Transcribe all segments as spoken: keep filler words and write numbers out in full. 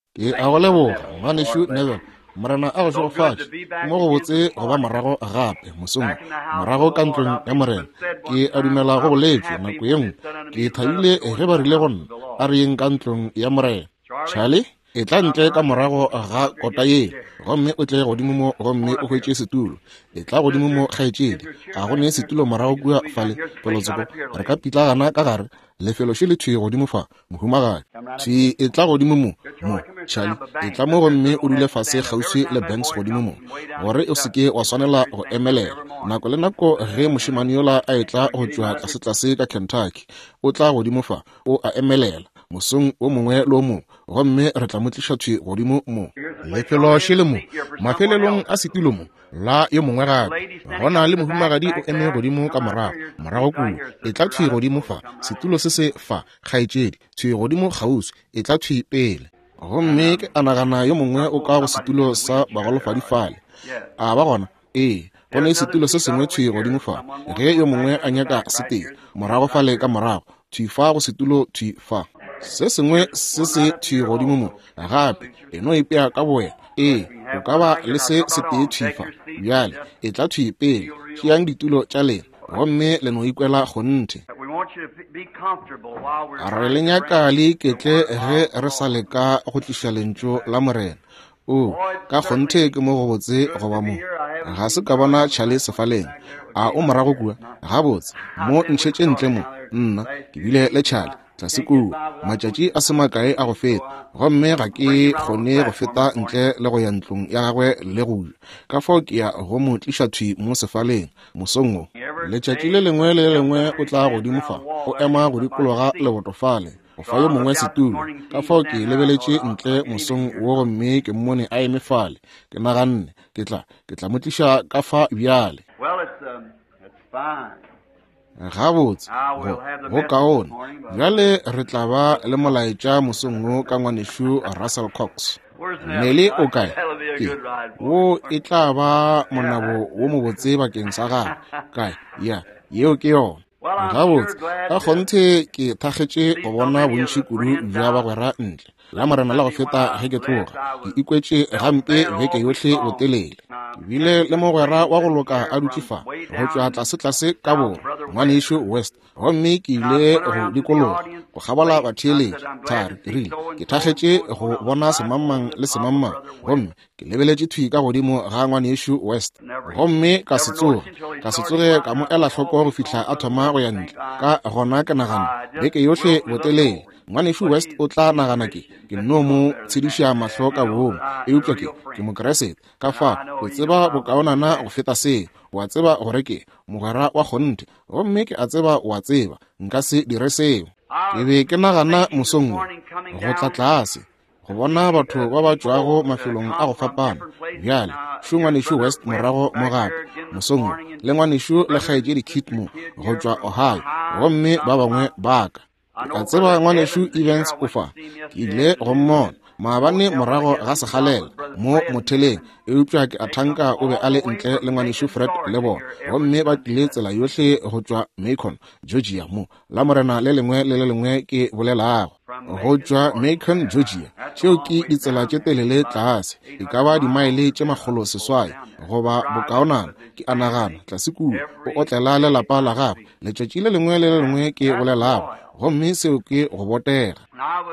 ke a go leboga ngwanesho Neville marana a go šogofatše mo go botse go ba morago gape mosong morago ka ntlong ya morena ke a dumela go boletšwe nako ye nngwe ke thabile ge ba rile go nna a re yeng ka ntlong ya morena Charlie e tla ntle ka morago ga kota ye gomme o tle godimo mo gomme o hwetše setulo e tla godimo mo kgaetšedi ga go ne setulo morago kua fale pelotseko re ka pitlagana ka gare lefelo še le thwe godimo fa mohumagadi thwe e tla godimo mo mo Charlie e tla mo gomme o dule fase kgauswi le Banks godimo mo gore o seke wa swanela go emelela nako le nako ge mošemane yola a e tla go tšwa tlasetlase ka Kentucky o tla godimo fa o a emelela mosong o mongwe le o mongwe gomme re tla mo tliša thwe godimo mo lefelo še le mo mafelelong a setulo mo la yo mongwe gape gona le mohumagadi o eme godimo ka morago morago kuo e tla thwe godimo fa setulo se se fa kgaetšedi thwe godimo kgauswi e tla thwe pele gomme ke anagana yo mongwe o ka go setulo sa bagolofadi fale a ba gona ee gone setulo se sengwe thwe godimo fa ge yo mongwe a nyaka seteng morago fale ka morago thwe fa go setulo thwe fa se sengwe se se thwe godimo mo gape e no ipea ka boena ee o ka ba le se se tee thwifa bjale e tla thwe pele tšeang ditulo tša lena gomme le no ikwela gonthe re le nyaka le iketle ge re sa leka go tliša lentšu la morena o ka gonthe ke mo go botse goba mo ga se ka bona Charlie sefaleng a o morago kua gabotse mo ntšhetše ntle mo nna ke bile le Charlie tlase kuo matšatši a se makae a go feta gomme ga ke kgone go feta ntle le go ya ntlong ya gagwe le go ja ka fao ke ya go mo tliša thwi mo sefaleng mosong o letšatši le lengwe le le lengwe o tla godimo fa o ema go dikologa lebotofale go fa yo mongwe setulo ka fao ke lebeletše ntle mosong wo gomme ke mmone a eme fale ke naganne ke tla ke tla mo tliša ka fa bjale gabotse go kaone bjale re tla ba le molaetša mosong wo ka ngwanesho Russell Cox Nele o kae wo e tla ba monabo wo mobotse bakeng sa gagwe kae ya yeo ke yona gabotse ka gonthe ke thakgetše go bona bontši kudu bja bagwera ntle la morena la go feta ge ke tloga ke ikwetše gampe beke yohle botelele ke bile le mogwera wa go loka a dutše fa go tšwa tlase-tlase ka bora ngwanesho West gomme ke ile go dikologa go gabala batheeletši thari ke rile ke thakgetše go bona semammang le semammang gomme ke lebeletše thwi ka godimo ga ngwanesho West gomme ka se tsoge ka se tsoge ka mo ela hloko go fihla a thoma go ya ntle ka gona ke nagana beke yohle botelele ngwanesho West o tla nagana ke ke no mo tshediša mahlo ka bong e upša ke ke mo keresete ka fa o tseba bokaonana go feta se wa tseba gore ke mogwera wa kgonthe gomme ke a tseba wa tseba nka se dire seo ke be ke nagana mosong go tla tlase go bona batho ba ba tšwago mafelong a go fapana bjale šo ngwanesho West morago mo gape mosong le ngwanesho le kgaetšedi Kit mo go tšwa Ohio gomme ba bangwe baka ka tseba ngwanesho Evans o fa ke ile go mmona maabane morago ga segalela mo motheleng e upša ke a thanka o be a le ntle le ngwanesho Fred le bona gomme ba tlile tsela yohle go tšwa Macon Georgia mo la morena le lengwe le le lengwe ke bolelago go tšwa Macon Georgia tšeo ke ditsela tše telele tlase e ka ba dimaele tše magolo seswai goba bokaonana ke a nagana tlase kuo o otlela lelapa la gape letšatši le lengwe le le lengwe ke bolelago gomme seo ke go botega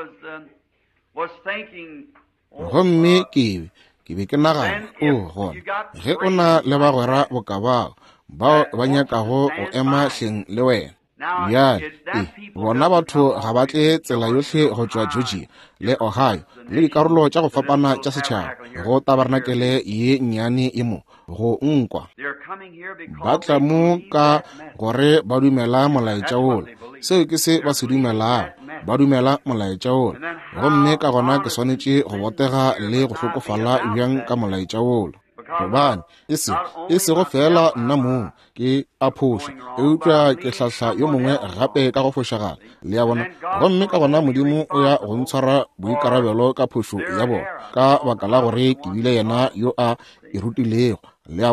gomme ke ke be ke nagana o gona ge o na le bagwera bokabago bao ba nyakago go ema hleng le wena bjale e bona batho ga ba tle tsela yohle go tšwa Georgia le Ohio le dikarolo tša go fapana tša setšhaba go tabaranakele ye nnyane e mo go nkwa ba tla mo ka gore ba dumela molaetša wola seo ke se ba se dumelago ba dumela molaetša wola gomme ka gona ke swanetše go botega le go hlokofala bjang ka molaetša wola gobane e se e se go fela nna moo ke a phoša e utlwa ke hlahla yo mongwe gape ka go fošagala le ya bona gomme ka gona modimo o ya go ntshwara boikarabelo ka phošo ya bona ka baka la gore ke bile yena yo a e rutilego le ya bona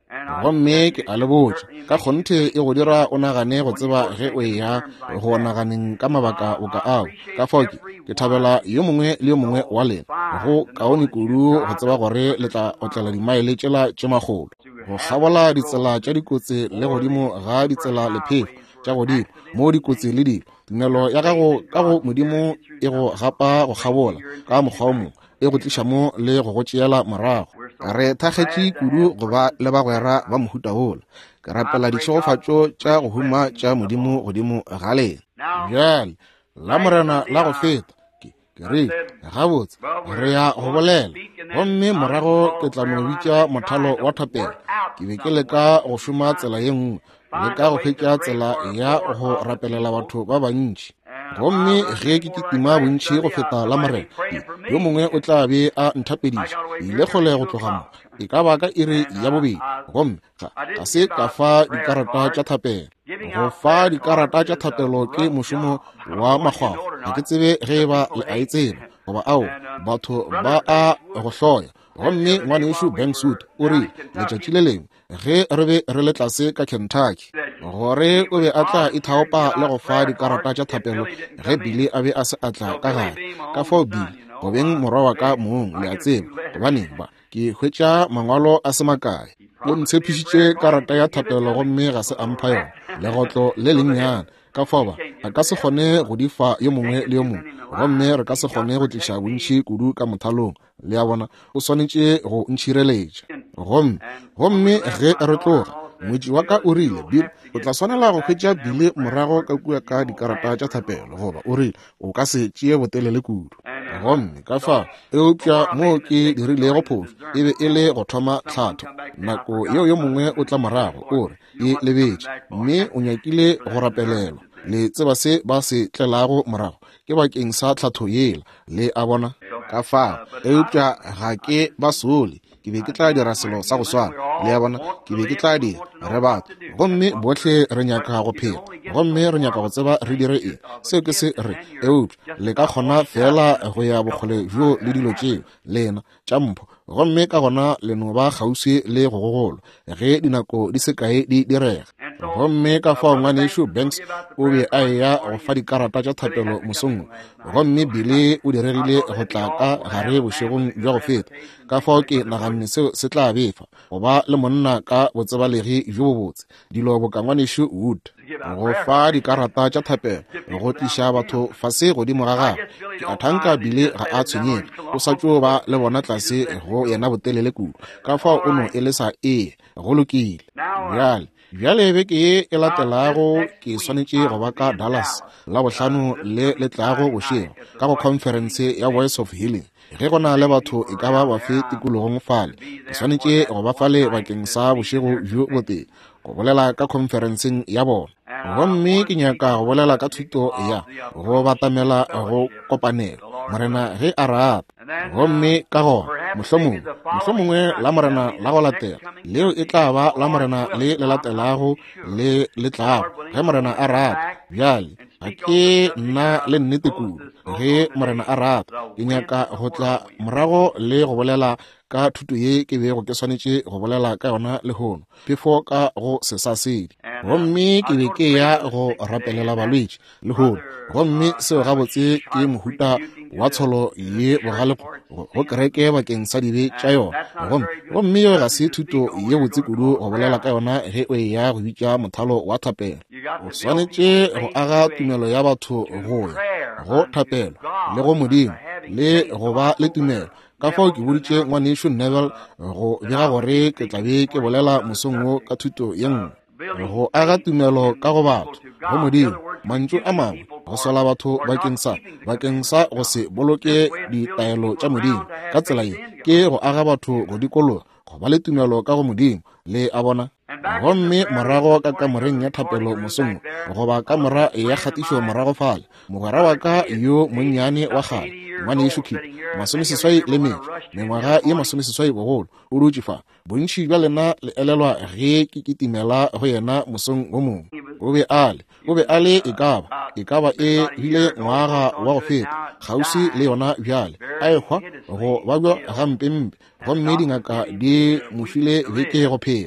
gomme ke a le botša ka kgonthe e go dira o nagane go tseba ge o ya go naganeng ka mabaka o ka ao ka fao ke thabela yo mongwe le yo mongwe wa lena go kaone kudu go tseba gore le tla otlela dimaele tšela tše magolo go kgabola ditsela tša dikotsi le godimo ga ditsela lephefo tša godimo mo dikotsi le dilo tumelo ya gago ka go modimo e go gapa go kgabola ka mokgwa o mongwe e go tliša mo le go go tšeela morago re thakgetše kudu go ba le bagwera ba mohuta wola ke rapela ditšhogofatšo tša go huma tša modimo godimo ga lena bjale la morena la go feta ke re gabotse re ya go bolela gomme morago ke tla no bitša mothalo wa thapelo ke be ke leka go šoma tsela ye nngwe le ka go hwetša tsela ya go rapelela batho ba bantši gomme ge ke kitima bontši go feta la morena yo mongwe o tla be a nthapediša ile kgole go tloga mo e ka baka iri ya bobedi gomme ga se ka fa dikarata tša thapelo go fa dikarata tša thapelo ke mošomo wa makgwafo ga ke tsebe ge ba le a e tseba goba ao batho ba a go hloya gomme ngwanešo Bankswood o rile letšatši le lengwe ge re be re le tlase ka Kentucky gore o be a tla ithaopa le go fa dikarata tša thapelo ge Billy a be a se a tla ka gare ka fao Billy go beng morwa wa ka mong le a tseba gobaneng ba ke hwetša mangwalo a se makae o ntshepišitše karata ya thapelo gomme ga se ampha yona legotlo le lennyane ka fao ba a ka se kgone go di fa yo mongwe le yo mongwe gomme re ka se kgone go tliša bontši kudu ka mothalong le a bona o swanetše go ntšhireletša gomme gomme ge re tloga moetši wa ka o rile Bill o tla swanela go hwetša Billy morago ka kua ka dikarata tša thapelo goba o rile o ka se tšee botelele kudu gomme ka fa eupša mo ke dirilego phoso e be e le go thoma tlhatho nako yeo yo mongwe o tla morago o re e lebetše mme o nyakile go rapelelwa le tseba se ba se tlelago morago ke bakeng sa tlhatho yela le a bona ka fa eupša ga ke basole ke be ke tla dira selo sa go swana le a bona ke be ke tla dira re batho gomme botlhe re nyaka go phela gomme re nyaka go tseba re dire eng seo ke se re eupša le ka kgona fela go ya bokgole bjo le dilo tšeo lena tša mpho gomme ka gona leno ba kgauswi le go gogolo ge dinako di se kae di direga gomme ka fao ngwanešo Banks o be a ya go fa dikarata tša thapelo mosong gomme Billy o diregile go tla ka gare bošegong bja go feta ka fao ke naganne seo se tla befa go ba le monna ka botsebalegi jo bobotse dilo boka ngwanešo Wood go fa dikarata tša thapelo go tliša batho fase godimo ga gagwe ke a thanka Billy ga a tshwenyege o sa tšo ba le bona tlase go yena botelele kudu ka fao o no e le sa ee go lokile bjale bjale beke ye e latelago ke swanetše go ba ka Dallas la bohlano le le tlago bošego ka go conference ya Voice of Healing ge go na le batho e ka ba bafe tikologong fale ke swanetše go ba fale bakeng sa bošego bjo boteng go bolela ka conferenceng ya bona gomme ke nyaka go bolela ka thuto ya go batamela go kopanela morena ge a rata gomme ka gona mohlomongwe mohlomongwe la morena la go latela leo e tla ba la morena le le latelago le le tlago ge morena a rata bjale ga ke nna le nnete kudu ge morena a rata ke nyaka go tla morago le go bolela ka thuto ye ke bego ke swanetše go bolela ka yona lehono phefo ka go sesasedi gomme ke be ke ya go rapelela balwetši lehono gomme seo gabotse ke mohuta wa tsholo ye bogalego go kereke bakeng sa dibe tša yona gomme yo ga se thuto ye botse kudu go bolela ka yona ge o ya go bitša mothalo wa thapelo o swanetše go aga tumelo ya batho go ya go thapelo le go modimo le go ba le tumelo ka fao ke boditše ngwanešo Neville go bega gore ke tla be ke bolela mosong wo ka thuto ye nngwe go aga tumelo ka go batho go modimo mantšu a mangwe go sola batho bakeng sa bakeng sa go se boloke ditaelo tša modimo ka tsela ye ke go aga batho go dikologa go ba le tumelo ka go modimo le a bona gomme morago ka kamoreng ya thapelo mosong goba ka mora ya kgatišo morago fale mogwera wa ka yo monnyane wa gale ngwanešo Kip masomeseswai le metšo mengwaga ye masomeseswai bogolo o dutše fa bontši bja lena le elelwa ge ke kitimela go yena mosong o mongwe o be ale o be ale e kaba e kaba e bile ngwaga wa go feta kgauswi le yona bjale a ekgwa go babja gampempe gomme dingaka di mofile beke go phela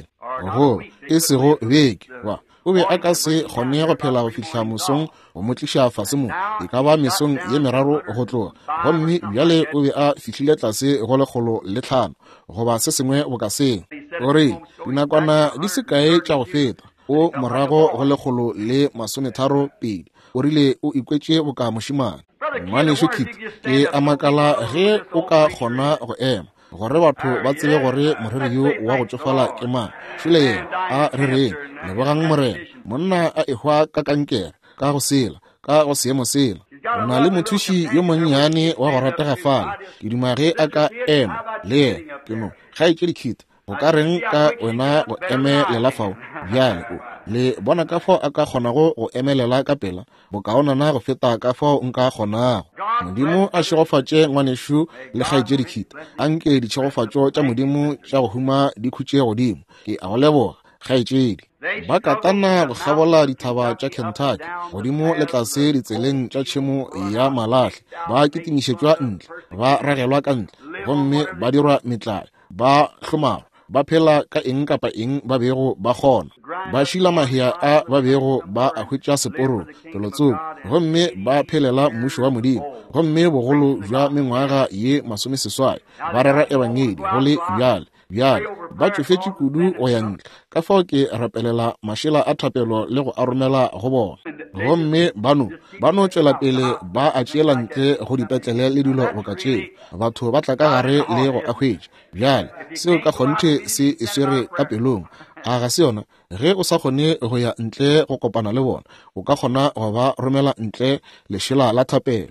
go e se go beke wa o be a ka se kgone go phela go fihla mosong go mo tliša fase mo e ka ba mesong ye meraro go tloga gomme bjale o be a fihlile tlase go lekgolo le tlhano goba se sengwe bo ka seng o re dinakwana di se kae tša go feta o morago go lekgolo le masometharo pedi o rile o ikwetše boka mošimane ngwanešo Kit ke a makala ge o ka kgona go ema gore batho ba tsebe gore moriri yo wa go tsofala ke mang šole yena a rereng lebogang morena monna a ehwa ka kankere ka go sela ka go seemo sela o na le mothuši yo monnyane wa go ratega fala ke duma ge a ka ema le yena ke no kgaetšedi Kit go ka reng ka wena go emelela fao bjale o le bona ka fao a ka kgonago go emelela ka pela bokaonana go feta ka fao nka kgonago modimo a šegofatše ngwanešo le kgaetšedi Kit a nke ditšhegofatšo tša modimo tša go huma di khutše godimo ke a go leboga kgaetšedi ba katana go gabola dithaba tša Kentucky godimo le tlase ditseleng tša tšhemo ya malahle ba kitimišetšwa ntle ba ragelwa ka ntle gomme ba dirwa metlai ba hlomago ba phela ka eng kapa eng ba bego ba kgona ba šila mahea a ba bego ba a hwetša seporo pelotsong gomme ba phelela mmušo wa modimo gomme bogolo jwa mengwaga ye masomeseswai ba rera ebangedi go le bjale bjale ba tšofetše kudu go ya ntle ka fao ke rapelela mašela a thapelo le go aromela go bona gomme bano ba no tšwela pele ba a tšeela ntle go dipetlele le dilo go ka tšeo batho ba tla ka gare le go a hwetša bjale seo ka kgonthe se e swere ka pelong a ga se yona ge o sa kgone go ya ntle go kopana le bona o ka kgona go ba romela ntle lešela la thapelo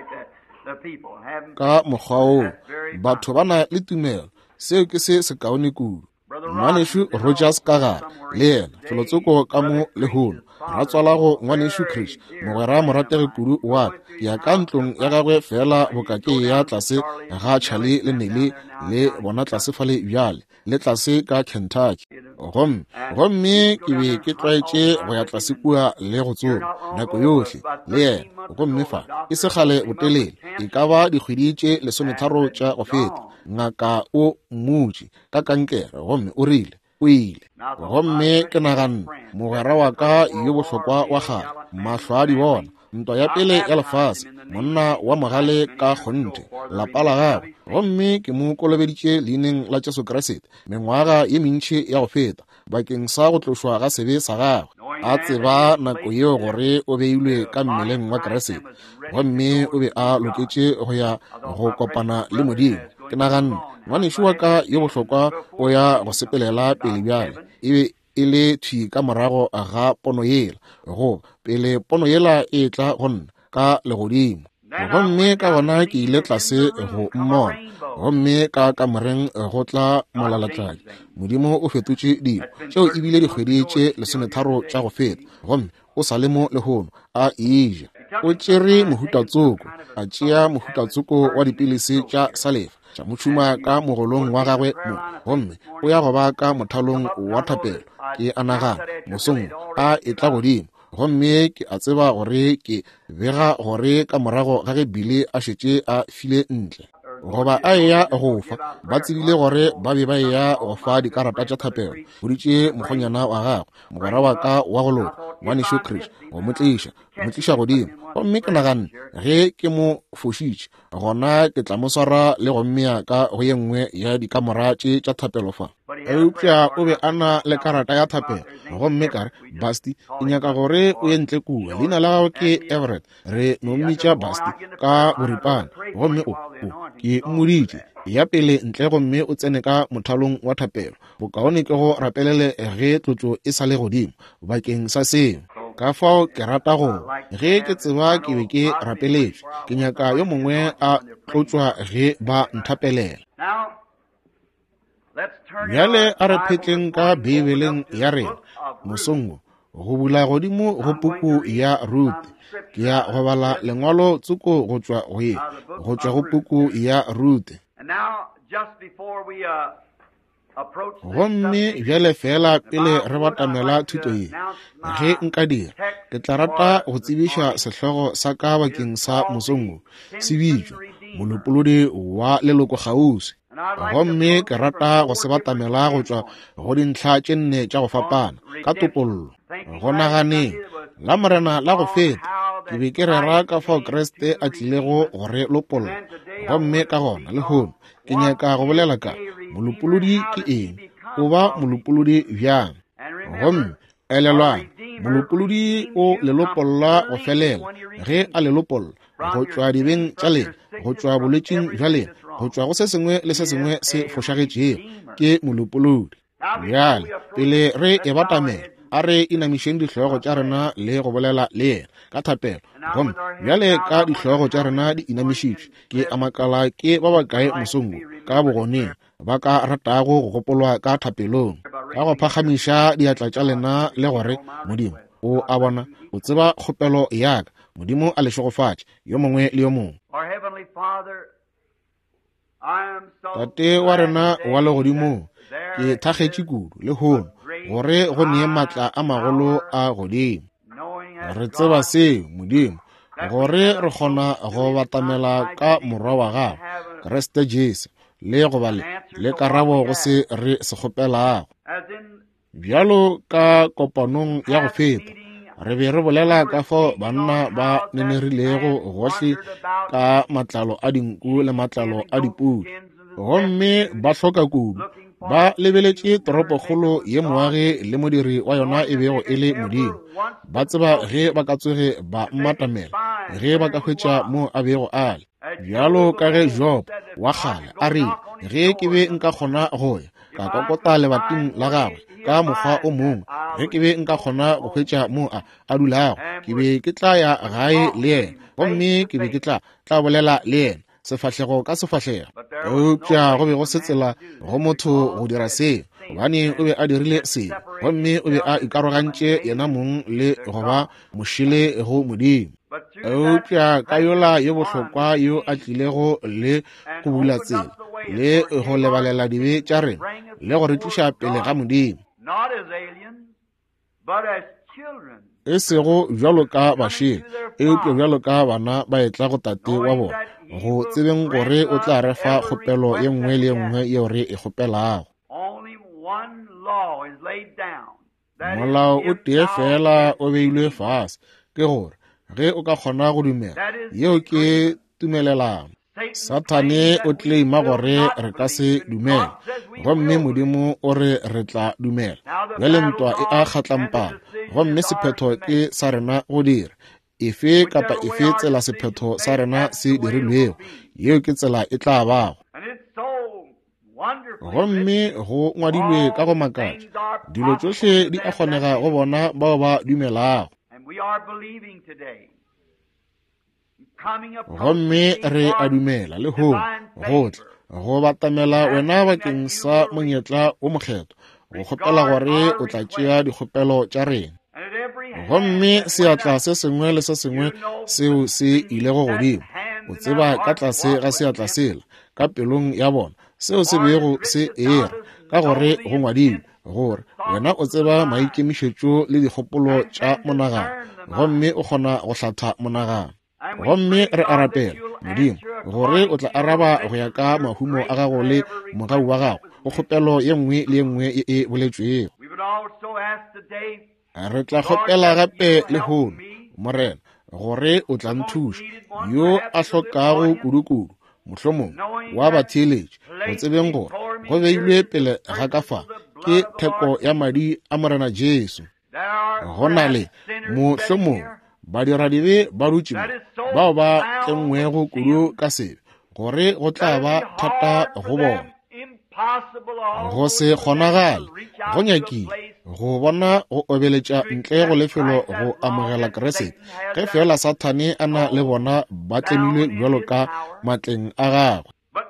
ka mokgwa oo batho ba na le tumelo seo ke se sekaone kudu ngwanešo Rogers ka gare le yena felotsoko ka mo lehono ra tswala go ngwanešo Chris mogwera moratege kudu wa ya ka ntlong ya gagwe fela bokake ya tlase ga tšhale le nele le bona tlase fale bjale le tlase ka Kentucky gomme gomme ke be ke tlwaetše go ya tlase kua le go tsoga nako yohle le yena gomme fa e segale botelele e ka ba dikgwedi tše lesometharo tša go feta ngaka o mmutše ka kankere gomme o rile o ile gomme ke naganne mogwera wa ka yo bohlokwa wa gare mahlo a di bona ntwa ya pele ya lefase monna wa mogale ka kgonthe lapa la gagwe gomme ke mo kolobeditše leineng la Jesu Kriste mengwaga ye mentši ya go feta bakeng sa go tlošwa ga sebe sa gagwe a tseba nako yeo gore o beilwe ka mmeleng wa Kriste gomme o be a loketše go ya go kopana le modimo ke naganne ngwanešo wa ka yo bohlokwa o ya go sepelela pele bjale e be e le thwi ka morago ga pono yela go pele pono yela e tla go nna ka legodimo gomme ka gona ke ile tlase go mmona gomme ka kamoreng go tla molalatladi modimo o fetotše dilo tšeo ebile dikgwedi tše lesometharo tša go feta gomme o sa le mo lehono a eja o tšere mohutatsoko a tšea mohutatsoko wa dipilisi tša salefa tša motšhuma ka mogolong wa gagwe mo gomme o ya go ba ka mothalong wa thapelo ke a nagana mosong a e tla godimo gomme ke a tseba gore ke bega gore ka morago ga ge bile a šetše a file ntle goba a eya go fa ba tsebile gore ba be ba eya go fa dikarata tša thapelo go ditše mokgonyana wa gagwe mogwera wa ka wa go loka ngwanešo Chris go motliša motliša godimo gomme ke naganne ge ke mo fošitše gona ke tla mo swara le go mmea ka go ye nngwe ya dikamora tše tša thapelo fa eupša o be a na le karata ya thapelo gomme kare Basti ke nyaka gore o ye ntle kua leina la gago ke Everett re no mmitša Basti ka boripana gomme o ke mmoditše ya pele ntle gomme o tsene ka mothalong wa thapelo bokaone ke go rapelele ge tlotlo e sa le godimo bakeng sa seo ka fao ke rata go ge ke tseba ke be ke rapeletšwe ke nyaka yo mongwe a tlotswa ge ba nthapelela bjale a re phetleng ka Bibeleng ya rena mosongo go bula godimo go puku ya Ruth ke ya go bala lengwalo tsoko go tšwa go ye go tšwa go puku ya Ruth gomme bjale fela pele re batamela thuto ye ge nka dira ke tla rata go tsebiša sehlogo sa ka bakeng sa mosongo se bitšwa molopolodi wa leloko kgauswi gomme ke rata go se batamela go tswa go dintlha tše nne tša go fapana ka topollo go naganeng la morena la go feta ke be ke rera ka fao Kriste a tlilego gore lopollo gomme ka gona le hono ke nyaka go bolela ka molopolodi ke eng o ba molopolodi bjang gomme elelwang molopolodi o lelopolola go felela ge a lelopolola go tšwa dibeng tša lena go tšwa bolwetšing bja lena go tšwa go se sengwe le se sengwe se fošagetšego ke molopolodi bjale pele re e batamela a re inamišeng dihlogo tša rena le go bolela le yena ka thapelo gomme bjale ka dihlogo tša rena di inamišitšwe ke a makala ke ba bakae mosongo ka bogoneng ba ka ratago go gopolwa ka thapelong ka go phagamiša diatla tša lena le gore Modimo o a bona o tseba kgopelo yaka Modimo a lešogofatše yo mongwe le yo mongwe. Tate wa rena wa legodimong ke thakgetše kudu le hono gore go nee maatla a magolo a godimo re tseba seo Modimo gore re kgona go batamela ka morwa wa gago Kriste Jesu le go bale le karabo go se re se kgopelago bjalo ka kopanong ya go feta re be re bolela ka fao banna ba nenerilego gohle ka matlalo a dinku le matlalo a dipudi gomme ba hloka kudu ba lebeletše toropokgolo ye moagi le modiri wa yona e bego e le Modimo ba tseba ge ba ka tsoge ba mmatamela ge ba ka hwetša mo a bego ale bjalo ka ge Job wa kgale a re ge ke be nka kgona go ya ka kokota lebating la gagwe ka mokgwa o mongwe ge ke be nka kgona go hwetša mo a a dulago ke be ke tla ya gae le yena gomme ke be ke tla tla bolela le yena sefahlego ka sefahlego eupša go be go se tsela go motho go dira seo gobane o be a dirile seo gomme o be a ikarogantše yena mong le go ba mošile go Modimo eupša ka yola yo bohlokwa yo a tlilego le go bula tsela le go lebalela dibe tša rena le go re tliša pele ga Modimo e sego bjalo ka bašele eupša bjalo ka bana ba etla go tate wa bona go tsebeng gore o tla re fa kgopelo ye nngwe le ye nngwe yeo re e kgopelago molao o tee fela o beilwe fase ke gore ge o ka kgona go dumela yeo ke tumelelano Satane o tle ima gore re ka se dumele gomme Modimo o re re tla dumela bjale ntwa e a kgatlampana gomme sephetho ke sa rena go dira efe kapa efe tsela sephetho sa rena se dirilwego yeo ke tsela e tla bago gomme go ngwadilwe ka go makatša dilo tšohle di a kgonega go bona bao ba dumelago gomme re a dumela le hono gotle go batamela wena bakeng sa monyetla o mokgetho go kgopela gore o tla tšea dikgopelo tša rena gomme seatla se sengwe le se sengwe seo se ilego godimo o tseba ka tlase ga seatla sela ka pelong ya bona seo se bego se era ka gore go ngwadilwe gore wena o tseba maikemišetšo le dikgopolo tša monagano gomme o kgona go hlatha monagano gomme re arapela Modimo gore o tla araba go ya ka mahumo a gago le mogau wa gago go kgopelo ye nngwe le ye nngwe e e boletšwego re tla kgopela gape le hono morena gore o tla nthuša yo a hlokago kudu-kudu mohlomong wa batheeletši go tsebeng gore go beilwe pele ga ka fa ke theko ya madi a morena Jesu go na le mohlomong badiradibe ba dutšimo bao ba tlengwego kudu ka sebe gore go tla ba thata go bona go se kgonagale go nyakile go bona go obeletša ntle go lefelo go amogela Kriste ge fela Satane a na le bona ba tlemilwe bjalo ka matleng a gagwe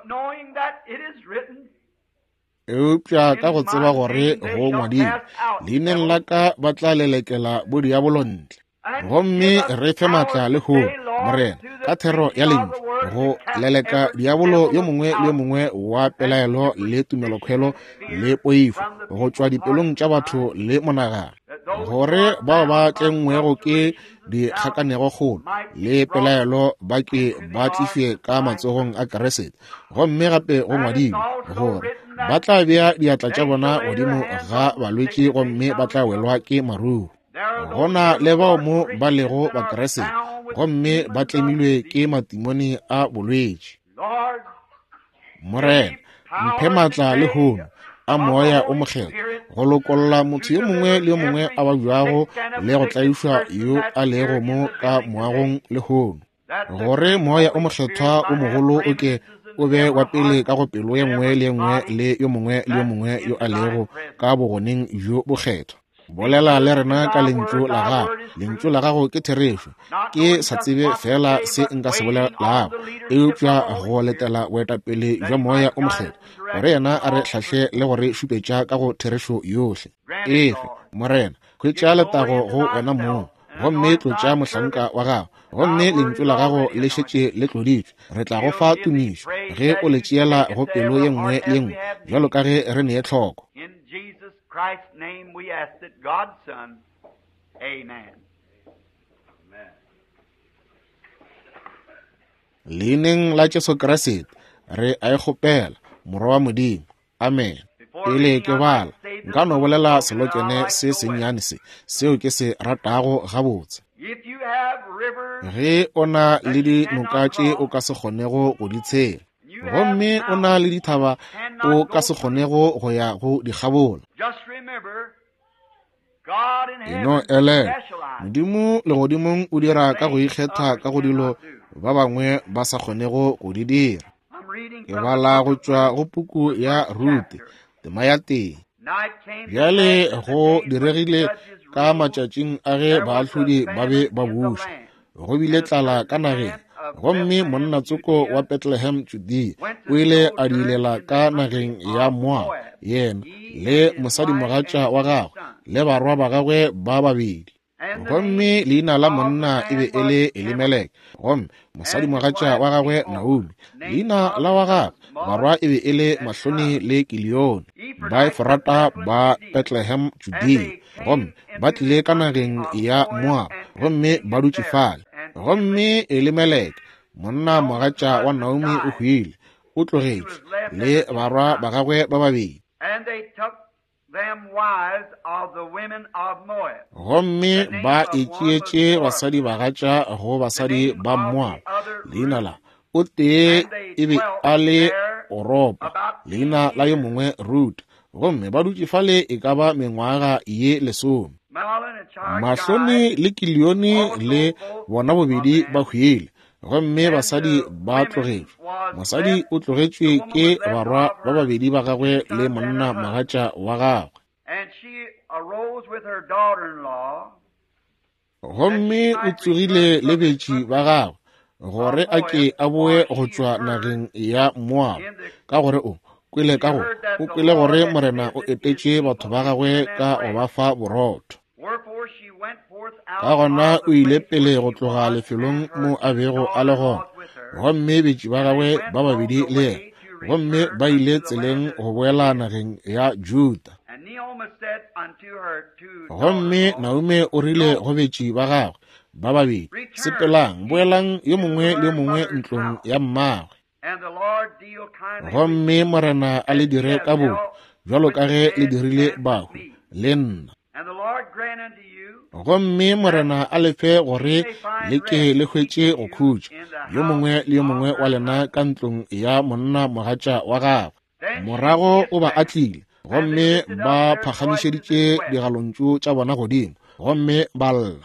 eupša ka go tseba gore go ngwadilwe leineng la ka ba tla lelekela bodiabolontle gomme re fe maatla le hono morena ka thero ya lentšu go leleka diabolo yo mongwe le yo mongwe wa pelaelo le tumelokgwelo le poifo go tšwa dipelong tša batho le monagano gore bao ba tlengwego ke di kgakanego kgolo le pelaelo ba ke ba tlifie ka matsogong a Keresete, gomme gape go ngwadilwe gore ba tla bea diatla tša bona godimo ga balwetši, gomme ba tla welwa ke maruo. Gona le bao mo ba lego ba Keresete, gomme ba tlemilwe ke matimoni a bolwetši. Morena, mphe maatla le hono a moya o mokgetho go lokolola motho yo mongwe le yo mongwe a ba bjago le go tlaišwa yo a lego mo ka moagong le hono, gore moya o mokgethwa o mogolo o ke o be wa pele ka go pelo ye nngwe le nngwe le yo mongwe le yo mongwe yo a lego ka bogoneng jo bokgethwa. Bolela le rena ka lentšu la gago. Lentšu la gago ke therešo, ke sa tsebe fela se nka se bolelago, eupša go letela boetapele jwa moya o mokgetho, gore yena a re tlhahle le gore šupetša ka go therešo yohle. Efe, morena, khwetša letago go wena moo, gomme tlotša mohlanka wa gago, gomme lentšu la gago le šetše le tloditšwe. Re tla go fa tumišo ge o le tšeela go pelo ye nngwe le nngwe, bjalo ka ge re nee tlhoko. Christ's name we ask it, God's Son. Amen. Leineng la Jesu Keresete re a ikgopela morwa wa Modimo. Amen. Pele ke bala nka no bolela selokene se sennyane se seo ke se ratago gabotse. Ge o na le dinoka tše o ka se kgonego go di tshela, gomme o na le dithaba o ka se kgonego go ya go di gabola. Eno ele Modimo le godimong o dira ka go ikgetha ka go dilo ba bangwe ba sa kgonego go di dira. Ke bala go tšwa go puku ya Rute tema ya teng. Bjale go diregile ka matšatšing a ge baahlodi ba be ba buša, go bile tlala ka nageng, gomme monnatsoko wa Bethlehem Judea o ile a diilela ka nageng ya Moab, yena le mosadimogatša wa gagwe le barwa ba gagwe ba babedi. Gomme leina la monna e be e le Elimeleke, gomme mosadimogatša wa gagwe Naomi. Leina la wa gagwe barwa e be e le Mahloni le Kilioni, ba Efrata ba Bethlehem Judea, gomme ba tlile ka nageng ya Moab, gomme ba dutše fale. Gomme Elimeleke monna mogatša wa Naomi o hwile, o tlogetše le barwa ba gagwe ba babedi. Gomme ba etšeetše basadi ba gatša go basadi ba Moab. Leina la o tee e be a le Oropa, leina la yo mongwe Rut. Gomme ba dutše fale e ka ba mengwaga ye lesome. Mahloni le Kilioni le bona bobedi ba hwile, gomme basadi ba tlogetšwe. Mosadi o tlogetšwe ke barwa ba babedi ba gagwe le monna mogatša wa gagwe. Gomme o tsogile le betši ba gagwe gore a ke a boe go tšwa nageng ya Moab, ka gore o kwele ka go o kwele gore morena o etetše batho ba gagwe ka go ba fa borotho. Ka gona o ile pele go tloga lefelong mo a bego a le gona, gomme betši ba gagwe ba babedi le yena, gomme ba ile tseleng go boela nageng ya Juda. Gomme Naomi o rile go betši ba gagwe ba babedi, sepelang boelang yo mongwe le yo mongwe ntlong ya mmagwe. Gomme morena a le dire ka bo jwalo ka ge le dirile bahu le nna. Gomme morena a lefe gore le ke le hwetše go khutša yo mongwe le yo mongwe wa lena ka ntlong ya monna mogatša wa gagwe. Morago o ba atlile, gomme ba phagamišeditše digalontšu tša bona godimo, gomme ba lla.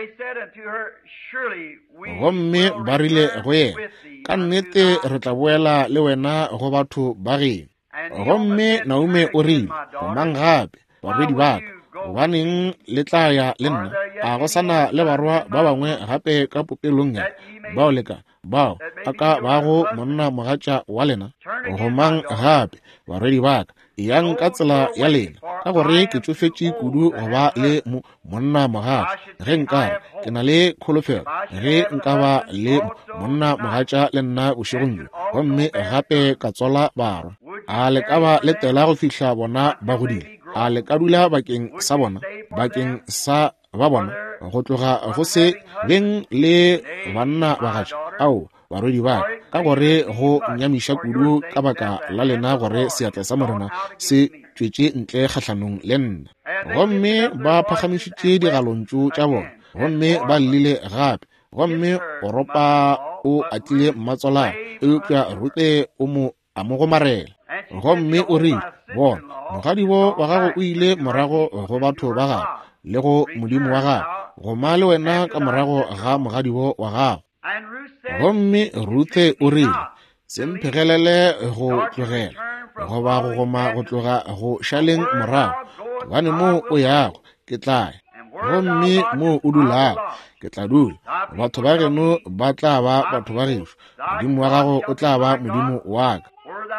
Gomme ba rile go yena, ka nnete re tla boela le wena go batho ba geno. Gomme Naomi o rile, gomang gape babedi ba ka, gobaneng le tla ya le nna? A go sana le barwa ba bangwe gape ka popelong ya bao leka bao a ka bago monna mogatša wa lena? Gomang gape barwedi ba ka, yang ka tsela ya lena, ka gore ke tsofetše kudu go ba le monna mogatša. Ge nkare ke na le kholofelo ge nka ba le monna mogatša le nna bošegong jo, gomme gape ka tswala barwa. a le ka ba letela go fihla bona ba godile, a le ka dula bakeng sa bona bakeng sa ba bona go tloga go se beng le banna ba gaša ao barodi ba ka gore go nyamiša kudu ka baka la lena gore seatla sa morena se tšwetše ntle kgatlhanong le nna. Gomme ba phagamišitše digalontšu tša bona, gomme ba llele gape, gomme oropa o atile mmatsola eupša Rute o mo a mo gomarela. Gomme o rile, bona mogadibo wa gago o ile morago go batho ba gago le go modimo wa gago, goma le wena ka morago ga mogadibo wa gago. Gomme Rute o rile, semphegelele go tlogela goba go goma go tloga go šaleng morago, gane mo o yago ke tla ya, gomme mo o dulago ke tla dula. Batho ba geno ba tla ba batho ba gešo, modimo wa gago o tla ba modimo wa ka.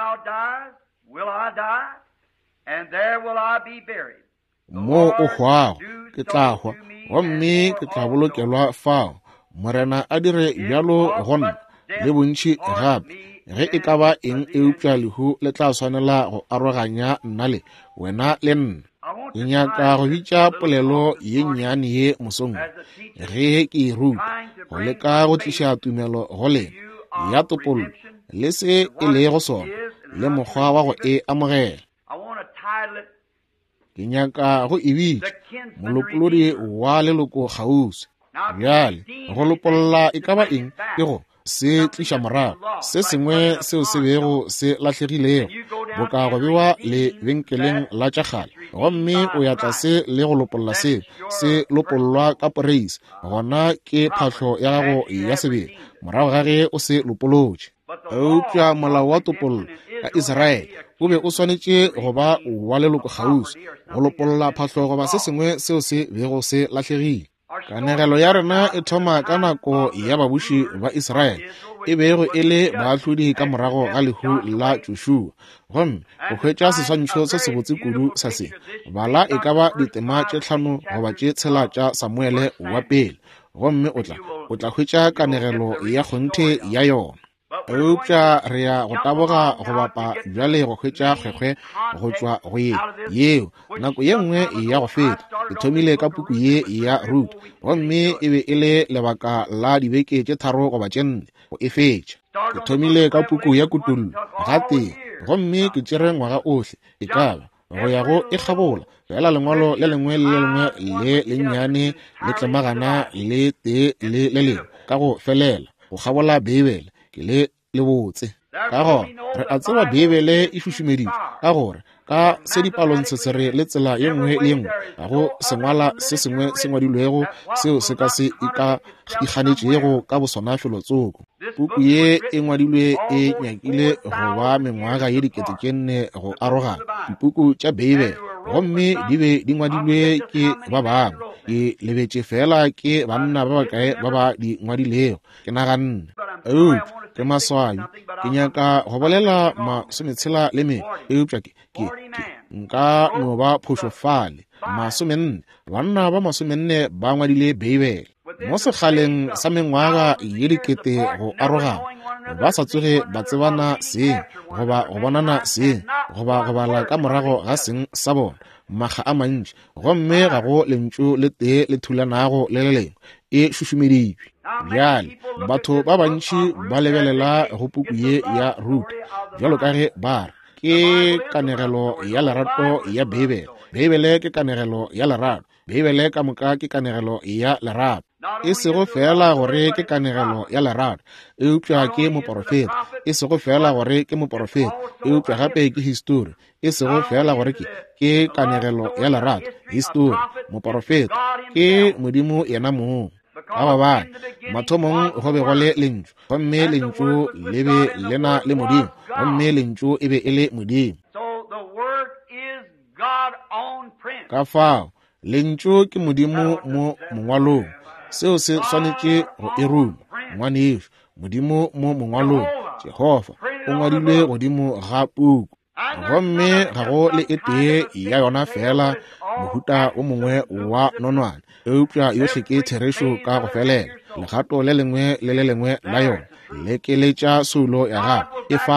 Mo o hwago ke tla hwa, gomme ke tla bolokelwa fao. Morena a dire bjalo gonna le bontši gape, ge e ka ba eng eupša lehu le tla swanela go aroganya nna le wena le nna. Ke nyaka go bitša polelo ye nnyane ye mosong ge ke e ruta, go leka go tliša tumelo go lena ya topolo le se e le go sona le mokgwa wa go e amogela. Ke nyaka go e bitša molopolodi wa leloko kgauswi. Bjale go lopolola e ka ba eng ke go se tliša morago se sengwe seo se bego se lahlegilego, boka go bewa lebenkeleng la tša kgale, gomme o ya tlase le go lopolola seo se lopololwa ka praise, gona ke phahlo ya gago ya sebele morago ga ge o se lopolotše. Eupša molao wa topolo ka Israele o be o swanetše go ba wa leloko kgauswi go lopolola phahlo goba se sengwe seo se bego se lahlegile. Kanegelo ya rena e thoma ka nako ya babuši ba Israele, e bego e le baahlodi ka morago ga lehu la Joshua. Gomme go hwetša seswantšho se se botse kudu sa se, bala e ka ba ditema tše tlhano goba tše tshela tša Samuele wa pele, gomme o tla o tla hwetša kanegelo ya kgonthe ya yona. Eupša re ya go taboga go bapa bjale go hwetša kgwekgwe go tšwa go ye yeo nako ye nngwe ya go feta. E thomile ka puku ye ya Rut, gomme e be e le lebaka la dibeke tše tharo goba tše nne go e fetša. Ke thomile ka puku ya kutullo gate, gomme ke tšere ngwaga ohle e kaba go ya go e kgabola fela lengwalo le lengwe le lengwe le lennyane le tlemagana le tee le le lengwe ka go felela go kgabola Bibele ke le le botse. Ka gore re a tseba Bibele e šušumeditšwe ka gore ka se dipalong se se re le tsela ye nngwe le nngwe ga go sengwala se sengwe se ngwadilwego seo se ka se ikganetšego ka bosona filotsoko. Puku ye e ngwadilwe e nyakile go ba mengwaga ye dikete tše nne go arogana dipuku tša Bibele, gomme di be di ngwadilwe ke ba bangwe. Ke lebetše fela ke banna ba bakae ba ba di ngwadilego ke naganne. Eupša ke maswai, ke nyaka go bolela masometshela le me eupša ke nka no ba phošofale masomenne. Banna ba masomenne ba ngwadile Bibele mo sekgaleng sa mengwaga ye dikete go arogana, ba sa tsoge ba tsebana seng goba go bonana seng goba go bala ka morago ga seng sa bona maga a mantši, gomme ga go lentšu le tee le thulanago le le lengwe e šušumeditšwe. Bjale batho ba bantši ba lebelela go puku ye ya Rut bjalo ka ge ba re ke kanegelo ya lerato ya Bibele. Bibele ke kanegelo ya lerato, Bibele ka moka ke kanegelo ya lerato. E sego fela gore ke kanegelo ya lerato eupša ke moprofeta, e sego fela gore ke moprofeta eupša gape ke histori, e sego fela gore ke ke kanegelo ya lerato histori moprofeta ke modimo yena mong. Ka gobane mathomong go be go le lentšu, gomme lentšu le be lena le modimo, gomme lentšu e be e le modimo. Ka fao lentšu ke modimo mo mongwalong, seo se swanetše go eruma ngwane yešo modimo mo mongwalong. Jehova o ngwadilwe godimo ga puku, gomme ga go le e tee ya yona fela mohuta o mongwe wa nonwane eupša yohle ke therešo ka go felela. Legato le lengwe le le lengwe la yona le keletša sulo ya gago e fale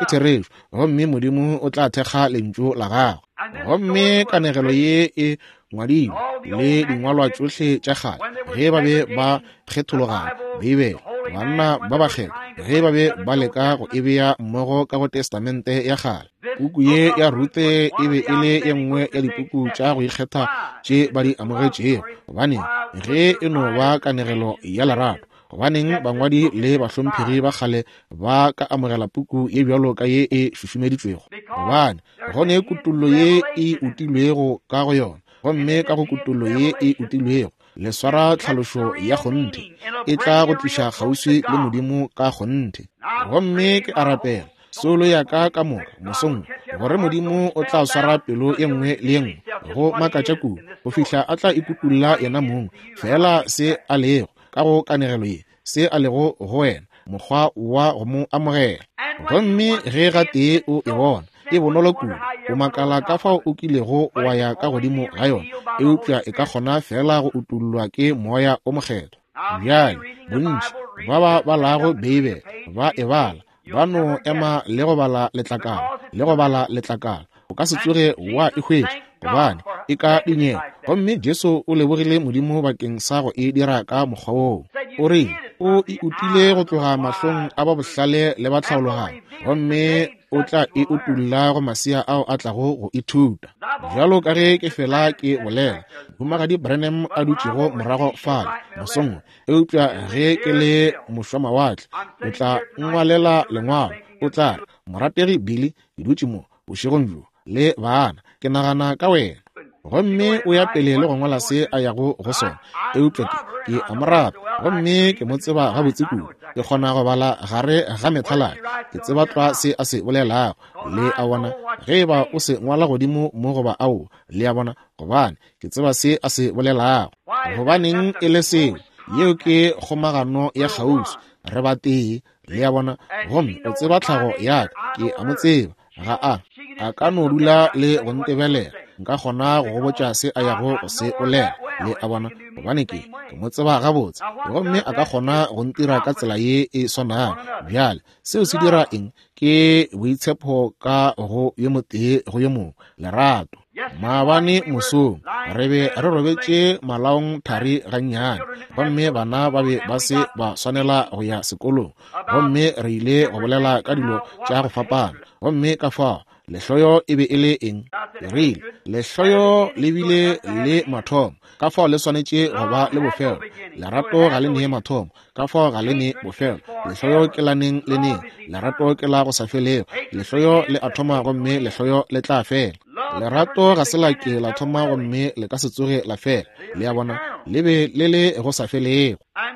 ke theretšo gomme modimo o tla thekga lentšu la gagwe gomme kanegelo ye e ngwadilwe le dingwalwa tšohle tša kgale ge ba be ba kgethologana bibele banna ba ba kgetho ge ba be ba leka go e beya mmogo ka go testamente ya kgale puku ye ya Rute e be e le ye nngwe ya dipuku tša go ikgetha tše ba di amogetšego gobane ge e no ba kanegelo ya lerato gobaneng bangwadi le bahlomphegi ba kgale ba ka amogela puku ye bjalo ka ye e šušumeditšwego gobane gone kutullo ye e utilwego ka go yona gomme ka go kutullo ye e utilwego le swara tlhalošo ya kgonthe e tla go tliša kgauswi le modimo ka kgonthe gomme ke a rapela solo ya ka ka moka mosong gore modimo o tla swara pelo ye nngwe le ye nngwe go makatša kudu go fihla a tla ikutulla yena mong fela se a lego ka go kanegelo ye se a lego go wena mokgwa wa go mo amogela gomme ge ga tee o e bona e bonolo kudu o makala ka fao o kilego wa ya ka godimo ga yona e upša e ka kgona fela go utullwa ke moya o mokgetho bjale bontši ba ba balago bibele ba e bala ba no ema le go bala letlakala le go bala letlakala o ka se tsoge wa e hwetša gobane e ka dinyega gomme Jesu o lebogile modimo bakeng sa go e dira ka mokgwa woo o re o e utile go tloga mahlong a ba bohlale le ba tlhaologane gomme o tla e utulla go masea ao a tlago go ithuta bjalo ka ge ke fela ke bolela Humagadi Branham a dutšego morago fale mosong e upša ge ke le mošwamawatle o tla ngwalela lengwalo o tla re morategi Billy ke dutše mo bošegong bjo le bana ke nagana ka wena gomme o ya pele le go ngwala se a yago go sona e upša ke a morata gomme ke mo tseba gabotse kudu ke kgona go bala gare ga methalane ke tseba tloa se a se bolelago le a bona ge ba o se ngwala godimo mo goba ao le a bona gobane ke tseba se a se bolelago gobaneng e le seo yeo ke kgomagano ya kgauswi re ba tee le a bona gomme o tseba tlhago yaka ke a mo tseba ga a a ka no dula le go ntebelela nka kgona go go botša se a yago go se olela le a bona gobane ke ke mo tseba gabotse gomme a ka kgona go ntira ka tsela ye e swanang bjale seo se dira eng ke boitshepo ka go yo motee go yo mongwe lerato maabane mosong re be re robetše malaong thari gannyane gomme bana ba be ba se ba swanela go ya sekolong gomme re ile go bolela ka dilo tša go fapana gomme ka fao lehloyo e be e le eng e rile lehloyo le bile le mathomo ka fao le swanetše go ba le bofelo lerato ga le nee mathomo ka fao ga le nee bofelo lehloyo ke la neng le neng lerato ke la go sa felego lehloyo le a thoma gomme lehloyo le tla fela lerato ga se la ke la thoma gomme le ka se tsoge la fela le a bona le be le le go sa felego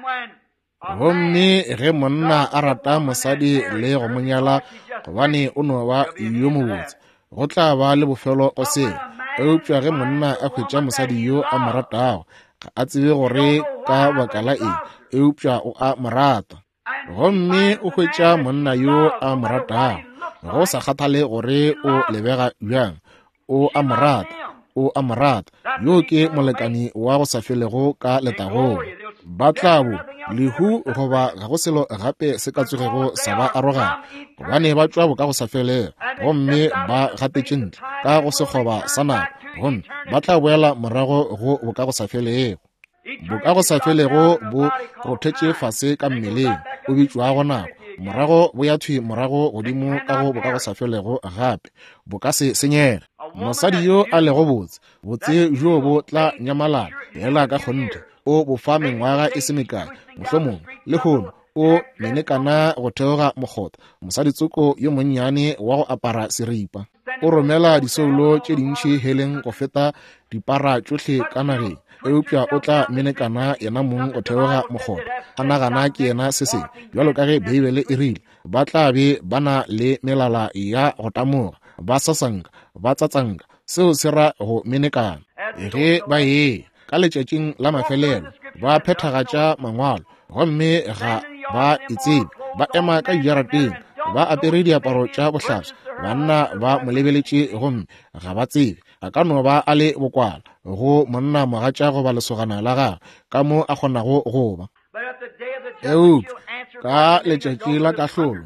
gomme ge monna a rata mosadi le go monyala gobane o no ba yo mobotse go tla ba le bofelo o seng eupša ge monna a hwetša mosadi yo a mo ratago ga a tsebe gore ka baka la eng eupša o a mo rata gomme o hwetša monna yo a mo ratago go sa kgathale gore o lebega bjang o a mo rata o a mo rata yo ke molekani wa go sa felego ka letagong ba tlabo lehu goba ga go selo gape se ka tsogego sa ba arogana gobane ba tšwa bo ka go sa felega gomme ba gatetše ntle ka go sekgoba sa nako gomme ba tla boela morago go bo ka go sa felego bo ka go sa felego bo rothetše fase ka mmeleng o bitšwago nako morago bo ya thwi morago godimo ka go bo ka go sa felego gape bo ka se senyega mosadi yo a lego botse botse jo bo tla nyamalana fela ka kgonthe o bofa mengwaga e se mekae mohlomong le hono o menekana go theoga mokgotho mosadi tsoko yo monnyane wa go apara seripa o romela disoulo tše dintšhi heleng go feta dipara tšohle ka nageng eupša o tla menekana yena mong go theoga mokgotho a nagana ke yena se seng bjalo ka ge beibele e rile ba tla be ba na le melala ya go tamoga ba sasanka ba tsatsanka seo se ra go menekana ge ba ye ka letšatšing la mafelelo ba phethagatša mangwalo gomme ga ba itsebe ba ema ka dijarateng ba apere diaparo tša bohlaswa banna ba mo lebeletše gomme ga ba tsebe a ka no ba a le bokwala go monna mogatša go ba lesogana la gagwe ka mo a kgonago goba eupša ka letšatši la kahlolo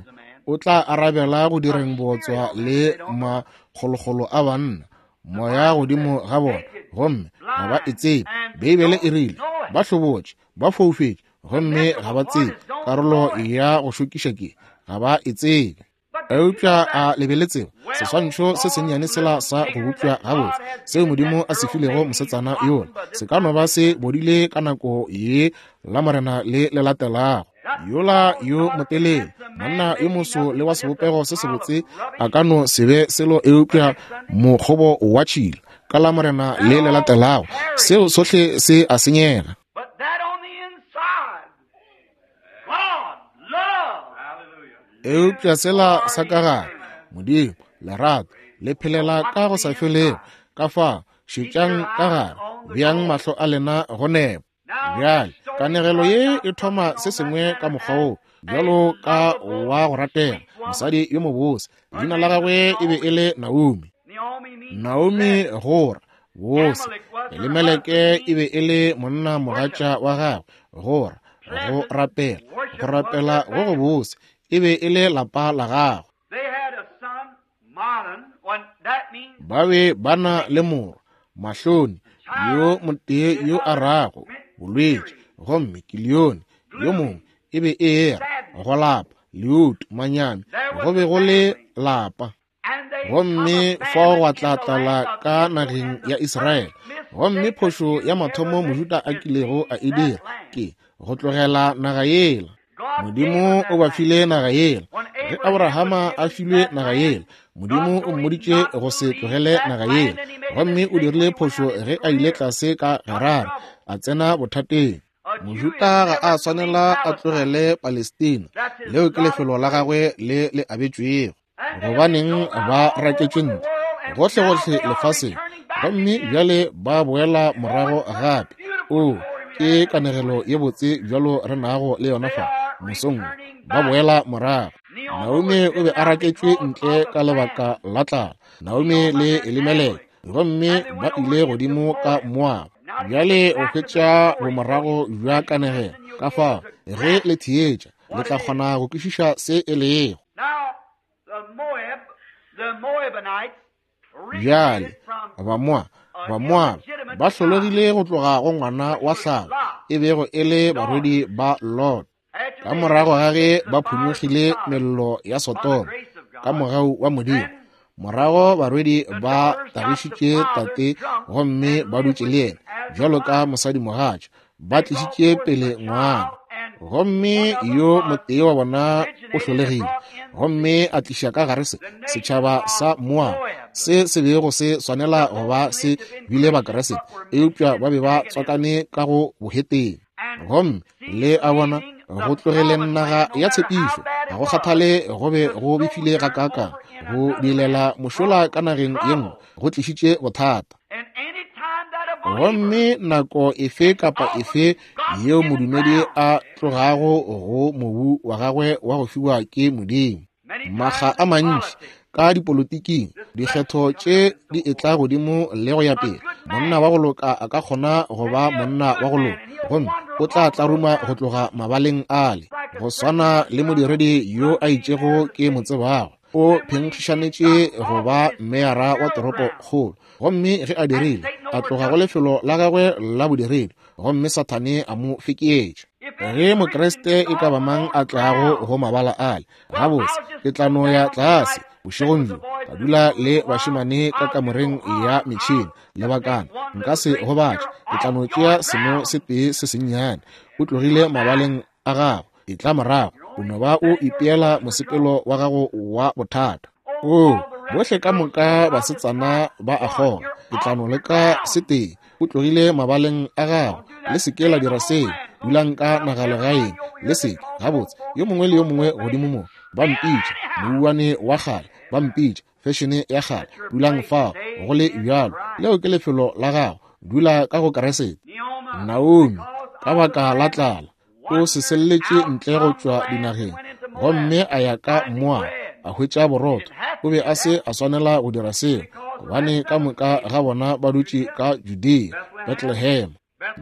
o tla arabela go direng botswa le magologolo a banna moya godimo ga bona gomme ga ba e tsebe Bibele e rile ba hlobotše ba foufetše gomme ga ba tsebe karolo ya go šokiša ke ga ba e tsebe eupša a lebeletsego seswantšho se sennyane sela sa go bopša gabotse seo modimo a se filego mosetsana yola se ka no ba se bodile ka nako ye la morena le le latelago yola yo motelele monna yo moso le wa sebopego se se botse a ka no se be selo eupša mokgobo wa tšhila ka la morena le le latelago seo sohle se a senyega eupša sela sa ka gare modimo lerato le phelela ka go sa felego ka fa šetšang ka gare bjang mahlo a lena go nepa bjale kanegelo ye e thoma se sengwe ka mokgwa o bjalo ka wa go ratega mosadi yo mobose leina la gagwe e be e le Naomi Naomi gora bose Elimeleke e be e le monna mogatša wa gagwe gora go rapela go rapela go go bose e be e le lapa la gagwe ba be bana le moro mahloni yo motee yo a rago bolwetši gomme Kilioni yo mongwe e be e era go lapa leutu manyami go be go le lapa gomme fa go tlatlala ka nageng ya Israele gomme phošo ya mathomo mojuda a kilego a e dira ke go tlogela naga yela modimo o ba file naga yela ge Abrahama a filwe naga yela modimo o mmoditše go se tlogele naga yela gomme o dirile phošo ge a ile tlase ka Gerari a tsena bothateng mojuda ga a swanela a tlogele Palestina leo ke lefelo la gagwe le le abetšwego gobaneng ba raketše ntle gohle-gohle lefaseng gomme bjale ba boela morago gape o ke kanegelo ye botse bjalo re nago le yona fa mosong ba boela morago Naomi o be a raketšwe ntle ka lebaka la tlala Naomi le Elimeleke gomme ba ile godimo ka Moab bjale o fetša bomorago bja kanegelo ka fa ge le thietša le tla kgona go kwešiša se e lego bjale bamoa bamoab ba hlologile go tloga go ngwana wa hlago e bego e le barwedi ba Lot ka morago ga ge ba phumogile mello ya Sodoma ka mogau wa modimo morago barwedi ba tagišitše tate gomme ba dutše le ena bjalo ka mosadi mogatša ba tlišitše pele ngwana gomme yo motee wa bona o hlolegile gomme a tliša ka gare se setšhaba sa Moab se se bego se swanela go ba se bile bakeresete eupša ba be ba tswakane ka go boheteng gomme le a bona go tlogele naga ya tshepišo ga go kgathale go be go befile ga kaka go dilela mošola ka nageng ye nngwe go tlišitše bothata gomme nako efe kapa efe yeo modumedi a tlogago go mobu wa gagwe wa go fiwa ke modimo maga a mantši ka dipolotiking dikgetho tše di etla godimo le go ya pele monna wa go loka a ka kgona go ba monna wa go loka gomme o tla tlaruma go tloga mabaleng ale go swana le modiredi yo a itšego ke motsebago o phenkgišanetše go ba meara wa toropo kgolo gomme ge a dirile a tloga go lefelo la gagwe la bodiredi gomme Sathane a mo fekietše ge mokreste e ka ba mang a tlago go mabala ale gabotse ke tla no ya tlase bošegong bjo ka dula le bašemane ka kamoreng ya metšhini le bakana nka se go batša ke tla no tšea seno se tee se sennyane o tlogile mabaleng a gago e tla morago o no ba o ipeela mosepelo wa gago wa bothata o bohle ka moka basetsana ba a kgona ke tla no leka se tee o tlogile mabaleng a gago le seke la dira seo dulang ka nagalegaeng le seke gabotse yo mongwe le yo mongwe godimo mo ba mpitša mouwane wa gale ba mpitša fešene ya gale dulang fao go le bjalo leo ke lefelo la gago dula ka go keresete Naomi ka baka la tlala o se selletše ntle go tšwa dinageng gomme a ya ka Moab a hwetša boroto o be a se a swanela go dira seo gobane ka moka ga bona ba dutše ka Judea Bethlehem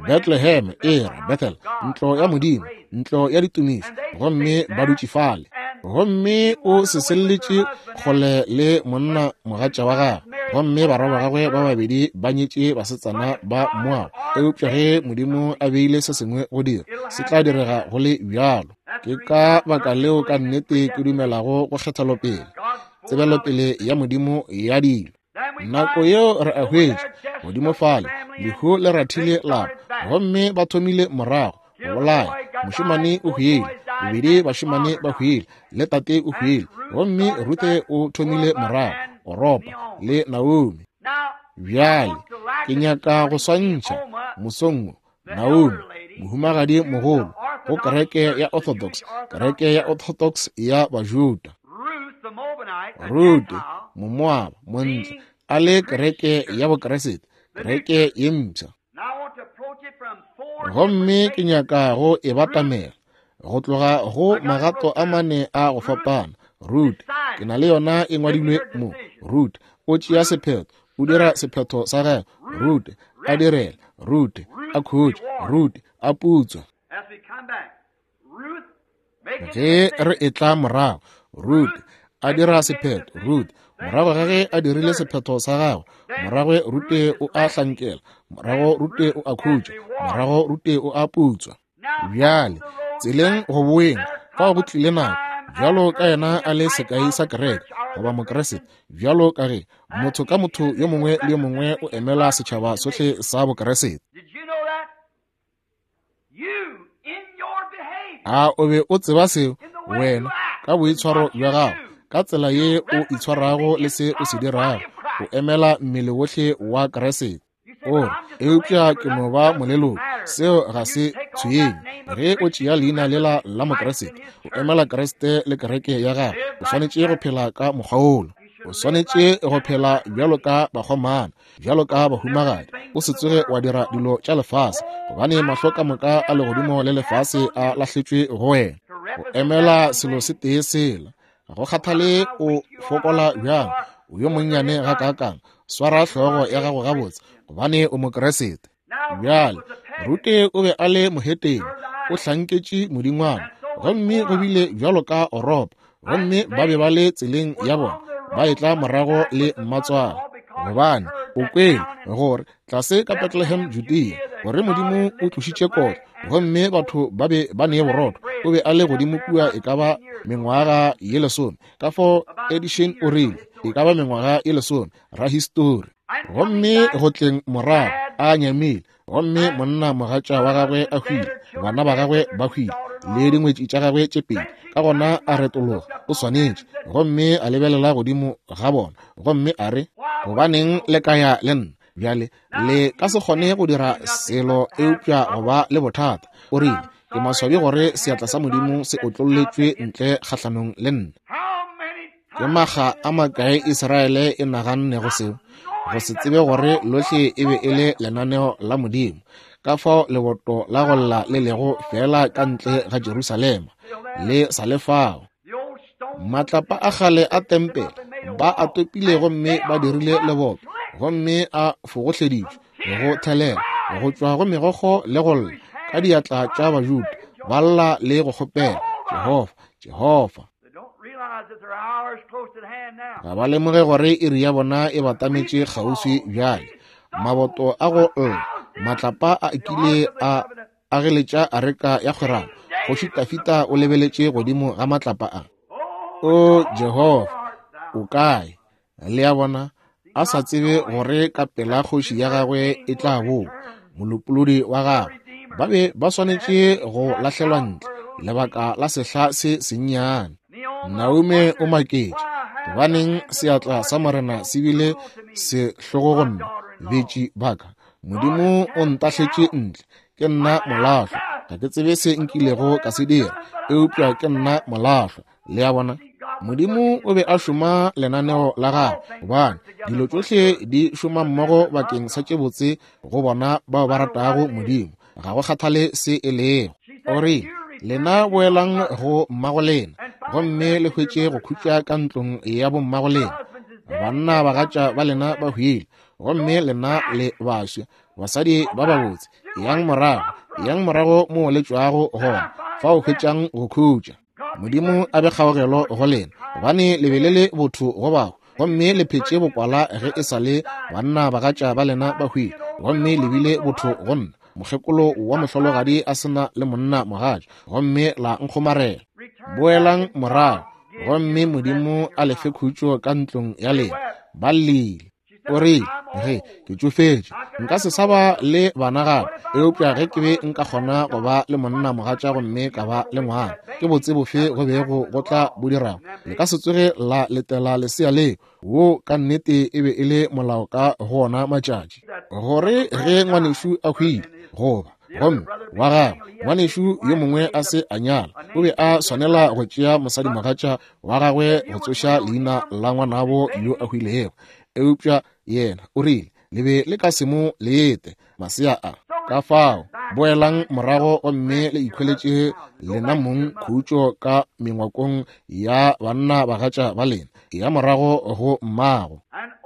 Bethlehem era Bethel ntlo ya modimo ntlo ya ditumišo gomme ba dutše fale gomme o se selletše kgole le monna mogatša wa gagwe. Gomme barwa ba gagwe ba babedi ba nyetše basetsana ba Moab. Eupša ge Modimo a beile se sengwe go dira, se tla direga go le bjalo. Ke ka baka leo ka nnete ke dumelago go kgethelopele, tsebelopele ya Modimo ya dilo. Nako yeo re a hwetše Modimo fale lehu le rathile lapa, gomme ba thomile morago go bolaya. Mošemane o hwile, bobedi bašemane ba hwile, le tate o hwile, gomme Rute o thomile morago Oropa le Naomi. Bjale ke nyaka go swantšha mosong Naomi, mohumagadi mogolo go kereke ya Orthodox, kereke ya Orthodox ya Bajuda. Rute Momoab montle a le kereke ya Bokeresete, kereke ye mpša. Gomme ke nyaka go e batamela go tloga go magato a mane a go fapana. Rute ke na le yona e ngwadilwe mo. Rute o tšea sephetho, o dira sephetho sa gagwe. Rute a direla, Rute a khutša, Rute a putswa. Ge re e tla morago, Rute a dira sephetho. Rute morago ga ge a dirile sephetho sa gagwe, morago Rute o a hlankela, morago Rute o a khutša, morago Rute o a putswa. Bjale tseleng go boeng fa go tlile nako, bjalo ka yena a le sekai sa kereke goba Mokeresete, bjalo ka ge motho ka motho yo mongwe le yo mongwe o emela setšhaba sohle sa Bokeresete. A o be o tseba seo wena ka boitshwaro bja gago, ka tsela ye o itshwarago le se o se dirago, o emela mmele wohle wa Keresete. Ore eupša ke no ba moleloko, seo ga se tshwenye. Ge o tšea leina lela la Mokeresete, o emela Keresete le kereke ya gago, o swanetše go phela ka mokgwaolo. O swanetše go phela bjalo ka bakgomana, bjalo ka bahumagadi. O se tsoge wa dira dilo tša lefase, gobane mahlo ka moka a legodimo le lefase a lahletšwe go wena. O emela selo se tee sela, ga go kgathale o fokola bjang, o yo monnyane ga kakang. Swara hlogo ya gago gabotse, gobane o Mokeresete. Bjale Rute o be a le moheteng, o hlanketše modingwana, gomme go bile bjalo ka Oropa, gomme ba be ba le tseleng ya bona, ba etla morago le mmatswala. Gobane o kwele gore tlase ka Bethlehem Judea, gore Modimo o tlošitše kotlo, gomme batho ba be ba nee borotho. O be a le godimo kua e ka ba mengwaga ye lesome, ka fo edition o rile e ka ba mengwaga ye lesome ra histori. Gomme go tleng morago a nyamile, gomme monna mogatša wa gagwe a hwile, bana ba gagwe ba hwile, le dingwetši tša gagwe tše pedi. Ka gona a retologa o swanetše, gomme a lebelela godimo ga bona, gomme a re, gobaneng le kaya le nna bjale le ka se kgone go dira selo eupša goba le bothata. O rile ke maswabi gore seatla sa Modimo se otlolletšwe ntle kgahlanong le nna. Ke maga a makae Israele e nagannego seo, go se tsebe gore lohle e be e le lenaneo la Modimo, ka fao leboto la go lla le lego fela ka ntle ga Jerusalema le sa le fao. Matlapa a gale a tempele ba a topile, gomme ba dirile leboto, gomme a fogohleditšwe go thelela go tšwa go megogo le go lla ka diatla tša Bajuda, ba lla le go kgopela Jehova, Jehova. Ga ba lemoge gore iri ya bona e batametše kgauswi bjale. Maboto a go lla, matlapa a ekile a ageletša a reka ya kgwerana, go fitafita o lebeletše godimo ga matlapa a. O Jehova, o kae? Le ya bona a sa tsebe gore ka pela kgoši ya gagwe e tla bo molopolodi wa gagwe. Ba be ba swanetše go lahlelwa ntle lebaka la sehla se sennyane. Naomi o maketše, gobaneng seatla sa morena se bile se hlogogonna betši baka. Modimo o ntahletše ntle, ke nna molahlwa, ga ke tsebe se nkilego ka se dira, eupša ke nna molahlwa. Le ya bona Modimo o be a šoma lenaneo la gagwe, gobane dilo tšohle di šoma mmogo bakeng sa tše botse go bona bao ba ratago Modimo, ga go kgathale se e lego. O re lena boelang go mmagolena, gomme le hwetše go khutša ka ntlong ya bo mmagolena. Banna bagatša ba lena ba hwile, gomme lena le bašwa basadi ba babotse, yang morago yang morago mo le tšwago gona fa o hwetšang go khutša. modimo a be kgaogelo go lena gobane le be le le botho go bao gomme le phetše bokwala ge e sa le banna ba gatša ba lena ba hwile gomme le bile botho go nna mokgekolo wa mohlologadi a sena le monna mogatša gomme la nkgomarela boelang morago gomme modimo a lefe khutšo ka ntlong ya lena ba llele o rile ge ke tšofetše nka se saba le bana gape eupša ge ke be nka kgona go ba le monna mogatša gomme ka ba le ngwana ke botse bofe go bego go tla bodirago le ka se tsoge la letela lesea leo wo ka nnete e be e le molao ka go ona matšatši gore ge ngwanešo a hwile goba gomme wa gagwe ngwanešo yo mongwe a se a nyala o be a swanela go tšea mosadi mogatša wa gagwe go tsoša leina la ngwanabo yo a hwilego eupša yena o rile le be le ka semo leete masea a ka fao boelang morago gomme le ikhweletše lenamong khutšo ka mengwakong ya banna bagatša ba lena ya morago go mmago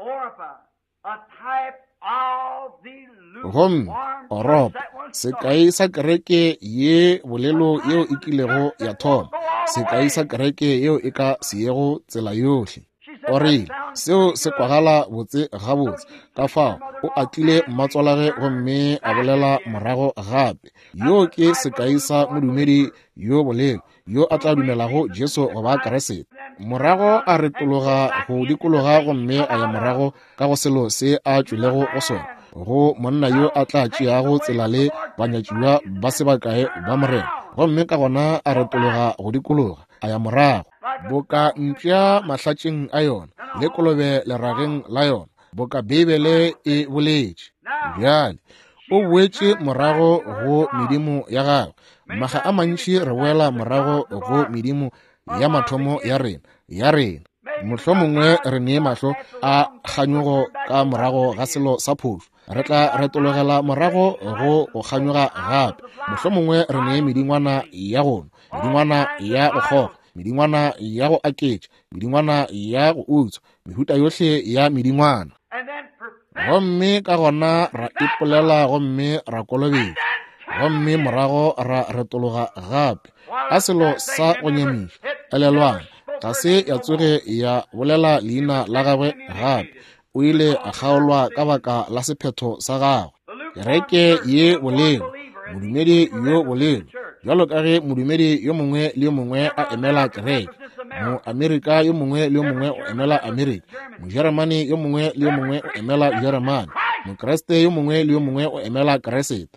gomme oropa sekai sa kereke ye bolelo yeo e kilego ya thoma sekai sa kereke yeo e ka seego tsela yohle o rile seo se kwagala botse gabotse ka fao o atlile mmatswalage gomme a bolela morago gape yo ke sekai sa modumedi yo bolelo yo a tla dumelago Jesu goba Keresete morago a retologa go dikologa gomme a ya morago ka go selo se a tšwelego go sona go monna yo a tla tšeago tsela le banyatšiwa ba sebakae ba morena gomme ka gona a retologa go dikologa a ya morago boka mpša mahlatšeng a yona le kolobe lerageng la yona boka bebele e boletše bjale o boetše morago go medimo ya gagwe maga a mantši re boela morago go medimo ya mathomo ya rena ya rena mohlho mongwe re nee mahlo a kganyogo ka morago ga selo sa phošo re tla retologela morago go go kganyoga gape mohlho mongwe re nee medingwana ya gono medingwana ya go kgoga medingwana ya go aketša medingwana ya go utswa mehuta yohle ya medingwana gomme ka gona ra ipolela gomme ra kolobetša gomme morago ra retologa gape a selo sa go nyamiša elelwana ga se ya tsoge ya bolela leina la gagwe gape o ile a kgaolwa ka baka la sephetho sa gagwe kereke ye bolelo modumedi yo bolelo jalo ka ge modumedi yo mongwe le yo mongwe a emela kereke mo Amerika yo mongwe le yo mongwe o emela Amerika mo Jeremane yo mongwe le yo mongwe o emela Jeremane mo Kriste yo mongwe le yo mongwe o emela Keresete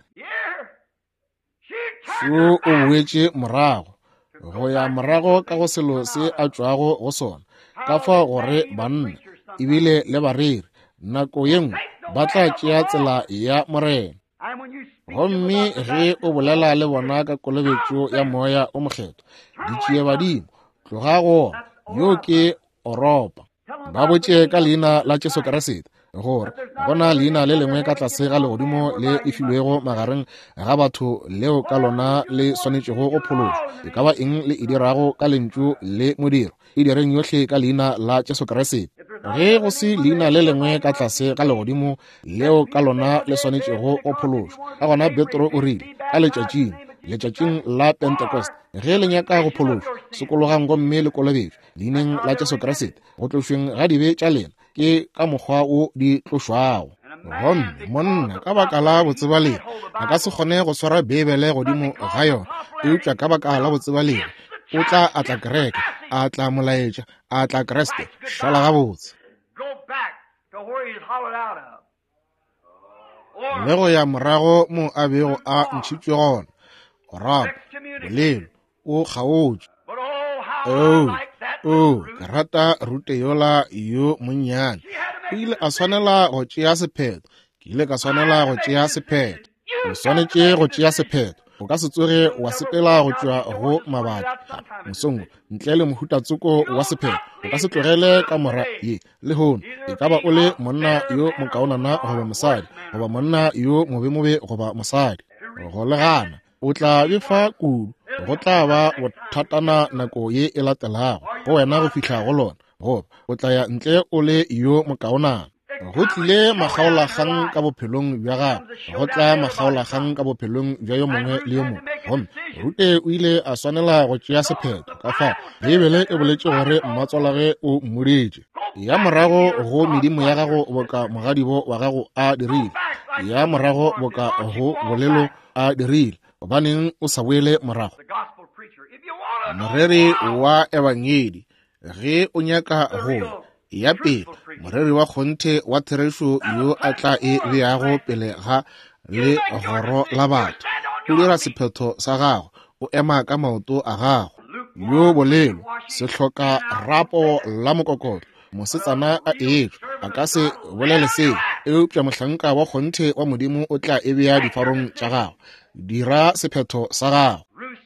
so o boetše morago go ya morago ka go selo se a tšwago go sona ka fa gore banna ebile le bareri nako ye nngwe ba tla tšea tsela ya morena gomme ge o bolela le bona ka kolobetšo ya moya o mokgetho di tšee badimo tloga gona yo ke oropa ba botše ka leina la Jesu Keresete gore bona leina le lengwe ka tlase ga legodimo le e filwego magareng ga batho leo ka lona le swanetšego go phološwa e ka ba eng le e dirago ka lentšu le modiro e direng yohle ka leina la Jesu Keresete ge go se leina le lengwe ka tlase ga legodimo leo ka lona le swanetšego go phološwa ka gona Petro o rile ka letšatšing letšatšing la Pentecost ge le nyaka go phološwa sekologang gomme le kolobetšwe leineng la Jesu Keresete go tlošweng ga dibe tša lena ke ka mokgwa o di tlošwago gomme monna ka baka la botseba lena a ka se kgone go swara bebele godimo ga yona eupša ka baka la botseba lena o tla a tla kereke a tla molaetša a tla Kreste šala gabotse le go ya morago mo a bego a ntšhitšwe gona gorapa bolelo o kgaotše o o ke rata rute yola yo monnyane o ile a swanela go tšea sephetho ke ile ka swanela go tšea sephetho o swanetše go tšea sephetho o ka se tsoge wa sepela go tšwa go mabaka mosong ntle le mohutatsoko wa sephetho o ka se tlogele ka mora ye le hono e ka ba o le monna yo mokaonana goba mosadi goba monna yo mobemobe goba mosadi go le gana o tla befa kudu go tla ba bothatana nako ye e latelago go wena go fihla go lona goba o tla ya ntle o le yo mokaonana go tlile makgaolakgang ka bophelong bja gago, go tla makgaolakgang ka bophelong bja yo mongwe le yo mongwe. Gomme Rute o ile a swanela go tšea sephetho ka fao Bibele e boletše gore mmatswalage o mmoditše. Ya morago go medimo ya gago boka mogadibo wa gago a dirile, ya morago boka go bolelo a dirile, gobaneng o sa boele morago. Moreri wa evangeli ge o nyaka go ya pele, moreri wa kgonthe wa thereso yo a tla e beago pele ga le goro la batho, o dira sephetho sa gago, o ema ka maoto a gago. Yo bolelo se hloka rapo la mokokotlo, mosetsana a etšo a ka se bolele se, eupša mohlanka wa kgonthe wa modimo o tla e bea difarong tša gago. Dira sephetho sa gago.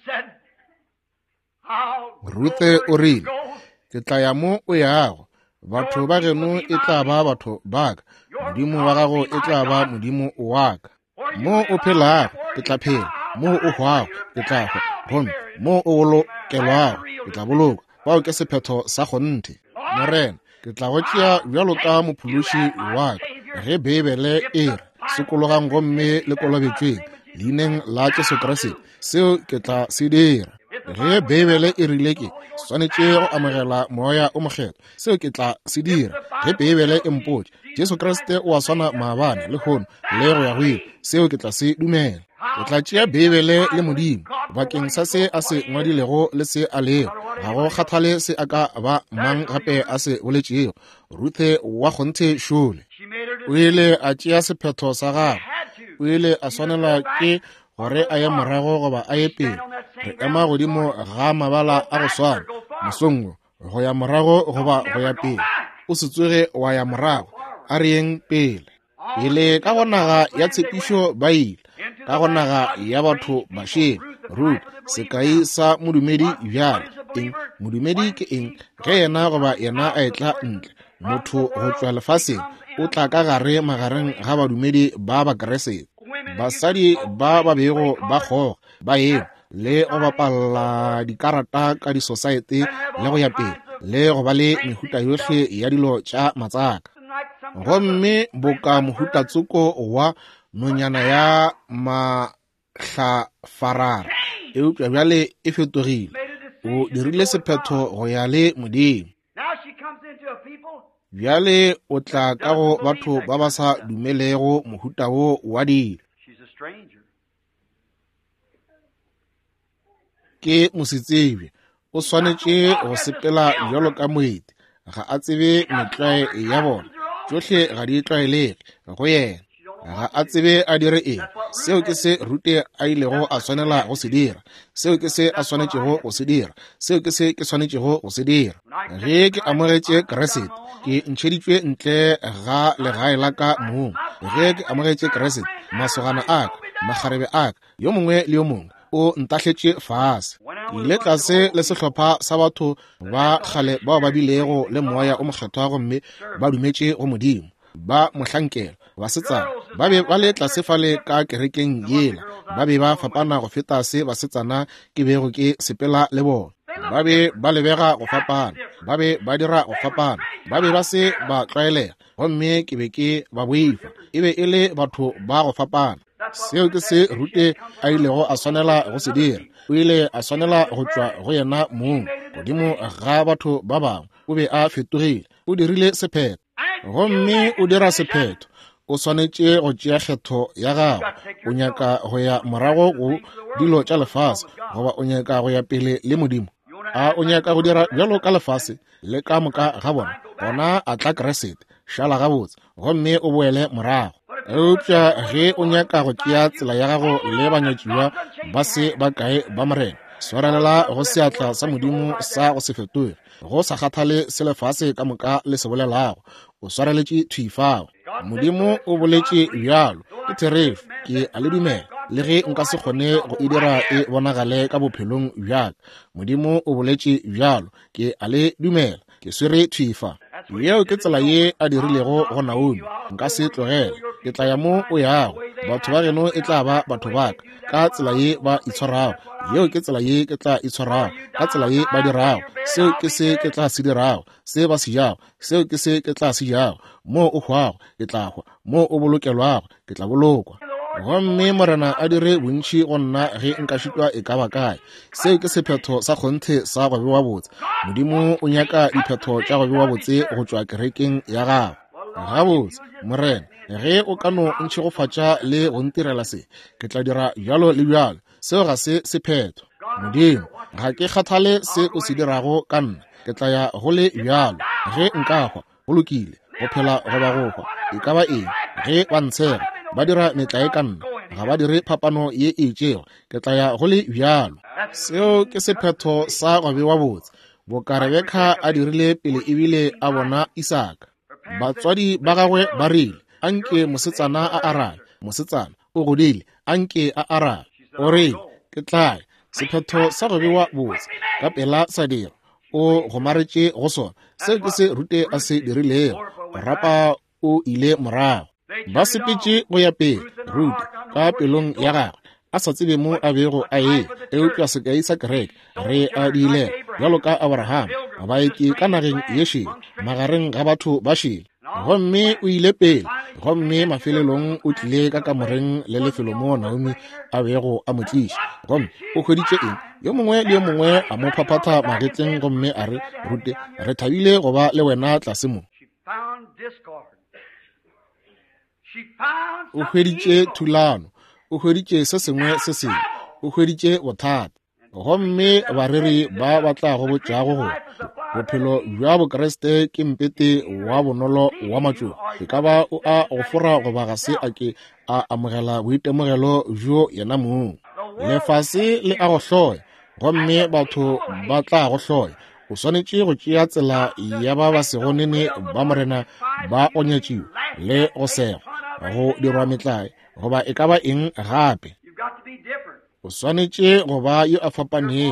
Ruthe o rile, ke tla ya mo o yago, batho ba geno e tla ba batho baka, modimo wa gago e tla ba modimo waka. Mo o phelago ke tla phela, mo o hwago ke tla hwa, gomme mo o bolokelwago ke tla boloka. Bao ke sephetho sa kgonthe. Morena, ke tla go tšea bjalo ka mophološi waka, ge Bibele e re sekologang gomme le kolobetšweng leineng la Jesu Kriste, seo ke tla se dira. Ge Bibele e rile ke swanetše go amogela moya o mokgetho, seo ke tla se dira. Ge Bibele e mpotše Jesu Kriste o a swana maabane le kgono le go ya go ile, seo ke tla se dumela. Ke tla tšea Bibele le modimo bakeng sa se a se ngwadilego le se a lego, ga go kgathale se a ka ba mang gape a se boletšego. Ruthe wa kgonthe šole o ile a tšea sephetho sa gagwe, o ile a swanela ke gore a ye morago goba a ye pele. Re ema godimo ga mabala a go swana, mosongwe go ya morago goba go ya pele. O se tsoge wa ya morago, a re yeng pele. Pele ka go naga ya tshepišo ba ile, ka go naga ya batho ba šele. Rut, sekai sa modumedi bjale eng? Modumedi ke eng? Ge yena goba yena a etla ntle, motho go tšwa lefaseng o tla ka gare magareng ga badumedi ba bakeresete. Basadi ba ba bego ba kgoga ba eng le go bapalla dikarata ka di-society le go ya pele le go ba le mehuta yohle ya dilo tša matsaka. Gomme boka mohutatsoko wa nonyana ya mahlafarara eupša bjale e fetogile, o dirile sephetho go ya le modimo. Bjale o tla ka go batho ba ba sa dumelego mohuta wo wa dilo. Ke mosetsebe, o swanetše go sepela bjalo ka moeti, ga a tsebe metlae ya bona, tšohle ga di tlwaelege go yena. Ga a tsebe a dire eng, seo ke se Rute a ilego a swanela go se dira, seo ke se a swanetšego go se dira, seo ke se ke swanetšego go se dira. Ge ke amogetše Kriste, ke ntšheditšwe ntle ga legae la ka moong. Ge ke amogetše Kriste, masogana a ka, magarebe a ka, yo mongwe le yo mongwe o ntahletše fase. Ke ile tlase le sehlopha sa batho ba kgale bao ba bilego le moya o mokgethwa gomme ba dumetše go modimo, ba mohlankelo basetsana ba be ba le tlase fale ka kerekeng yela, ba be ba fapana go feta se basetsana ke bego ke sepela le bona. Ba be ba lebega go fapana, ba be ba dira go fapana, ba be ba se ba tlwaelega, gomme ke be ke ba boifa, e be e le batho ba go fapana. Seo ke se Rute a ilego a swanela go se dira, o ile a swanela go tšwa go yena mong godimo ga batho ba bangwe. O be a fetogile, o dirile sephetho, gomme o dira sephetho. O swanetše go tšea kgetho ya gago, o nyaka go ya morago go dilo tša lefase goba o nyaka go ya pele le modimo. A o nyaka go dira bjalo ka lefase le ka moka ga bona, gona a tla Kriste, šala gabotse, gomme o boele morago. Eupša ge o nyaka go tšea tsela ya gago le banyatšiwa ba se ba kae ba morena, swarelela go seatla sa modimo sa go se fetoge, go sa kgathale se lefase ka moka le se bolelago, o swareletše thuifago. Modimo o boletše bjalo, ke therefe, ke a le dumela, le ge nka se kgone go e dira e bonagale ka bophelong bjalo. Modimo o boletše bjalo, ke a le dumela, ke swere thuifa. Yeo ke tsela ye a dirilego go Naomi, nka se tlogela, ke tla ya mo o yago, batho ba geno e tla ba batho baka ka tsela ye ba itshwarago, yeo ke tsela ye ke tla itshwarago, ka tsela ye ba dirago, seo ke se ke tla se dirago, se ba se jago, seo ke se ke tla se jago, mo o hwago ke tla hwa, mo o bolokelwago ke tla bolokwa. Gomme Morena a dire bontši go nna ge nka šitwa e ka ba kae. Seo ke sephetho sa kgonthe sa go bewa botse. Modimo o nyaka diphetho tša go bewa botse go tšwa kerekeng ya gago. Gabotse Morena, ge o ka no ntšhegofatša le go ntirela se, ke tla dira bjalo le bjalo. Seo ga se sephetho. Modimo, ga ke kgathale se o se dirago ka nna, ke tla ya go le bjalo. Ge nka hwa go lokile, go phela go ba go hwa e ka ba eng. Ge ba ntshega ba dira metlae ka nna, ga ba dire phapano ye e tšego, ke tla ya go le bjalo. Seo ke sephetho sa go bewa botse. Bo ka Rebeka a dirile pele ebile a bona Isaka. Batswadi ba gagwe ba rile, anke mosetsana a arabe, mosetsana o godile, anke a arabe, o rile, ke tlae. Sephetho sa go bewa botse ka pela sa dira, o gomaretše go sona, seo ke se rute a se dirilego, go rapa o ile morago. Ba sepetše go ya pele Rute ka pelong ya gagwe, a sa tsebe mo a bego a ye, eupša sekai sa kereke re a diile bjalo ka Abraham, ba eke ka nageng ye šele, magareng ga batho ba šele. Gomme o ile pele, gomme mafelelong o tlile ka kamoreng le lefelo mo Naomi a bego a mo tliša. Gomme o hweditše eng? Yo mongwe le yo mongwe a mo phaphatha magetleng, gomme a re, Rute, re thabile go ba le wena tlase mo. O hweditše thulano, o hweditše se sengwe se sengwe, o hweditše bothata. Gomme bareri ba batla go botšago go bophelo bja bokreste ke mpete wa bonolo wa matšo, e ka ba o a go fora goba ga se a ke a amogela boitemogelo bjo yena moo. Lefase le a go hloya, gomme batho ba tla go hloya. O swanetše go tšea tsela ya ba ba segonene ba Morena ba onyetšiwe le go sega, go dirwa metlae, goba e ka ba eng gape. O swanetše go ba yo a fapaneng,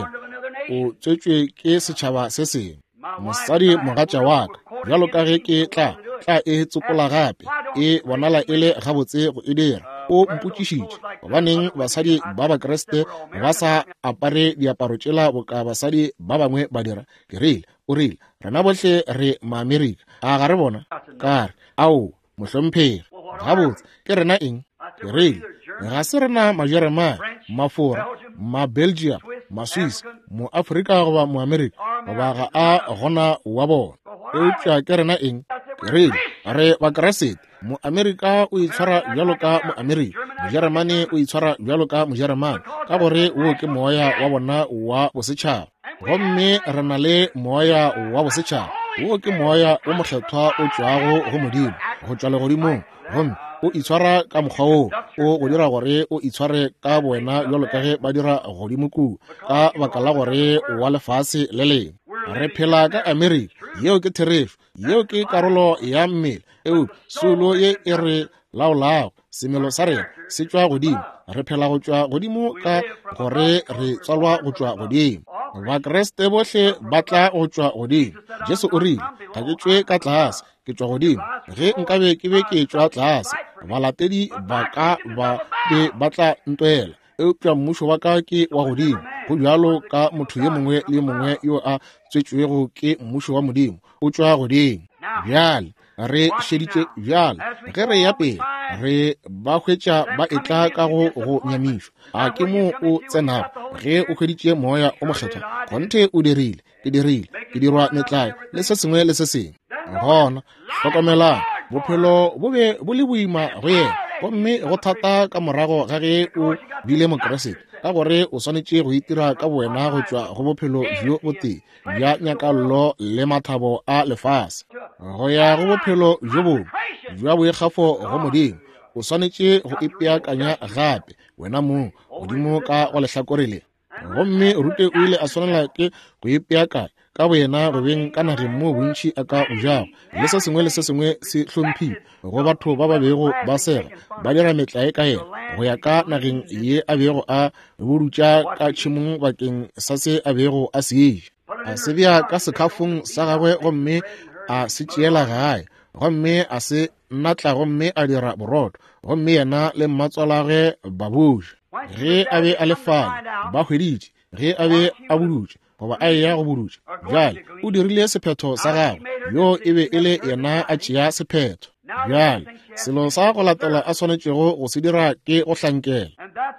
o tswetšwe ke setšhaba se sengwe. Mosadi mogatša wa ka, bjalo ka ge ke tla tla e tsopola gape, e bonala e le gabotse go e dira, o mpotšišitše, gobaneng basadi ba bakreste ba sa apare diaparo tšela boka basadi ba bangwe ba dira. Ke rile, o rile, rena bohle re maamerika, a ga re bona? Ka re, ao, mohlomphegi, gabotse, ke rena eng? Ke rile, ga se rena majeremane, mafora, ma-Belgium, ma-Swiss, mo-Afrika goba mo-Amerika, goba ga a gona wa bona. Eupša ke rena eng? Ke rile, re bakrasete, mo-Amerika o itshwara bjalo ka mo-Amerika, mojeremane o itshwara bjalo ka mojeremane, ka gore wo ke moya wa bona wa bosetšhaba. Gomme re na le moya wa bosetšhaba, wo ke moya o mokgethwa o tšwago go Modimo, go tšwa legodimong. Gomme o itshwara ka mokgwa o o go dira gore o itshware ka boena bjalo ka ge ba dira godimo kudu, ka baka la gore wa lefase le leng. Re phela ka Amerika, yeo ke therefu, yeo ke karolo ya mmele, eo solo ye e re laolago, semelo sa rena se tšwa godimo. Re phela go tšwa godimo ka gore re tswalwa go tšwa godimo. Bakreste bohle ba tla go tšwa godimo. Jesu o rile, ga ke tšwe ka tlase, ke tšwa godimo. Ge nkabe ke be ke tšwa tlase, balatedi ba ka ba be ba tla ntwela. Eupša mmušo wa ka ke wa godimo, go bjalo ka motho ye mongwe le mongwe yo a tswetšwego ke mmušo wa Modimo o tšwa godimo. Bjale re šeditše bjale, ge re ya pele re ba hwetša ba etla ka go go nyamišwa. A ke mo o tsenago, ge o hweditše moya o mokgethwa, kgonthe o dirile, ke dirile, ke dirwa metlae le se sengwe le se sengwe. Gona hlokomelang, bophelo bo be bo le boima go yena, gomme go thata ka morago ga ge o bile mokreste, ka gore o swanetše go itira ka boena go tšwa go bophelo bjo botee bja nyakallo le mathabo a lefase, go ya go bophelo bjo bongwe bja boikgafo go Modimo. O swanetše go ipeakanya gape wena moo Modimo ka go lehlakorele. Gomme Rute o ile a swanela ke go ipeakanya ka boena go beng ka nageng mo bontši a ka bojago, le se sengwe le se sengwe se hlomphiwe go batho ba ba bego ba sega ba dira metlae ka yena, go ya ka nageng ye a bego a bodutša ka tšhimong bakeng sa se a bego a seja. A se bja ka sekhafong sa gagwe, gomme a se tšeela gae, gomme a se nnatla gomme a dira boroto gomme yena le mmatswalage ba boja ge a be a lefale ba hweditše ge a be a budutše goba a eya go budutša bjale o dirile sephetho sa gagwe yo e be e le yena a tšea sephetho bjale selo sa go latela a swanetšego go se dira ke go hlankela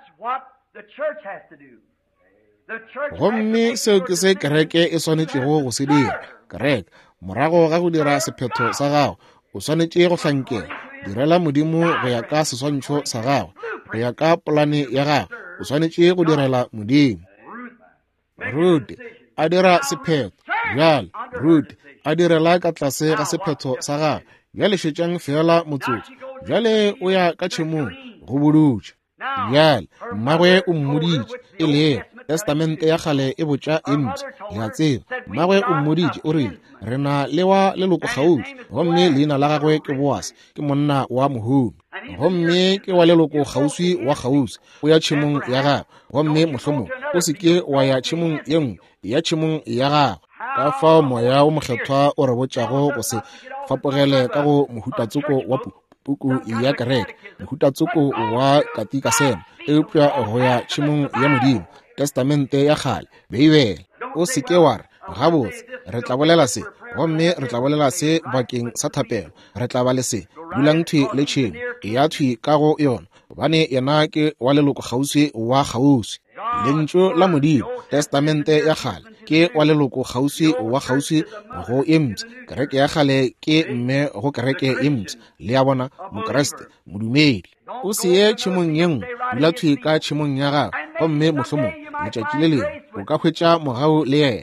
gomme seo ke se kereke e swanetšego go se dira kereke morago ga go dira sephetho sa gago o swanetše go hlankela direla modimo go ya ka seswantšho sa gago go ya ka polane ya gago o swanetše go direla modimo. Ruth a dira sephetho bjale Ruth a direla ka tlase ga sephetho sa gago bjale šetšang fela motsotso bjale o ya ka tšhemong go budutša bjale mmagwe o mmoditše e le testamente ya kgale e botša e ntse ya tseba mmagwe o mmoditše o rile re na le wa leloko kgauswi gomme leina la gagwe ke Boas ke monna wa mohumi gomme ke wa leloko kgauswi wa kgauswi o ya tšhemong ya gagwe gomme mohlomong o se ke wa ya tšhemong ye nngwe ya tšhemong ya gagwe ka fao moya o mokgethwa o re botšago go se fapogele ka go mohutatsoko wa puku ya kereke mohutatsoko wa katika sena eupša go ya tšhemong ya modimo testamente ya kgale beibele o se ke wa re gabotse re tla bolela se gomme re tla bolela se bakeng sa thapelo re tla ba le se dulang thwi le tšhemo e ya thwi ka go yona gobane yena ke wa leloko kgauswi wa kgauswi lentšu la modimo testamente ya kgale ke wa leloko kgauswi wa kgauswi go emtse kereke ya kgale ke mme go kereke emtse le ya bona mokreste modumedi o se ye tšhemong ye nngwe dula thwi ka tšhemong ya gago gomme mohlomong letšatši le lengwe o ka hwetša mogau le yena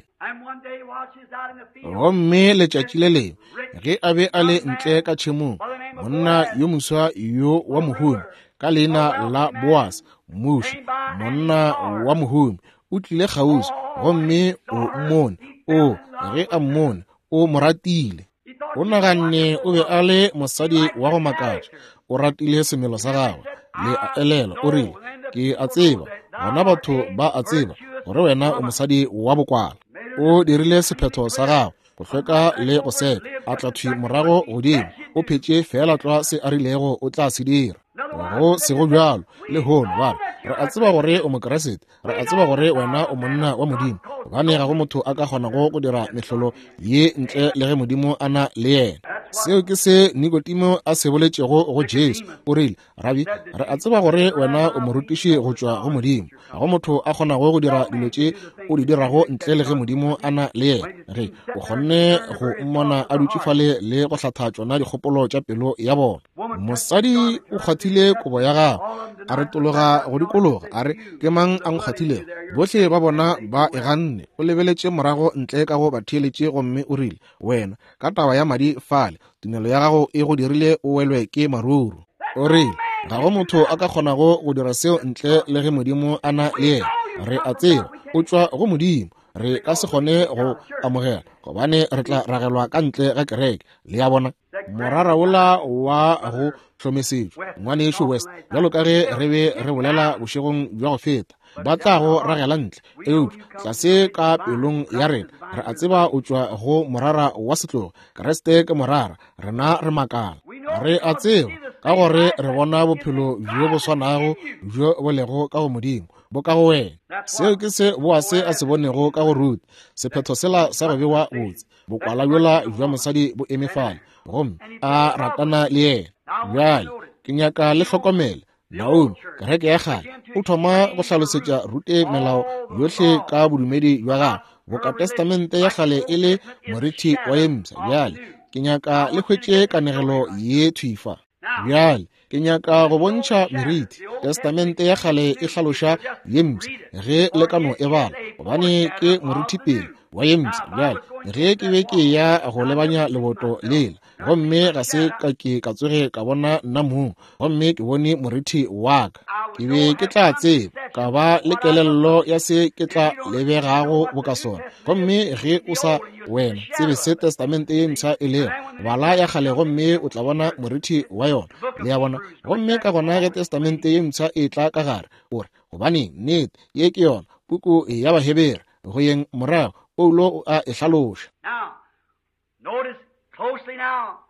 gomme letšatši le lengwe ge a be a le ntle ka tšhemong monna yo moswa yo wa mohumi ka leina la Boas muši monna wa mohumi o tlile kgauswi gomme o mmone o ge a mmone o mo ratile o naganne o be a le mosadi wa go makatša o ratile semelo sa gagwe le a elela o rile ke a tseba gona batho ba a tseba gore wena o mosadi wa bokwala o dirile sephetho sa gagwe go hlweka le go seka a tla thwi morago godimo o phetše fela tloa se a rilego o tla se dira go sego bjalo le hono bana re a tseba gore o mokeresete re a tseba gore wena o monna wa modimo gobane ga go motho a ka kgonago go dira mehlolo ye ntle le ge modimo a na le yena seo ke se Nikodimo a se boletšego go Jesu o rile rabi re a tseba gore wena o morutiši go tšwa go modimo ga go motho a kgonago go dira dilo tše o di dirago ntle le ge modimo a na le yena re o kgonne go mmona a dutšefale le go hlatha tšona dikgopolo tša pelo ya bona mosadi o kgwathile kobo ya gago a retologa go dikologa a re ke mang a nkgwathilego bohle ba bona ba e ganne o lebeletše morago ntle ka go ba theeletše gomme o rile wena ka taba ya madi fale tumelo ya gago e go dirile o welwe ke maruru o rile ga go motho a ka kgonago go dira seo ntle le ge modimo a na le yena re a tseba o tšwa go modimo re ka se kgone go amogela gobane re tla ragelwa ka ntle ga kereke le ya bona morara ola wa go hlomesetšwa ngwanešo west bjalo ka ge re be re bolela bošegong bja go feta ba tla go ragela ntle eupša tlase ka pelong ya rena re a tseba o tšwa go morara wa setlogo kereste ke morara rena re makala re a tseba ka gore re bona bophelo bjo bo swanago bjo bo lego ka go modimo bo ka go wena seo ke se Boase a se bonego ka go Ruth sephetho sela sa go bewa botse bokwala bjola jwa mosadi bo emefala gomme a ratana le yena bjale ke nyaka le hlokomele Naomi kereke ya kgale o thoma go hlalosetša Rute melao yohle ka bodumedi bja gagwe boka testamente ya kgale e le morithi wa emsa bjale ke nyaka le hwetše kanegelo ye thwifa bjale ke nyaka go bontšha meriti testamente ya kgale e hlaloša yemsa ge le kano e bala gobane ke morithi pele wa yemsa bjale ge ke be ke ya go lebanya leboto lela gomme ga se ka ke ka tsoge ka bona nna moo gomme ke bone morithi wa ka ke be ke tla tseba ka ba le kelello ya se ke tla lebegago boka sona gomme ge o sa wena tsebe se testamente ye ntšha e lego bala ya kgale gomme o tla bona morithi wa yona le ya bona gomme ka gona ge testamente ye ntšha e tla ka gare ore gobane nnete ye ke yona puku ya bahebere go yeng morago Paulo a e hlaloša Now, notice closely now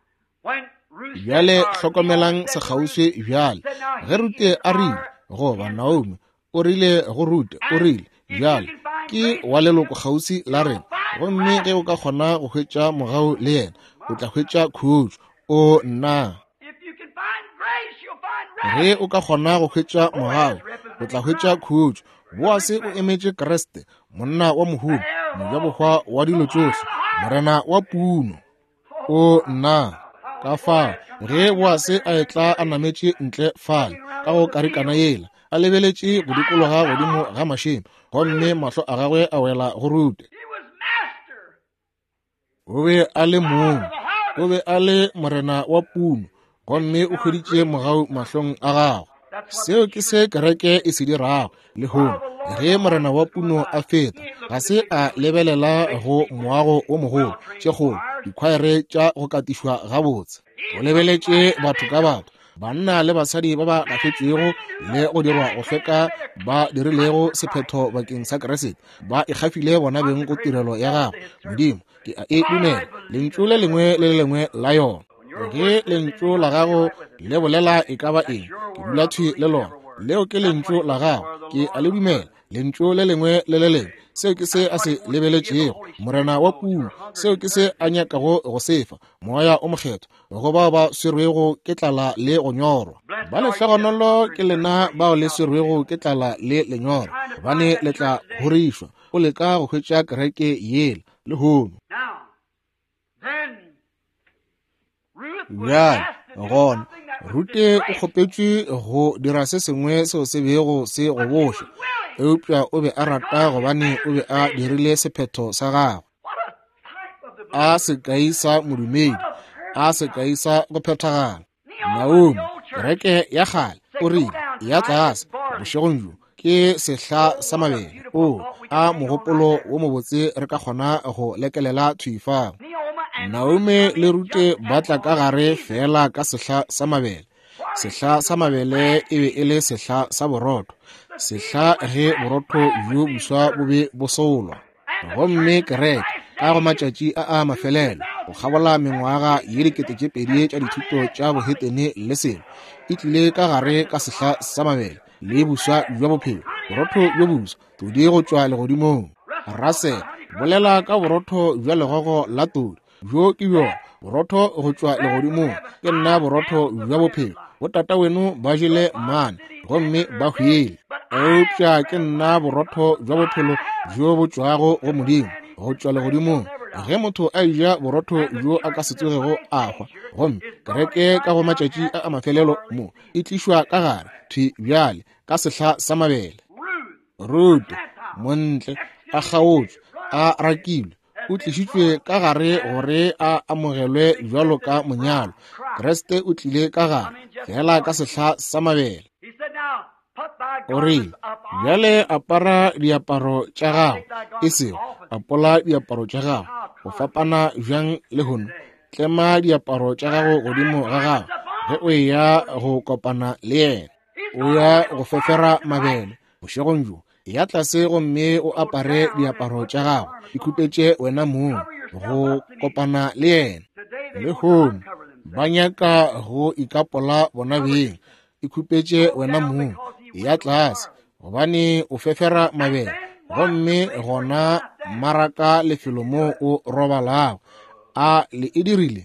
bjale hlokomelang sekgauswi bjale ge Rute a rile goba Naomi o rile go Rute o rile bjale ke wa leloko kgausi la rena gomme ge o ka kgona go hwetša mogau le yena o tla hwetša khutšo o nna ge o ka kgona go hwetša mogau o tla hwetša khutšo boase o emetše Kreste monna wa mohumo mojabokgwa wa dilo tšohle morena wa puno o nna ka fao ge boase a etla a nametše ntle fale ka go karikana yela a lebeletše go dikologa godimo ga mašemo gomme mahlo a gagwe a wela go Rute. O be a le mong o be a le morena wa puno gomme o hweditše mogau mahlong a gago. Seo ke se kereke e se dirago le hong ge morena wa puno a feta ga se a lebelela go moago o mogolo tšegolo dikhwaere tša go katišwa gabotse o lebeletše batho ka batho banna le basadi ba ba gafetšego le go dirwa go hleka ba dirilego sephetho bakeng sa Keresete ba ikgafile bona beng go tirelo ya gago Modimo ke a e dumela lentšu le lengwe le le lengwe la yona ge lentšu la gago le bolela e ka ba eng ke dula thwi le lona leo ke lentšu la gago ke a le dumela lentšu le lengwe le le lengwe seo ke se a se lebeletšego morena wa puno seo ke se a nyakago go sefa moya o mokgetho go bao ba swerwego ke tlala le go nyorwa ba lehlogonolo ke lena bao le swerwego ke tlala le lenyora bane le tla horišwa o leka go hwetša kereke yela le hono bjale gona Rute o kgopetše go dira se sengwe seo se bego se go boša eupša o be a rata gobane o be a dirile sephetho sa gagwe a sekai sa modumedi a sekai sa go phethagala Naomi kereke ya kgale o rile ya tlase bošegong jo ke sehla sa mabele o a mogopolo wo mobotse re ka kgona go lekelela thwifang Naomi le Rute ba tla ka gare fela ka sehla sa mabele sehla sa mabele e be e le sehla sa borotho sehla ge borotho jo buswa bo be bo solwa gomme kereke ka go matšatši a a mafelelo go kgabola mengwaga ye dikete tše pedi tša dithuto tša bohetene le selo e tlile ka gare ka sehla sa mabele le buswa bja bophelo borotho bjo buswa todi go tšwa legodimong Russell bolela ka borotho bja legogo la todi bjo ke bjona borotho go tšwa legodimong ke nna borotho bja bophelo botata wenu ba jele mane gomme ba hwile eupša ke nna borotho bja bophelo bjo bo tšwago go Modimo go tšwa legodimong ge motho a ja borotho bjo a ka se tsogego a hwa gomme kereke ka go matšatši a mafelelo mo e tlišwa ka gare thwi bjale ka sehla sa mabele Rute montle a kgaotšwe a rakilwe o tlišitšwe ka gare gore a amogelwe bjalo ka monyalo Kreste o tlile ka gare fela ka sehla sa mabele o rile bjale apara diaparo tša gago e sego apola diaparo tša gago go fapana bjang le hono tlema diaparo tša gago godimo ga gago ge o ya go kopana le yena o ya go fefera mabele bošegong jo ya tlase gomme o apare diaparo tša gago ikhupetše wena moo go kopana le yena le hono ba nyaka go ikapola bona beng ikhupetše wena moo ya tlase gobane o fefera mabele gomme gona maraka lefelo mo o robalago a le e dirile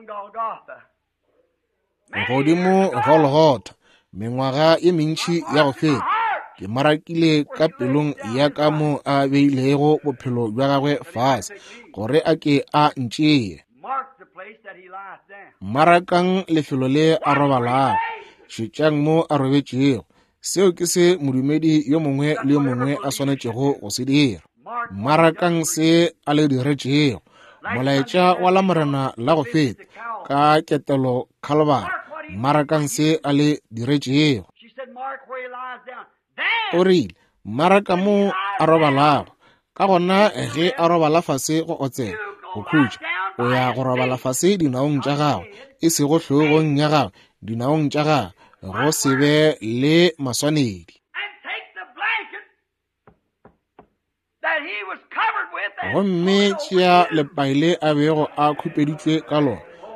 godimo Golgotha mengwaga ye mentši ya go feta ke marakile ka pelong ya ka mo a beilego bophelo bja gagwe fase gore a ke a ntšee marakang lefelo le a robalago šetšang mo a robetšego seo ke se modumedi yo mongwe le yo mongwe a swanetšego go se dira marakang se a le diretšego molaetša wa la morena la go feta ka ketelo Calvary marakang se a le diretšego o rile maraka mo a robalago ka gona ge a robala fase go otsela go khutša o ya go robala fase dinaong tša gago e se go hlogong ya gago dinaong tša gago go se be le maswanedi gomme tšea lepaile a bego a khupeditšwe ka lona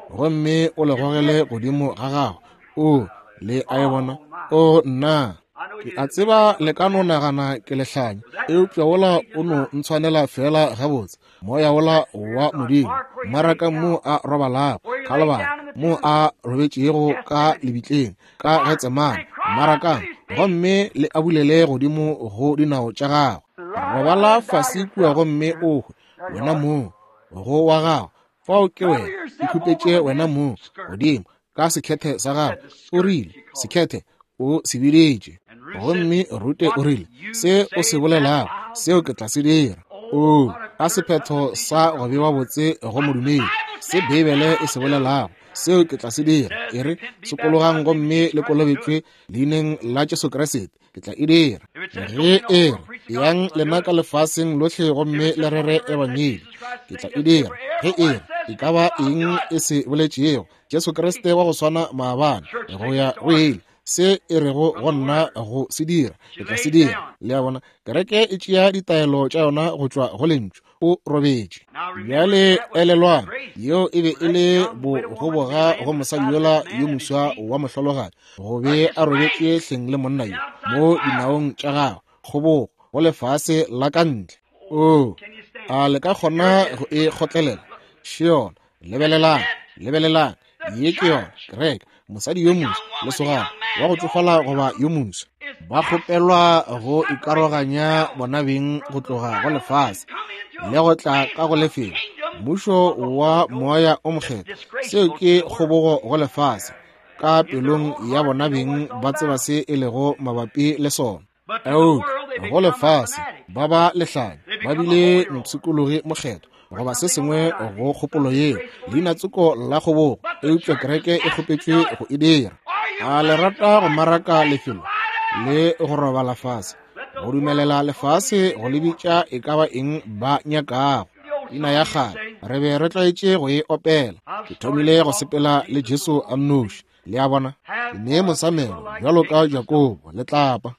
gomme o le gogele godimo ga gago o le a e bona o nna ke a tseba le ka no nagana ke lehlanya eupša wola o no ntshwanela fela gabotse moya wola wa modimo maraka mo a robalago ka lebaka mo a robetšego ka lebitleng ka getsemane marakang gomme le a bulele godimo go dinao tša gago robala fase kua gomme o wena mo go wa gago fao ke wena ikhupetše wena mo godimo ka sekhethe sa gago o rile sekhethe o se biletše gomme rute o rile se o se bolelago seo ke tla se dira o a sephetho sa go bewa botse go modumedi se bebele e se bolelago seo ke tla se dira e re sekologang gomme le kolobetšwe leineng la Jesu Kriste ke tla e dira ge e re yang lena ka lefaseng lotlhe gomme le rere evangeli ke tla e dira ge e re e ka ba eng e se boletšego Jesu Kriste wa go swana maabane go ya go ele se e rego go nna go se dira ke tla se dira le a bona kereke e tšea ditaelo tša yona go tšwa go lentšu o robetše bjale elelwana yeo e be e le bogoboga go mosadi yola yo moswa wa mohlologadi go be a robetše hleng le monna yo mo dinaong tša gago kgobogo go lefase la ka ntle o a le ka kgona go e kgotlelela shion lebelelang lebelelang ye ke yona kereke mosadi yo moswa le sogana wa go tsofala goba yo moswa ba kgopelwa go ikaroganya bona beng go tloga go lefase le go tla ka go lefela mmušo wa moya o mokgetho seo ke kgobogo go lefase ka pelong ya bona beng ba tseba se e lego mabapi le sona eo go lefase ba ba lehlanya ba bile motshikologi mokgetho goba se sengwe go kgopolo yeo leinatsoko la kgobogo eupša kereke e kgopetšwe go e dira a le rata go maraka lefelo le go roba lefase go dumelela lefase go le bitša e ka ba eng ba nyakago ina ya gale re be re tlaetše go e opela ke thomile go sepela le Jesu a nnoši le a bona ke nee mosamelo bjalo ka Jakobo le tlapa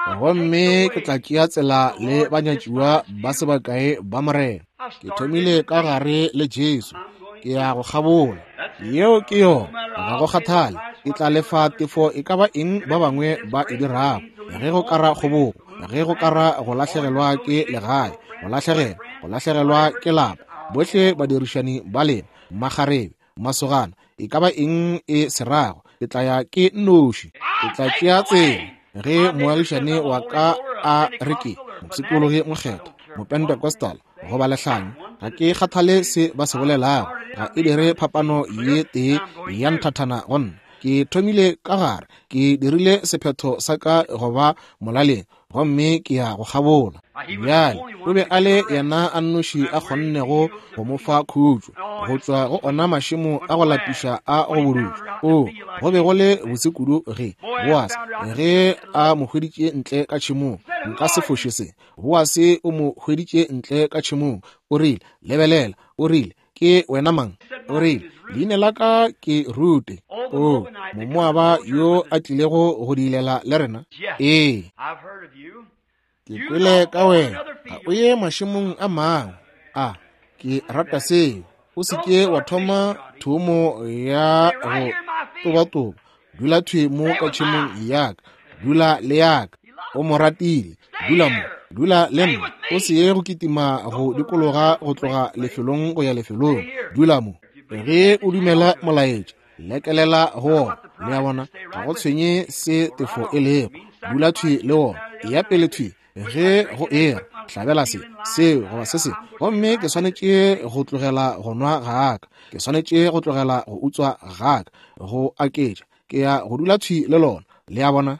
gomme ke tla tšea tsela le banyatšiwa ba sebakae ba morena ke thomile ka gare le Jesu ke ya go kgabola yeo ke yona ga go kgathale e tla lefa tefo e ka ba eng ba bangwe ba e dirago ya ge go kara kgobogo ya ge go kara go lahlegelwa ke legae go lahlegelwa go lahlegelwa ke lapa bohle badirišani ba lena magarebe masogana e ka ba eng e serago ke tla ya ke nnoši ke tla tšea tsela ge moagišane wa ka a reke mopsikologi mokgetho mopentekostal go ba lehlanya ga ke kgathale se ba se bolelago ga e dire phapano ye tee ya nthathana go nna ke thomile ka gare ke dirile sephetho sa ka go ba molaleng gomme ke ya go kgabola bjale o be a le yena a nnoši a kgonnego go mo fa khutšo go tšwa go ona mašemo a go lapiša a go borutšo o go be go le botse kudu ge boas ge a mo hweditše ntle ka tšhemong nka se foše se boase o mo hweditše ntle ka tšhemong o rile lebelela o rile ke wena mang o rile leina la ka ke Rute o momoaba yo a tlilego go diilela le rena ee ke kwele ka wena ga o ye mašemong a mangwe a ke rata seo o seke wa thoma thomo ya go tobatoba dula thwe mo ka tšhemong yaka dula le yaka o mo ratile dula mo dula le mo o se ye go kitima go dikologa go tloga lefelong go ya lefelong dula mo ge o dumela molaetša lekelela go ona le ya bona ga go tshwenye se tefo e lego dula thwe le ona e ya pele thwe ge go era hlabela se seo goba se se gomme ke swanetše go tlogela go nwa gaaka ke swanetše go tlogela go utswa gaaka go aketša ke ya go dula thwi le lona le ya bona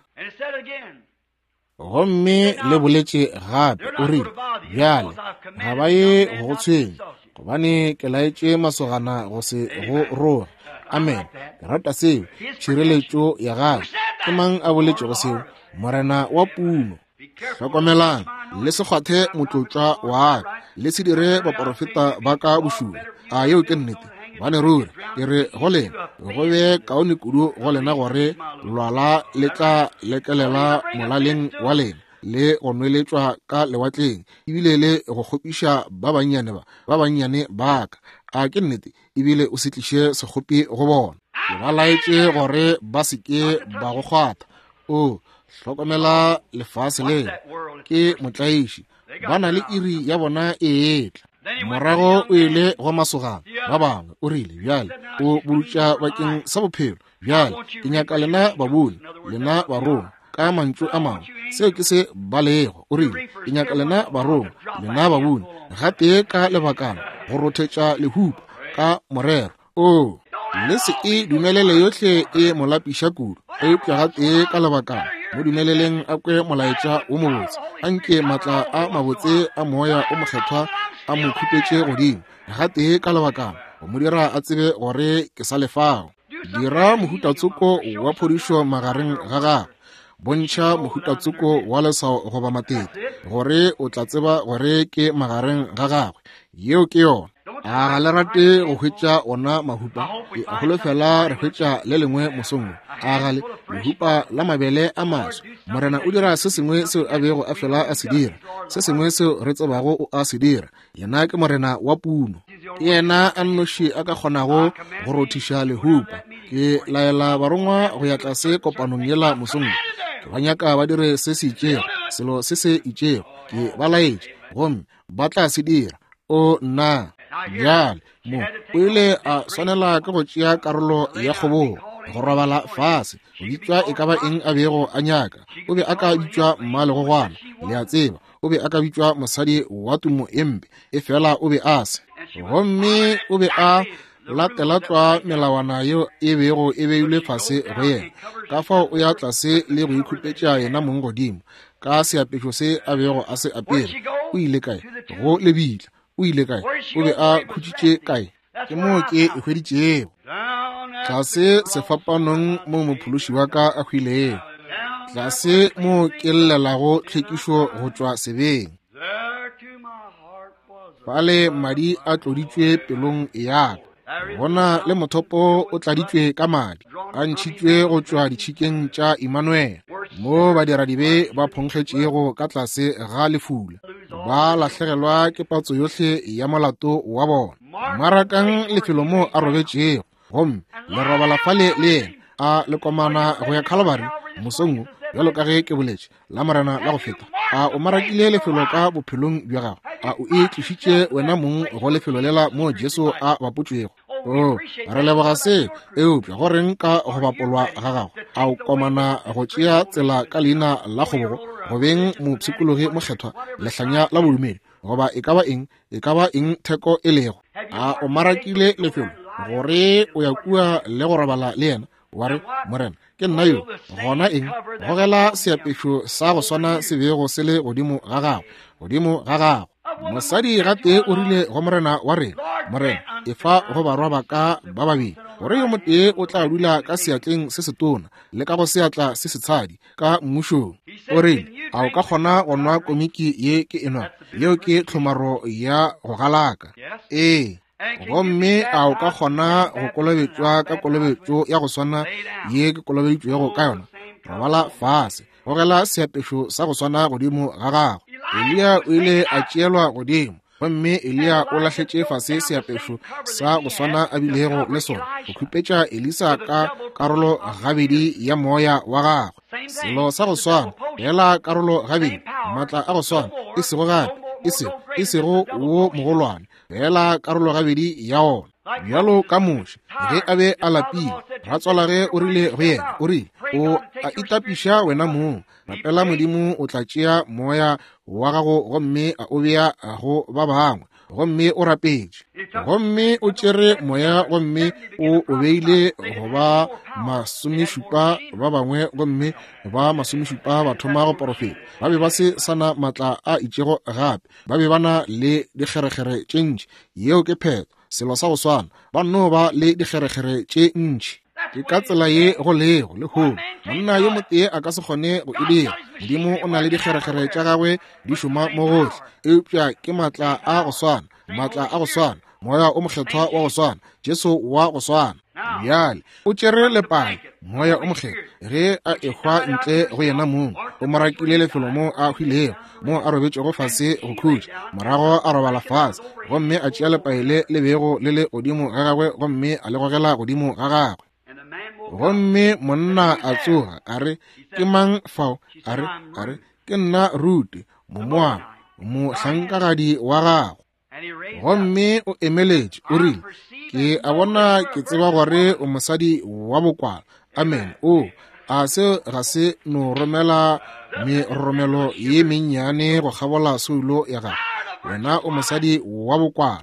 gomme le boletše gape o rile bjale ga ba ye go go tshwenya gobane ke laetše masogana go se go roga amen ke rata seo tšhireletšo ya gae ke mang a boletšego seo morena wa puno hlokomelang le se kgwathe motlotlwa wa ka le se dire baporofeta ba ka bošula a yeo ke nnete bane ruri ke re go lena go be kaone kudu go lena gore lwala le tla lekelela molaleng wa lena le go nweletšwa ka lewatleng ebile le go kgopiša ba bannyane ba ba bannyane ba ka a ke nnete ebile o se tliše sekgopi go bona. Ke ba laetse gore ba se ke ba go kgwatha. O hlokomela lefase le ke motlaiši, ba na le iri ya bona e etla. Morago o ile go masogana ba bangwe o rile bjale o burutša bakeng sa bophelo. Bjale ke nyaka lena babuni lena barong ka mantšu a mangwe seo ke se balego o rile ke nyaka lena barong lena babuni gate ka lebakana go rothetša lehupa ka morero. O le se e dumelele yohle e molapiša kudu e upša gate ka lebakana mo dumeleleng a kwe molaetša o mobotse a nke matla a mabotse a moya o mokgethwa a mo khupetše godimo gate ka lebakana go mo dira a tsebe gore ke sa lefago. Dira mohutatsoko wa phodišo magareng ga gagwe, bontšha mohutatsoko wa lesao goba matete gore o tla tseba gore ke magareng ga gagwe yeo ke yona. A ga le rate go hwetša ona mahupa, e holofela re hwetša le lengwe mosong. A ga le lehupa la mabele a maswa, morena o dira se sengwe seo a bego a fela a se dira, se sengwe seo re tsebago o a se dira. Yena ke morena wa puno, ke yena a nnoši a ka kgonago go rothiša lehupa. Ke laela barongwa go ya tlase kopanong yela mosong, ke ba nyaka ba dire se se itšego, selo se se itšego, ke ba laetše gomme ba tla se dira. O nna bjale mo o ile a swanela ke go tšea karolo ya kgobogo go robala fase go bitšwa e ka ba eng a bego a nyaka. O be a ka bitšwa mmalegogwana le a tseba, o be a ka bitšwa mosadi wa tumo empe e fela o be a se. Gomme o be a latelatlwa melawana yo e bego e beilwe fase go yena, ka fao o ya tlase le go ikhupetša yena mong godimo ka seapešo se a bego a se apere. O ile kae? Go lebitla. O ile kae? O be a khutšitše kae? Ke moo ke e hweditšego tlase sefapanong mo mophološi wa ka a hwilego, tlase mo ke llelago tlhwekišo go tšwa sebeng. Bale madi a tloditšwe pelong ya ka, bona le mothopo o tladitšwe ka madi a ntšhitšwe go tšwa ditšhikeng tša Emmanuel, mo badiradibe ba phonkgetšego ka tlase ga lefula, ba lahlegelwa ke patso yohle ya molato wa bona. Marakang lefelo mo a robetšego, gomme le robala fale le yena a lekomana go ya Calvary mosong bjalo ka ge ke boletše la morena la go feta. A o marakile lefelo ka bophelong bja gago, a o e tlišitše wena mong go lefelo lela mo Jesu a bapotšwego. O re leboga se eupša go reng ka go bapolwa ga gago, a o komana go tšea tsela ka leina la kgobogo go beng mopshikologi mokgethwa lehlanya la bodumedi goba e ka ba eng e ka ba eng theko e lego. A o marakile lefelo gore o ya kua le go robala le yena, wa re morena ke nna yo gona eng gogela seapešo sa go swana se bego se le godimo ga gago, godimo ga gago. Mosadi gate o rile go morena wa re, morena e fa go barwa ba ka ba babedi gore yo motee o tla dula ka seatleng se se tona le ka go seatla se se tshadi ka mmušong. O rile a o ka kgona go nwa komiki ye ke enwa yeo ke tlhomaro ya go galaka. Ee, gomme a o ka kgona go kolobetšwa ka kolobetšo ya go swana ye ke kolobeditšwego ka yona. Robala fase gogela seapešo sa go swana godimo ga gago. Elia o ile a tšeelwa godimo, gomme Elia o lahletše fase seapešo sa go swana a bilego le sona go khupetša Elisa ka karolo gabedi ya moya wa gagwe. Selo sa go swana bjela karolo gabedi, maatla a go swana e sego gape e se e sego wo mogolwane bjela karolo gabedi ya ona. Bjalo ka moši ge a be a lapile, ra tswala ge o rile go yena o rile o a itapiša wena mong, rapela Modimo o tla tšea moya wa gago gomme a o bea go ba bangwe, gomme o rapetše, gomme o tšere moya gomme o o beile go ba masomešupa ba bangwe, gomme ba masomešupa ba thoma go porofeta. Ba be ba se sana maatla a itšego gape, ba be ba na le dikgerekgere tše ntši, yeo ke pheto. Selo sa go swana ba no ba le dikgerekgere tše ntši. Ke ka tsela ye go lego le holo, monna yo motee a ka se kgone go e dira. Modimo o na le dikgerekgere tša gagwe di šoma mo gohle, eupša ke maatla a go swana, maatla a go swana, moya o mokgethwa wa go swana, Jesu wa go swana. Bjale o tšere lepale moya o mokgethwa ge a ekgwa ntle go yena mong, o marakile lefelo mo a hwilego, mo a robetše go fase go khutša, morago a robala fase, gomme a tšea lepaile le bego le le godimo ga gagwe, gomme a le gogela godimo ga gagwe. Gomme monna a tsoga a re, ke mang fao? A re, a re, ke nna Rute, momoaba, mohlankagadi wa gago. Gomme o emeletše, o rile, ke a bona ke tseba gore o mosadi wa bokwala. Amen. O a se ga se no romela meromelo ye mennyane go kgabola seulo ya gago. Wena o mosadi wa bokwala.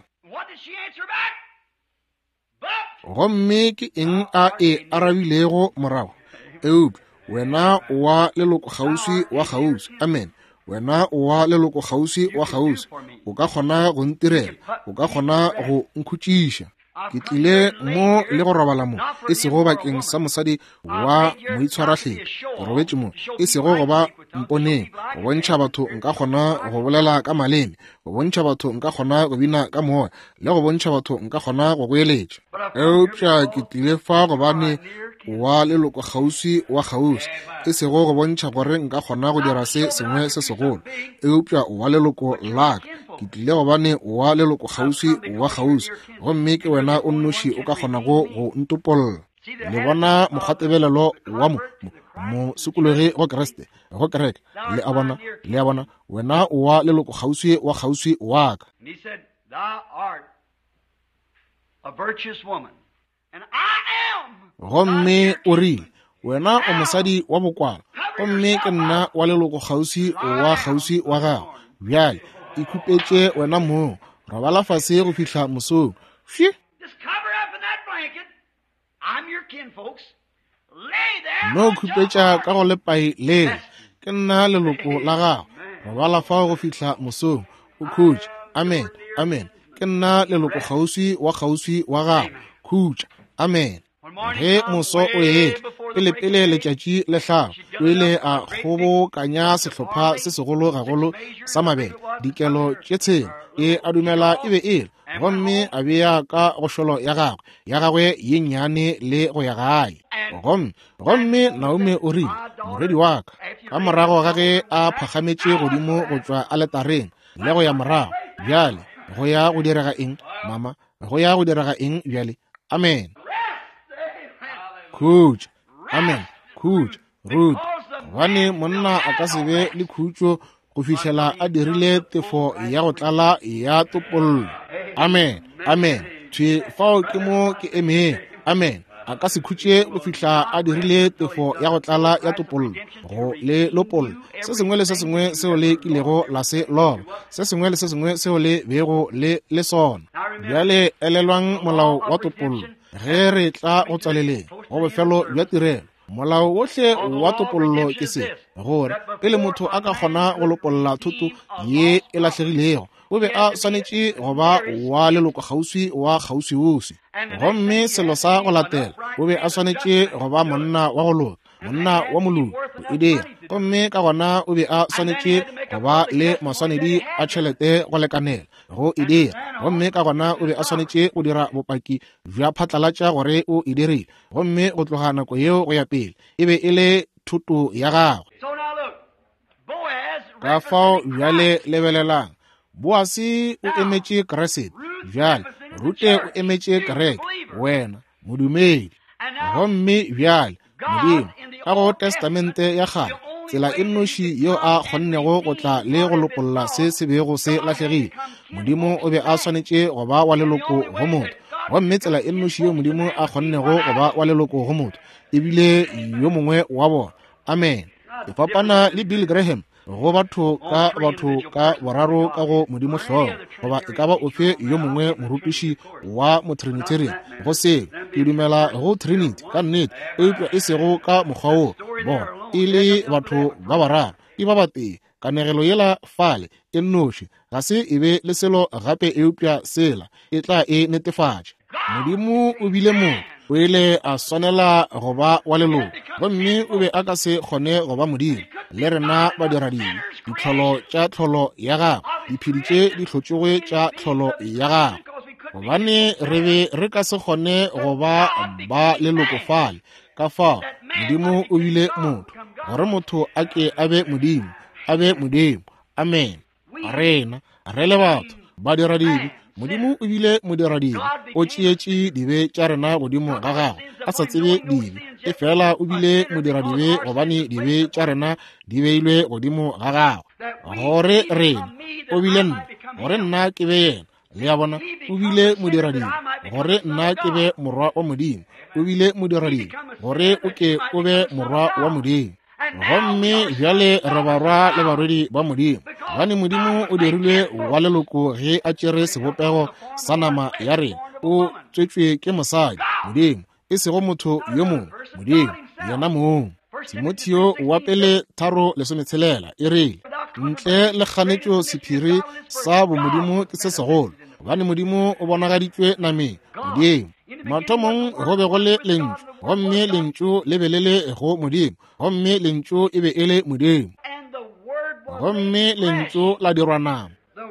Gomme ke eng a e arabilego morago? Eupša, wena wa leloko kgauswi wa kgauswi. Amen. Wena wa leloko kgauswi wa kgauswi. O ka kgona go ntirela, o ka kgona go nkhutšiša. Ke tlile mo le go robala mo, e sego bakeng sa mosadi wa moitshwarahleng. Ke robetše mo, e sego go ba mponeng, go bontšha batho nka kgona go bolela ka maleme, go bontšha batho nka kgona go bina ka moya, le go bontšha batho nka kgona go goeletša. Eupša, ke tlile fa gobane wa leloko kgauswi wa kgauswi, e sego go bontšha gore nka kgona go dira se sengwe se segolo. Eupša, wa leloko laka, ke tlile gobane wa leloko kgauswi wa kgauswi, gomme ke wena o nnoši o ka kgonago go ntopolola. Le bona mokgatebelelo wa mo mo sekologe go Kriste go kereke, le a bona le a bona wena wa leloko kgauswi wa kgauswi wa ka. Gomme o rile, wena o mosadi wa bokwala, gomme ke nna wa leloko kgauswi wa kgauswi wa gago. Bjale ikhupetše wena moo, robala fase go fihla mosong. Fye, no khupetša ka go lepai le, ke nna leloko la gago, robala fa go fihla mosong, o khutša. Amen. Amen. Ke nna leloko kgauswi wa kgauswi wa gago, khutša. Amen. Ge moso o e pele-pele letšatši le hlago, o ile a kgobokanya sehlopha se segolo gagolo sa mabele, dikelo tše tshela, e a dumela e be e le, gomme a bea ka gošolo ya gagwe ya gagwe ye nnyane le go ya gae. Gomme gomme Naomi o rile, morwedi wa ka, ka morago ga ge a phagametše godimo go tšwa aletareng le go ya morago, bjale go ya go direga eng, mama? Go ya go direga eng bjale? Amen. Khutša. Amen. Khutša. Rute, gobane monna a ka se be le khutšo go fihlela a dirile tefo ya go tlala ya topollo. Amen. Amen. Thwe fao ke mo ke emeng. Amen. A ka se khutše go fihla a dirile tefo ya go tlala ya topollo go le lopollo. Se sengwe le se sengwe seo le kilego la se loba, se sengwe le se sengwe seo le bego le le sona. Bjale elelwang molao wa topollo, ge re tla go tswaleleng go bofelo bja tirelo. Molao wohle wa topollo ke se gore pele motho a ka kgona go lopolola thoto ye e lahlegilego, o be a swanetše go ba wa leloko kgauswi wa kgauswi osi. Gomme selo sa go latela, o be a swanetše go ba monna wa go loka, monna wa moloko o idea. Gomme ka gona o be a swanetše go ba le maswanedi a tšhelete go lekanela go idea. Gomme ka gona o be a swanetše go dira bopaki bja phatlalatša gore o e dirile. Gomme go tloga nako yeo go ya pele e be e le thoto ya gagwe. Ka fao bjale lebelelang, Boasi o emetše Kriste, bjale Rute o emetše kereke, wena modumedi. Gomme bjale Modimo ka go testamente ya kgale, tsela e nnoši yo a kgonnego go tla le go lokolola se se bego se lahlegile. Modimo o be a swanetše go ba wa leloko go motho, gomme tsela e nnoši yo Modimo a kgonnego go ba wa leloko go motho ebile yo mongwe wa bona. Amen. E fapana le Bill Graham go batho ka batho ka boraro ka go Modimo hlogo, goba e ka ba ofe yo mongwe morutiši wa mo Trinitarian. Go se ke dumela go Trinity ka nnete e sego ka mokgwa o bona e le batho ba bararo e ba bateng. Kanegelo yela fale e nnoši ga se e be le selo gape eupša sela e tla e netefatša. Modimo o bile motho, o ile a swanela go ba wa leloko, gomme o be a ka se kgone go ba Modimo. Le rena badiradimo, ditlholo tša tlholo ya gago, diphedi tše di hlotšogwe tša tlholo ya gago, gobane re be re ka se kgone go ba ba leloko fale. Ka fao Modimo o bile motho, gore motho a ke a be Modimo, a be Modimo. amen. Rena re le batho ba dira dibe, Modimo o bile mo dira dibe, o tšeetše dibe tša rena godimo ga gagwe a sa tsebe dibe, e fela o bile mo dira dibe gobane dibe tša rena di beilwe godimo ga gagwe, gore rena o bile nna, gore nna ke be yena. Le ya bona, o bile mo dira dibe gore nna ke be morwa wa Modimo, o bile mo dira dibe gore o ke o be morwa wa Modimo. Gomme bjale re barwa le barwedi ba Modimo, gane Modimo o dirilwe wa leloko ge a tšere sebopego sa nama ya rena, o tswetswe ke mosadi Modimo, e sego motho yo mongwe Modimo yena mong. Timotheo wa pele tharo lesometshelela e rile, ntle le kganetšo sephiri sa bomodimo ke se segolo, gane Modimo o bonagaditšwe nameng Modimo. Mathomong go be go le lentšu, gomme lentšu le be le le go Modimo, gomme lentšu e be e le Modimo, gomme lentšu la dirwa nama.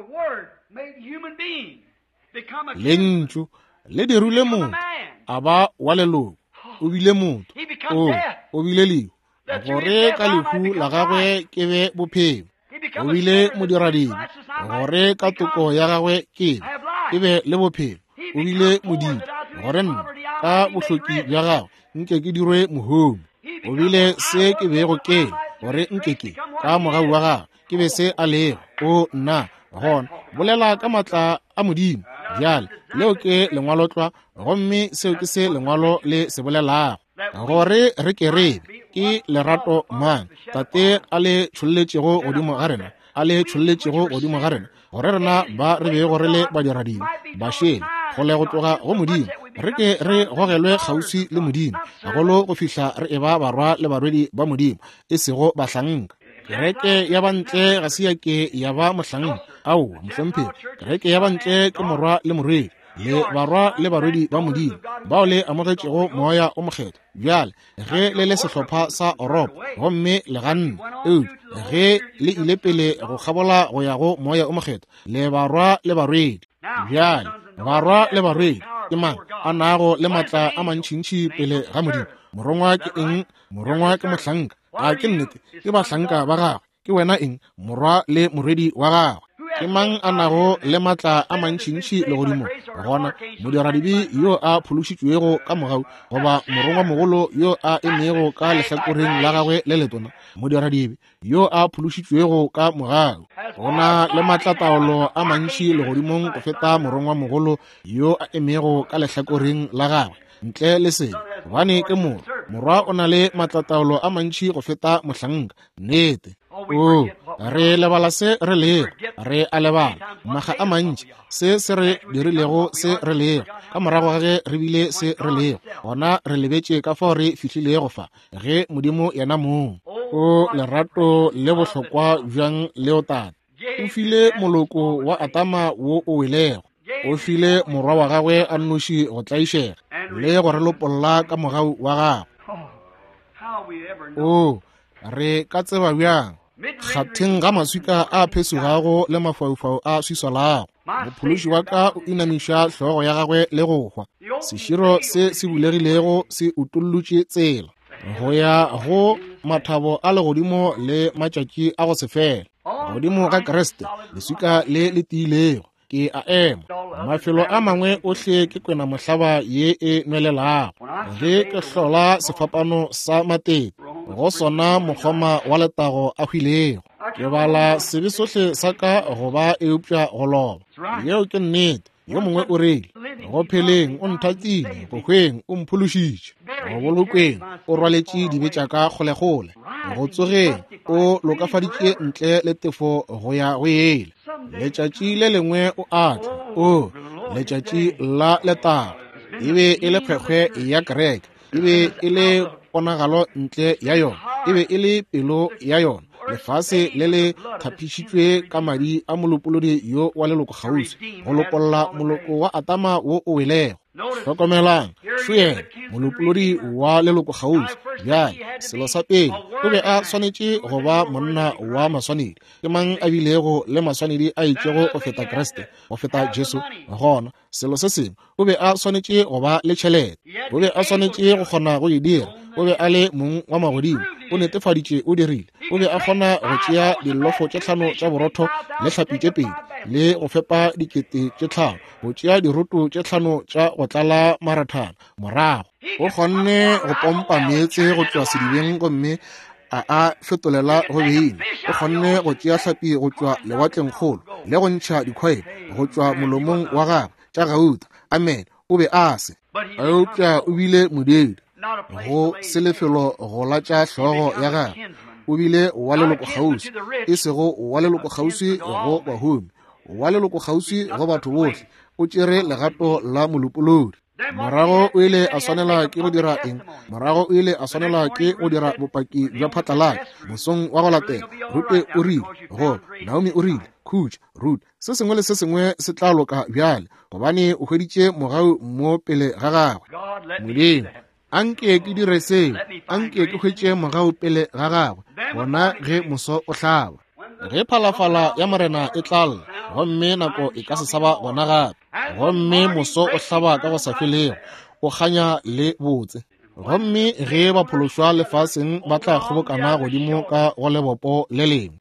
Lentšu le dirile motho a ba wa leloko, o bile motho, o o bile leo, gore ka lehu la gagwe ke be bophelo, o bile modiradibe, gore ka toko ya gagwe ke e be le bophelo, o bile modimo, gore nna ka bohloki bja gagwe nke ke dirwe mohomi, o bile se ke bego ke gore nkeke ka mogau wa gagwe ke be se a lego o nna gona. Bolela ka matla a Modimo bjale leo ke lengwalotlwa, gomme seo ke se lengwalo le se bolelago, gore re ke re ke lerato mang tate a le tšholetšego godimo ga rena, a le tšholetšego godimo ga rena, gore rena ba re bego re le badiradimo bašele go le go tloga go Modimo, re ke re gogelwe kgauswi le Modimo, gagolo go fihla re eba barwa le barwedi ba Modimo, e sego bahlanka. Kereke ya bantle ga se ya ke ya ba mohlanka, ao mohlomphehi, kereke ya bantle ke morwa le morwedi, le barwa le barwedi ba Modimo bao le amogetšego moya o mokgetho. Bjale ge le le sehlopha sa Oropa gomme le ganna eu ge le ile pele go kgabola go ya go moya o mokgetho, le barwa le barwedi. Bjale barwa le barwedi ke mang a nago le matla a mantšintši pele ga Modimo? Morongwa ke eng? Morongwa ke mohlanka, a ke nnete ke bahlanka ba gagwe. Ke wena eng? Morwa le morwedi wa gagwe. Ke mang a nago le matla a mantšintši le godimo? Gona modiradibi yo a phološitšwego ka mogau, goba morongwa mogolo yo a emego ka lehlakoreng la gagwe le letona, modiradibi yo a phološitšwego ka mogau. Gona le matlataolo a mantši le godimong go feta morongwa mogolo yo a emego ka lehlakoreng la gagwe, ntle le selo, gobane ke motho. Morwa o na le matlataolo a mantši go feta mohlanka, nnete. O re lebala se re lego, re a lebala maga a mantši se se re dirilego se re lego, ka morago ga ge re bile se re lego, gona re lebetše ka fao re fihlilego fa ge Modimo yena mong. O lerato le bohlokwa bjang leo tate, o file moloko wa atama wo o welego, o file morwa wa gagwe a nnoši go tlaišega le go re lopolola ka mogau wa gagwe. O re ka tseba bjang kgatheng ga maswika a phesogago le mafaufau a swiswalago, mophološi wa ka o inamiša hlogo ya gagwe le go hwa, seširo se se bulegilego se utollotše tsela go ya go mathabo a legodimo le matšatši a go se fela. Godimo ga Kriste leswika le le tiilego ke a ema, mafelo a mangwe ohle ke kwena mohlaba ye e nwelelago, ge ke hlola sefapano sa matete go sona mokgoma wa letago a hwilego, ke bala sebe sohle sa ka go ba eupša go loba. Yeo ke nnete. Yo mongwe o reile, go pheleng o nthatile, go hweng o mphološitše, go bolokweng o rwaletše dibe tša ka kgole-kgole, go tsogeng o lokafaditše ntle le tefo go ya go ele. Letšatši le lengwe o atla, o letšatši la letago, e be e le kgwekgwe ya kereke, e be e le ponagalo ntle ya yona, e be e le pelo ya yona, lefase le le thapišitšwe ka madi a molopolodi yo wa leloko kgauswi, go lopolola moloko wa atama wo o welego. Hlokomelang, šoyena molopolodi wa leloko kgauswi, bjale selo sa pele o be a swanetše go ba monna wa maswanedi. Ke mang a bilego le maswanedi a itšego go feta Kriste, go feta Jesu? Gona selo se sengwe o be a swanetše go ba le tšhelete, o be a swanetše go kgona go e dira, o be a le mong wa magodimo, o netefaditše o dirile, o be a kgona go tšea dilofo tše tlhano tša borotho le hlapi tše pedi le go fepa dikete tše tlhano go tšea dirutu tše tlhano tša go tlala marathana morago o kgonne go pompa meetse go tšwa sedibeng gomme a a fetolela go beine o kgonne go tšea hlapi go tšwa lewatleng kgolo le go ntšha dikgwebe go tšwa molomong wa gagwe tša gauta amen o be a se a eupša o bile modedi go se lefelo go latša hlogo ya gagwe o bile wa leloko kgauswi e sego wa leloko kgauswi go bahumi wa leloko kgauswi go batho botlhe o tšere legato la molopolodi morago o ile a swanela ke go dira eng morago o ile a swanela ke go dira bopaki bja phatlalatša mosong wa go latela rute o rile go Naomi o rile khutša Rut se sengwe le se sengwe se tla loka bjale gobane o hweditše mogau mo pele ga gagwe modimo anke ke dire seo anke ke hwetše mogau pele ga gagwe gona ge moso o hlaba ge phalafala ya morena e tlalla gomme nako e ka se saba gona gape gomme moso o hlaba ka go sa felego o kganya le botse gomme ge baphološwa lefaseng ba tla kgobokana godimo ka go lebopo le lengwe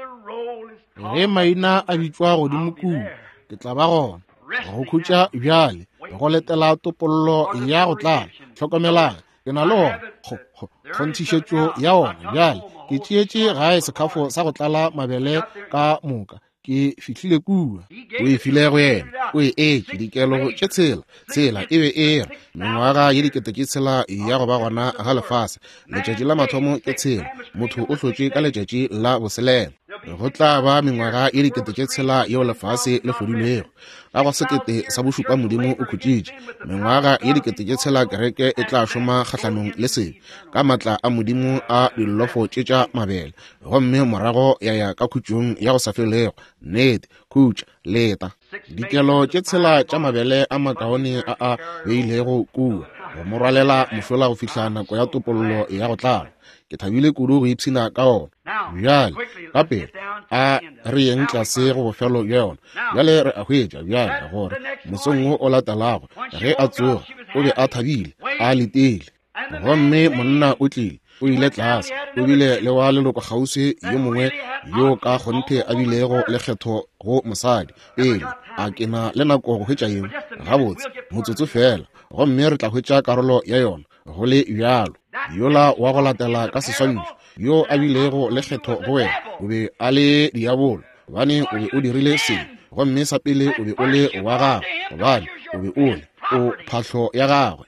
ge maina a bitšwa godimo kudu ke tla ba gona go khutša bjale go letela topollo ya go tlala tlhokomelang ke na le gona kgonthišetšo ya ona bjale ke tšeetše gae sekhafo sa go tlala mabele ka moka ke fihlile kua o e file go yena o e etše dikelo tše tshela tshela e be e re mengwaga ye dikete ke tshela ya go ba gona ga lefase letšatši la mathomo ke tshela motho o hlotše ka letšatši la boselele go tla ba mengwaga ye dikete tše tshela yeo lefase le fodilego ka go sekete sa bošupa modimo o khutšitše mengwaga ye dikete tše tshela kereke e tla šoma kgahlanong le sebe ka matla a modimo a dilofo tše tša mabele gomme morago ya ya ka khutšong ya go sa felego nnete khutša leta dikelo tše tshela tša mabele a makaone a a beilego kua go morwalela mošola go fihla nako ya topollo ya go tlala ke thabile kudu go ipshina ka ona bjale ka pele a re yeng tlase go bofelo bja yona bjale re a hwetša bjale gore mosong o o latelago ge a tsoga o be a thabile a letile gomme monna o tlile o ile tlase o bile le wa leloko kgauswi yo mongwe yo ka kgonthe a bilego lekgetho go mosadi pele a kena le nako go hwetša eng gabotse motsotso fela gomme re tla hwetša karolo ya yona go le bjalo yola wa go latela ka seswantšho yo a bilego lekgetho go wena o be a le diabolo gobane o be o dirile seng gomme sa pele o be o le wa gagwe gobane o be o le o phatlho ya gagwe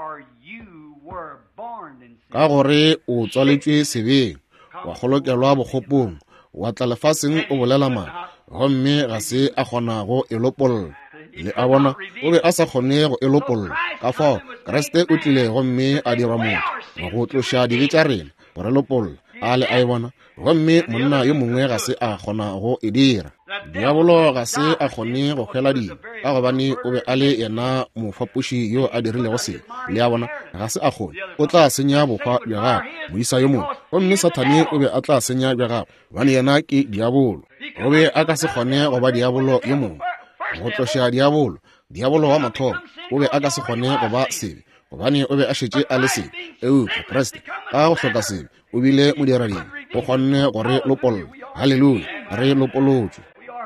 ka gore o tswaletšwe sebeng wa golokelwa bokgopong wa tla lefaseng o bolela maa gomme ga se a kgonago elopolola le a bona o be a sa kgone go elopolola ka fao Kriste o tlile gomme a dira motho wa go tloša dibe tša rena gore lopolola a le a e bona gomme monna yo mongwe ga se a kgona go e dira diabolo ga se a kgone go hwela dino ka gobane o be a le yena mofapoši yo a dirilego se le a bona ga se a kgone o tla senya bokgwa bja gagwe moisa yo mongwe gomme sathane o be a tla senya bja gagwe gobane yena ke diabolo o be a ka se kgone go ba diabolo yo mongwe go tloša diabolo diabolo wa mathomo o be a ka se kgone go ba sebe gobane o be a šetše a le sebe eupša Kriste ka go hloka sebe o bile modirading o kgonne gore lopollo halleluja re lopolotšwe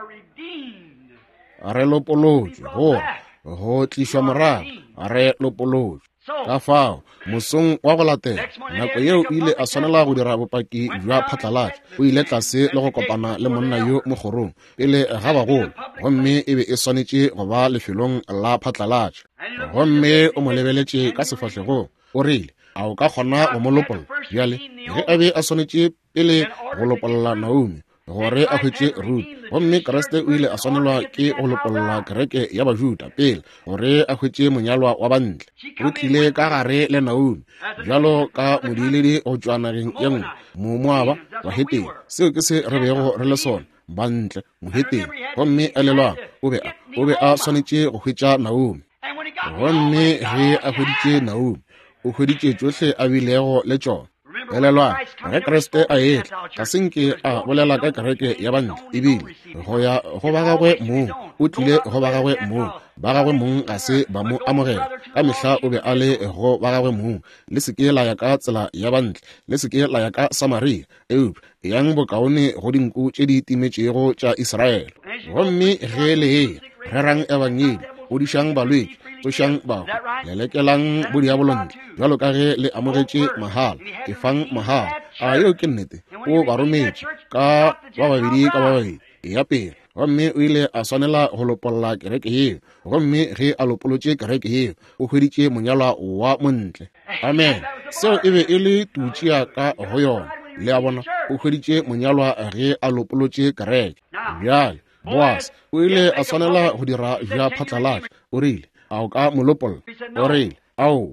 re lopolotšwe gore go tlišwa morago re lopolotšwe ka fao mosong wa go latela nako yeo o ile a swanela go dira bopaki bja phatlalatša o ile tlase le go kopana le monna yo mo kgorong pele ga bagolo gomme e be e swanetše go ba lefelong la phatlalatša gomme o mo lebeletše ka sefahlegong o rile a o ka kgona go mo lopolola bjale ge a be a swanetše pele go lopolola Naomi gore a hwetše Rut gomme Kriste o ile a swanelwa ke go lopolola kereke ya bajuda pele gore a hwetše monyalwa wa bantle o tlile ka gare le Naomi bjalo ka modieledi go tšwa nageng ye nngwe momoaba wa heteng seo ke se re bego re le sona bantle moheteng gomme a lelwang o be a swanetše go hwetša Naomi gomme ge a hweditše Naomi o hweditše tšohle a bilego le tšona elelwa ge Kriste a etla ka senke a bolela ka kereke ya bantle ebile go ya go ba gagwe mo o tlile go ba gagwe mo ba gagwe mo ga se ba mo amogela ka mehla o be a le go ba gagwe mo le se ke la ya ka tsela ya bantle le se ke la ya ka Samaria eo yang bokaone go dinku tše di timetšego tša Israel gomme ge le rerang evangeli o dišang balwetši tsošang bao lelekelang bodiabolontle jalo ka ge le amogetše mahala ke fang mahala a yeo ke nnete o ba rometše ka ba babedi ka ba babedi ya pele gomme o ile a swanela go lopolola kereke yeo gomme ge a lopolotše kereke yeo o hweditše monyalwa wa montle amen seo e be e le tutšea ka go yona le a bona o hweditše monyalwa ge a lopolotše kereke bjale Boas o ile a swanela go dira ja phatlalatša o rile ao ka molopolo o rile ao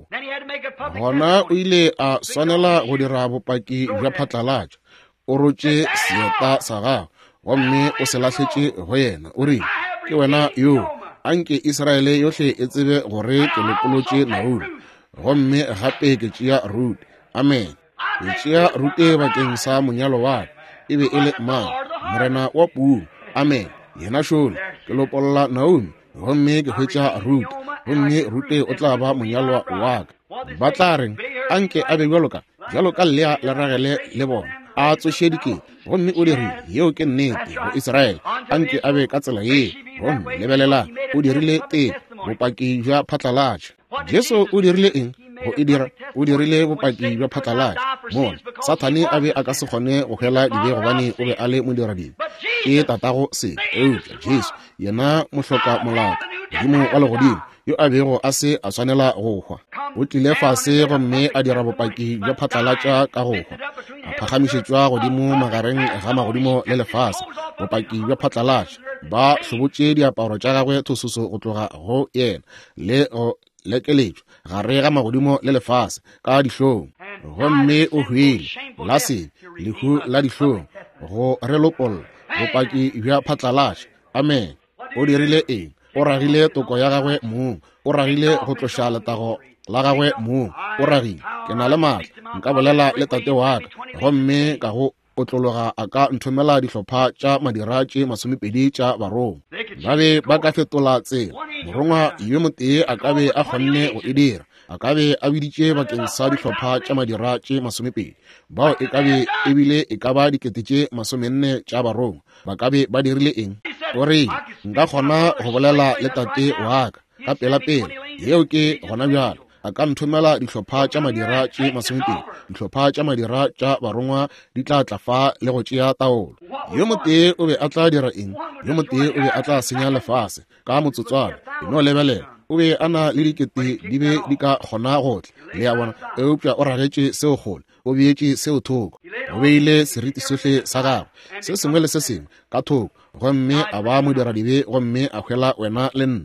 gona o ile a swanela go dira bopaki ja phatlalatša o rotše seeta sa gago gomme o se lahletše go yena o rile ke wena yo anke Israele yohle e tsebe gore ke lopolotše Naomi gomme gape ke tšea Rut amen ke tšea Rute bakeng sa monyalo wa e be e le mang morena wa puu amen yena šole ke lopolola Naomi gomme ke hwetša Rut gomme Rute o tla ba monyalwa wa ka ba tla reng anke a be bjalo ka bjalo ka lea le ragele le bona a tsošedike gomme o dire yeo ke nnete go Israele anke a be ka tsela ye gomme lebelela o dirile tee bopaki bja phatlalatša Jesu o dirile eng go e dira o dirile bopaki bja phatlalatša mona Sathane a be a ka se kgone go hwela dibe gobane o be a le moderadibe ke tatago se eupša Jesu yena mohloka molato modimo wa legodimo yo a bego a se a swanela go hwa o tlile fase gomme a dira bopaki bja phatlalatša ka go hwa a phagamišetšwa godimo magareng ga magodimo le lefase bopaki bja phatlalatša ba hlobotše diaparo tša gagwe thososo go tloga go yena le go lekeletšwa gare ga magodimo le lefase ka dihlong gomme o hwile la se lehu la dihlong go relopolola bopaki bja phatlalatša amen o dirile eng o ragile toko ya gagwe moo o ragile go tloša letago la gagwe moo o ragile ke na le maatla nka bolela le tate wa ka gomme ka go o tlologa a ka nthomela dihlopha tša madira tše masomepedi tša barong ba be ba ka fetola tsela morongwa yo motee a ka be a kgonne go e dira a ka be a biditše bakeng sa dihlopha tša madira tše masomepedi bao e ka be ebile e ka ba dikete tše masomenne tša barong ba ka be ba dirile eng o re nka kgona go bolela le tate wa ka ka pela-pela yeo ke gona bjalo a ka nthomela dihlopha tša madira tše masomepedi dihlopha tša madira tša barongwa di tla tla fa le go tšea taolo yo motee o be a tla dira eng yo motee o be a tla senya lefase ka motsotswana eno lebelela o be a na le dikete di be di ka kgona gotle le ya bona eupša o ragetše seo kgole o beetše seo thoko o beile seriti sohle sa gagwe se sengwe le se sengwe ka thoko gomme a ba moderadibe gomme a hwela wena le nna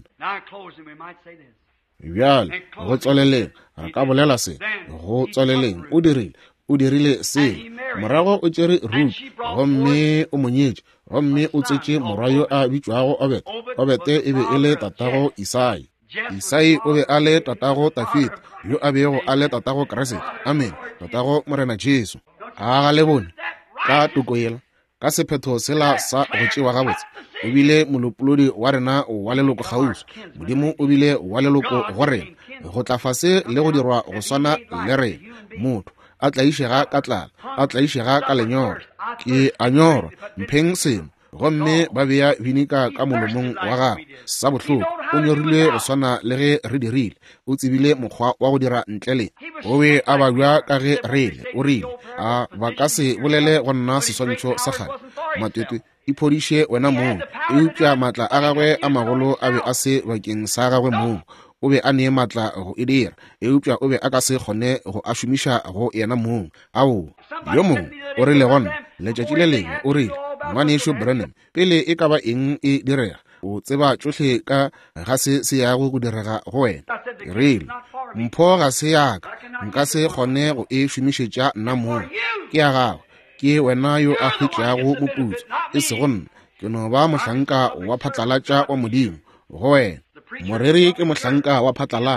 bjale go tswaleleng re ka bolela se go tswaleleng o dirile o dirile se morago o tšere Rut gomme o monyetše gomme o tsetše morwa yo a bitšwago Obed Obete e be e le tatago Isai Isai o be a le tatago Dafite yo a bego a le tatago Kriste amen tatago morena Jesu a ga le bone ka toko yela ka sephetho sela sa go tšewa gabotse o bile molopolodi wa rena wa leloko kgauswi modimo o bile wa leloko go rena go tla fase le go dirwa go swana le rena motho a tlaišega ka tlala a tlaišega ka lenyora ke a nyorwa mpheng seno gomme ba beya vinika ka molomong wa gagwe sa bohloko o nyorilwe go swana le ge re dirile o tsebile mokgwa wa go dira ntle le o be a ba bja ka ge reile o rile a ba ka se bolele go nna seswantšho sa kgale matwetwe iphodiše wena moo eupša maatla a gagwe a magolo a be a se bakeng sa gagwe moo o be a nee maatla go e dira eupša o be a ka se kgone go a šomiša go yena moo ao yo mongwe o rile gona letšatši le lengwe o rile ngwanešo Branham pele e ka ba eng e direga o tseba tšohle ka ga se se yago go direga go wena rile mpho ga se yaka nka se kgone go e šomišetša nna moo ke ya gago ke wena yo a hwetšago moputso e se go nna ke no ba mohlanka wa phatlalatša wa modimo go wena moreri ke mohlanka wa phatlalatša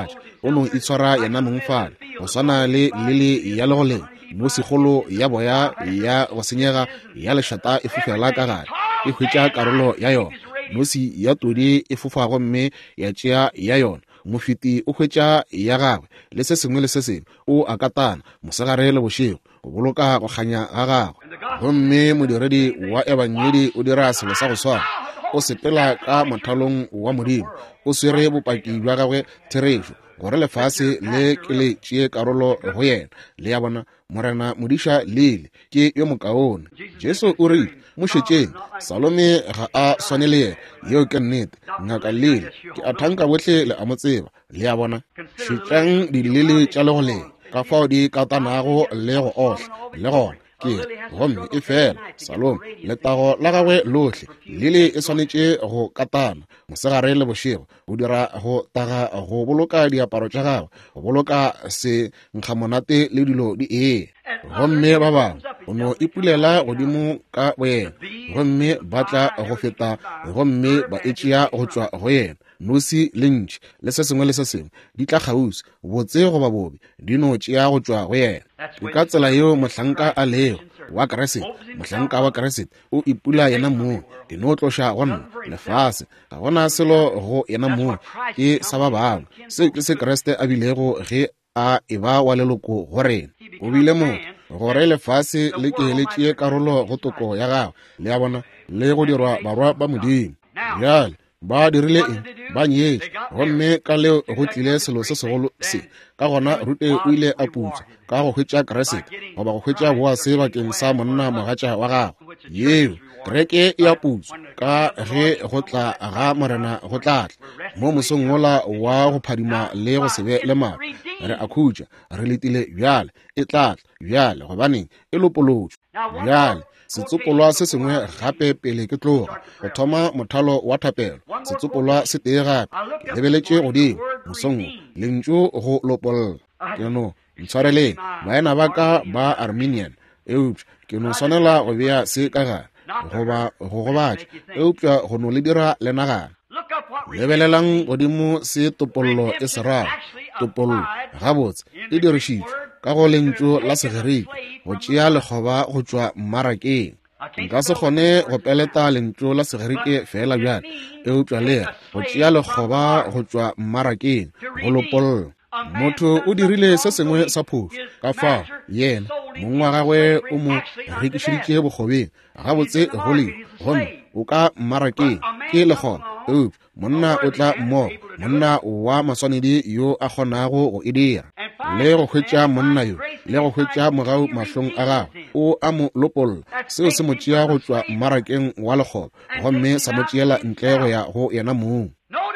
o no itshwara yena mongfale go swana le lele ya legoleng mo segolo ya boya ya go senyega ya lešata e fofela ka gare e hwetša karolo ya yona. Nosi ya todi e fofago mme ya tšea ya yona. Mofeti o hwetša ya gagwe le se sengwe le se sengwe o akatana mosegare le bošego go boloka go kganya ga gagwe. Gomme modiredi wa ebanyedi o dira selo sa go swana, o sepela ka mothalong wa Modimo, o swere bopaki jwa gagwe therešo gore lefase le ke le tšee karolo go yena le ya bona morena modiša lele ke yo mokaone. Jesu o rile mo šetšeng Salome ga a swane le yena, yeo ke nnete ngaka lele ke a thanka botlhe le a mo tseba le ya bona. Šetšang dilele tša legoleng ka fao di katanago le go otla le gona ke gomme e fela Salome letago la gagwe lotlhe lele e swanetše go katana mosegare le bošego o dira go taga go boloka diaparo tša gagwe, go boloka se nkgamonate le dilo di ee. Gomme ba bangwe o no ipulela godimo ka boyena, gomme ba tla go feta, gomme ba etšea go tšwa go yena. Nosi le ntši le se sengwe le se sengwe di tla kgausi botse goba bobe di no tšea go tšwa go yena. Ke ka tsela yeo mohlanka a lego wa Keresete, mohlanka wa Keresete o ipula yena moo di no tloša gonna lefase. Ga gona selo go yena moo ke sa ba bangwe, seo ke se Keresete a bilego ge a eba wa leloko go rena. O bile motho gore lefase le ke le tšee karolo go toko ya gagwe le ya bona le go dirwa barwa ba Modimo. Bjale ba dirile eng? Ba nyetše, gomme ka leo go tlile selo se segolo se. Ka gona Rute o ile a putsa ka go hwetša Keresete goba go hwetša boase bakeng sa monna mogatša wa gagwe. Yeo kereke e a putswa ka ge go tla ga morena go tlatla mo mosong wola wa go phadima le go sebe le maru. Re a khutša re letile bjale e tlatla bjale gobaneng e lopolotšwe. Bjale setsopolwa se sengwe gape pele ke tloga go thoma mothalo wa thapelo, setsopolwa se tee gape ke lebeletše godimo mosong lentšu go lopolola. Ke no ntshwareleng baena ba ka ba Arminian eupša ke no swanela go bea se ka gare goba go gobatša eupša go no le dira lenagana. Lebelelang godimo se topollo e serago, topollo gabotse e dirišitšwe ka go lentšu la Segeriki go tšea lekgoba go tšwa mmarakeng. Nka se kgone go peleta lentšu la Segeriki fela bjale eupša le go tšea lekgoba go tšwa mmarakeng go lopolola. Motho o dirile se sengwe sa phošo ka fao yena mong wa gagwe o mo rekišeditše bokgobeng gabotse go le gomme o ka mmarakeng ke lekgoba eupša monna o tla mmogo, monna wa maswanedi yo a kgonago go e dira le go hwetša monna yo le go hwetša mogau mahlong a gagwe o a mo lopolola. Seo se mo tšea go tšwa mmarakeng wa lekgoba gomme sa mo tšeela ntle go ya go yena mong.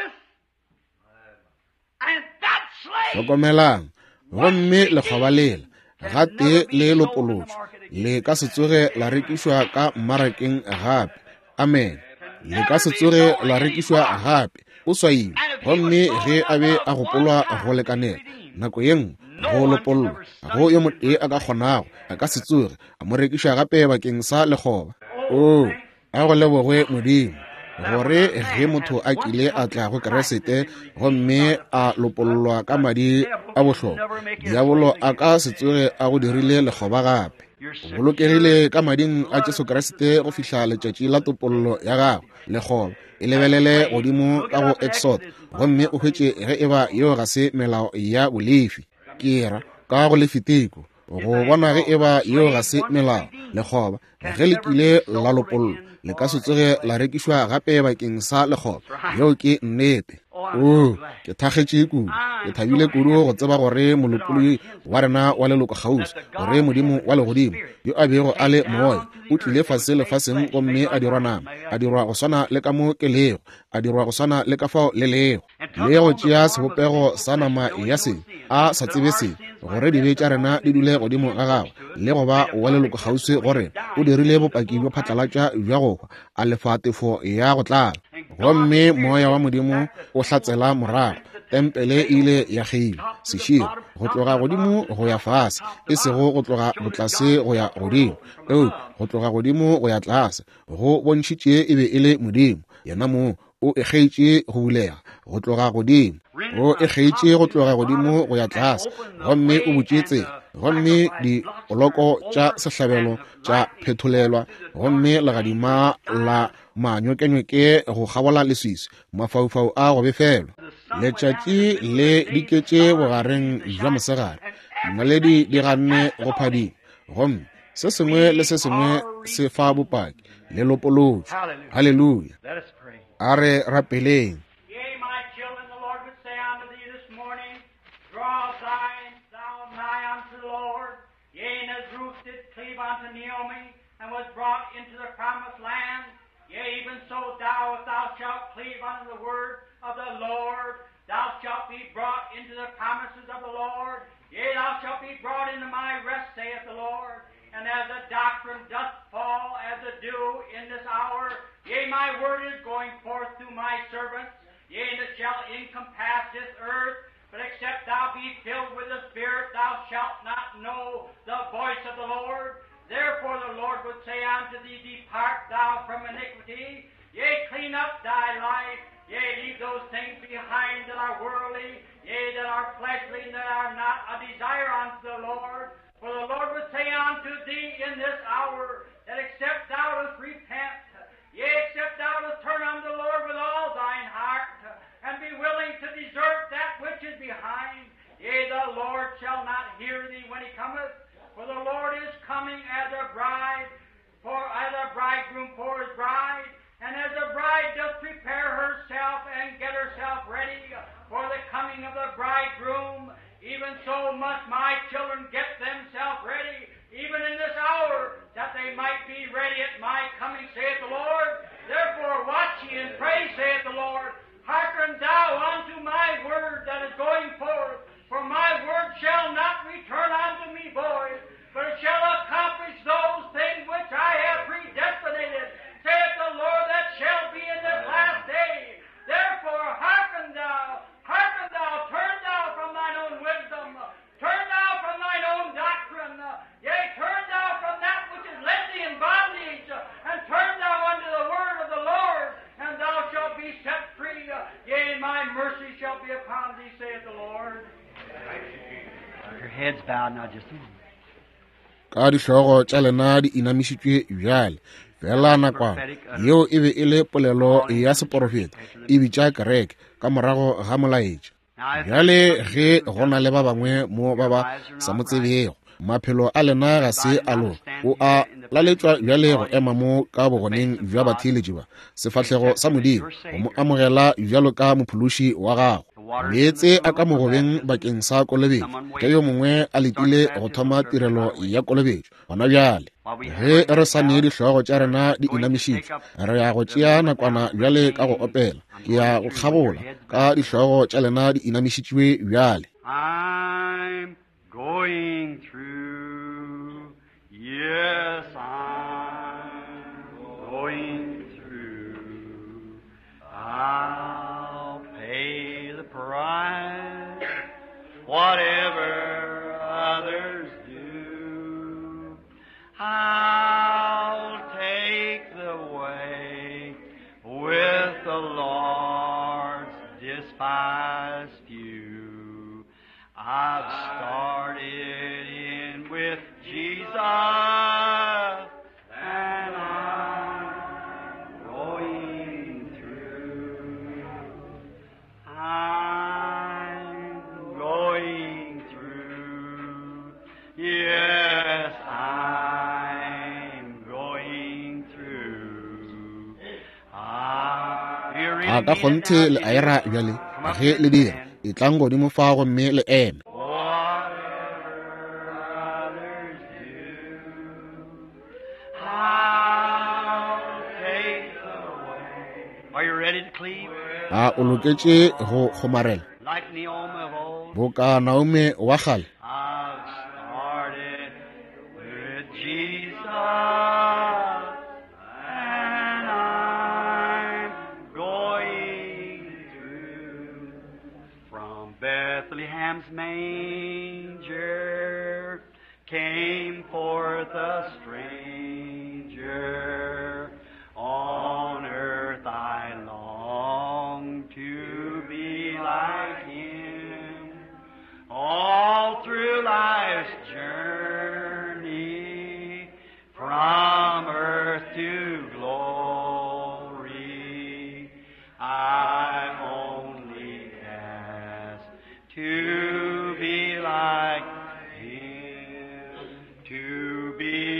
Hlokomelang, gomme lekgoba lela ga tee le lopolotšwe le ka se tsoge la rekišwa ka mmarakeng gape. Amen. Le ka se tsoge la rekišwa gape o swaiwe, gomme ge a be a gopolwa go lekanela nako ye nngwe go lopollo go yo motee a ka kgonago a ka se tsoge a mo rekiša gape bakeng sa lekgoba. O a go lebogwe Modimo gore ge motho a kile a tla go Keresete gomme a lopollwa ka madi a bohlokwa, diabolo a ka se tsoge a go dirile lekgoba gape. O bolokegile ka mading a Jesu Keresete go fihla letšatši la topollo ya gago. Lekgoba e lebelele godimo ka go Exodus gomme o hwetše ge e ba yeo ga se melao ya bolefi. Ke ra ka go Lefitiko go bona ge e ba yeo ga se melao. Lekgoba ge le kile la lopollo le ka se tsoge la rekišwa gape bakeng sa lekgoba yeo ke nnete. O ke thagetše kudu, ke thabile kudu go tseba gore molopoloi wa rena wa leloko kgausi gore Modimo wa legodimo yo a bego a le moya o tlile fase lefaseng gomme a dirwa nama, a dirwa go swana le ka mo ke lego, a dirwa go swana le ka fao le lego, le go tšea sebopego sa nama ya seng a sa tsebe seng gore dibe tša rena di dule godimo ga gagwe le go ba wa leloko kgausi gore o dirile bopaki bja phatlalatša bja go hwa a lefa tefo ya go tlala. Gomme moya wa Modimo o hlatsela morago, tempele ile ya kgeilwe seširo go tloga godimo go ya fase, e sego go tloga botlase go ya godimo, eo go tloga godimo go ya tlase go bontšhitše e be e le Modimo yena moo o egeitše go bulega go tloga godimo, o egeitše go tloga godimo go ya tlase, gomme o botšetse, gomme dioloko tša sehlabelo tša phetolelwa, gomme legadima la manyokenyoke go gabola leswiswi, mafaufau a go befelwa. Letšatši le diketše bogareng jwa mosegare, naledi di ganne go phadima, gomme se sengwe le se sengwe se fa bopaki le lopolotšo. Halleluja. A re rapeleng. Yea, my children, the Lord would say unto thee this morning, draw thine thou nigh unto the Lord. Yea, and as Ruth did cleave unto Naomi, and was brought into the promised land, yea, even so thou, if thou shalt cleave unto the word of the Lord, thou shalt be brought into the promises of the Lord. Yea, thou shalt be brought into my rest, saith the Lord. And as the doctrine doth fall as a dew in this hour, yea, my word is going forth through my servants, yea, and it shall encompass this earth. But except thou be filled with the Spirit, thou shalt not know the voice of the Lord. Therefore the Lord would say unto thee, depart thou from iniquity, yea, clean up thy life, yea, leave those things behind that are worldly, yea, that are fleshly, and that are not a desire unto the Lord. For the Lord would say unto thee in this hour, that except thou dost repent, yea, except thou dost turn unto the Lord with all thine heart, and be willing to desert that which is behind, yea, the Lord shall not hear thee when he cometh. For the Lord is coming as a bride, for as a bridegroom for his bride, and as a bride doth prepare herself and get herself ready for the coming of the bridegroom, even so must my children get themselves ready, even in this hour, that they might be ready at my coming, saith the Lord. Therefore watch ye and pray, saith the Lord. Hearken thou unto my word that is going forth, for my word shall not return unto me void, but it shall accomplish those things which I have predestinated, saith the Lord, that shall be in this last day. Therefore hearken thou, hearken thou, turn thou from thine own wisdom, turn thou from thine own doctrine, yea, turn thou from that which has led thee in bondage, and turn thou unto the word of the Lord, and thou shalt be set free, yea, my mercy shall be upon thee, saith the Lord. Your heads bowed now just a moment. Ka dihlogo tša lena di inamišitšwe bjale fela nakwana yeo e be e le polelo ya seporofeta e bitša kereke ka morago ga molaetša. Bjale ge go na le ba bangwe mo ba ba sa mo tsebego, maphelo a lena ga se a lona, o a laletšwa bjale go ema mo ka bogoneng bja batheeletši ba sefahlego sa modimo, go mo amogela bjalo ka mophološi wa gago. Meetse a ka mogobeng bakeng sa kolobetšo, ke yo mongwe a letile go thoma tirelo ya kolobetšo gona bjale. Ge re sa nee dihlogo tša rena di inamišitšwe, re ya go tšea nakwana bjale ka go opela, ke ya go kgabola ka dihlogo tša lena di inamišitšwe bjale. I'm going through, yes, I'm going through, I'll pay the price, whatever others do, I'll take the way with the Lord's despised few. I've started in with Jesus, and I'm going through. I'm going through. Yes, I'm going through. Ah, here A ka kgonthe le aera bjale, ge le dira, e tlang godimo fa gomme le eme. Are you ready to cleave? A o loketše go kgomarela Like Naomi of old, boka Naomi wa gale. I've started with Jesus, and I'm going through. From Bethlehem's manger came forth a stranger. On earth I long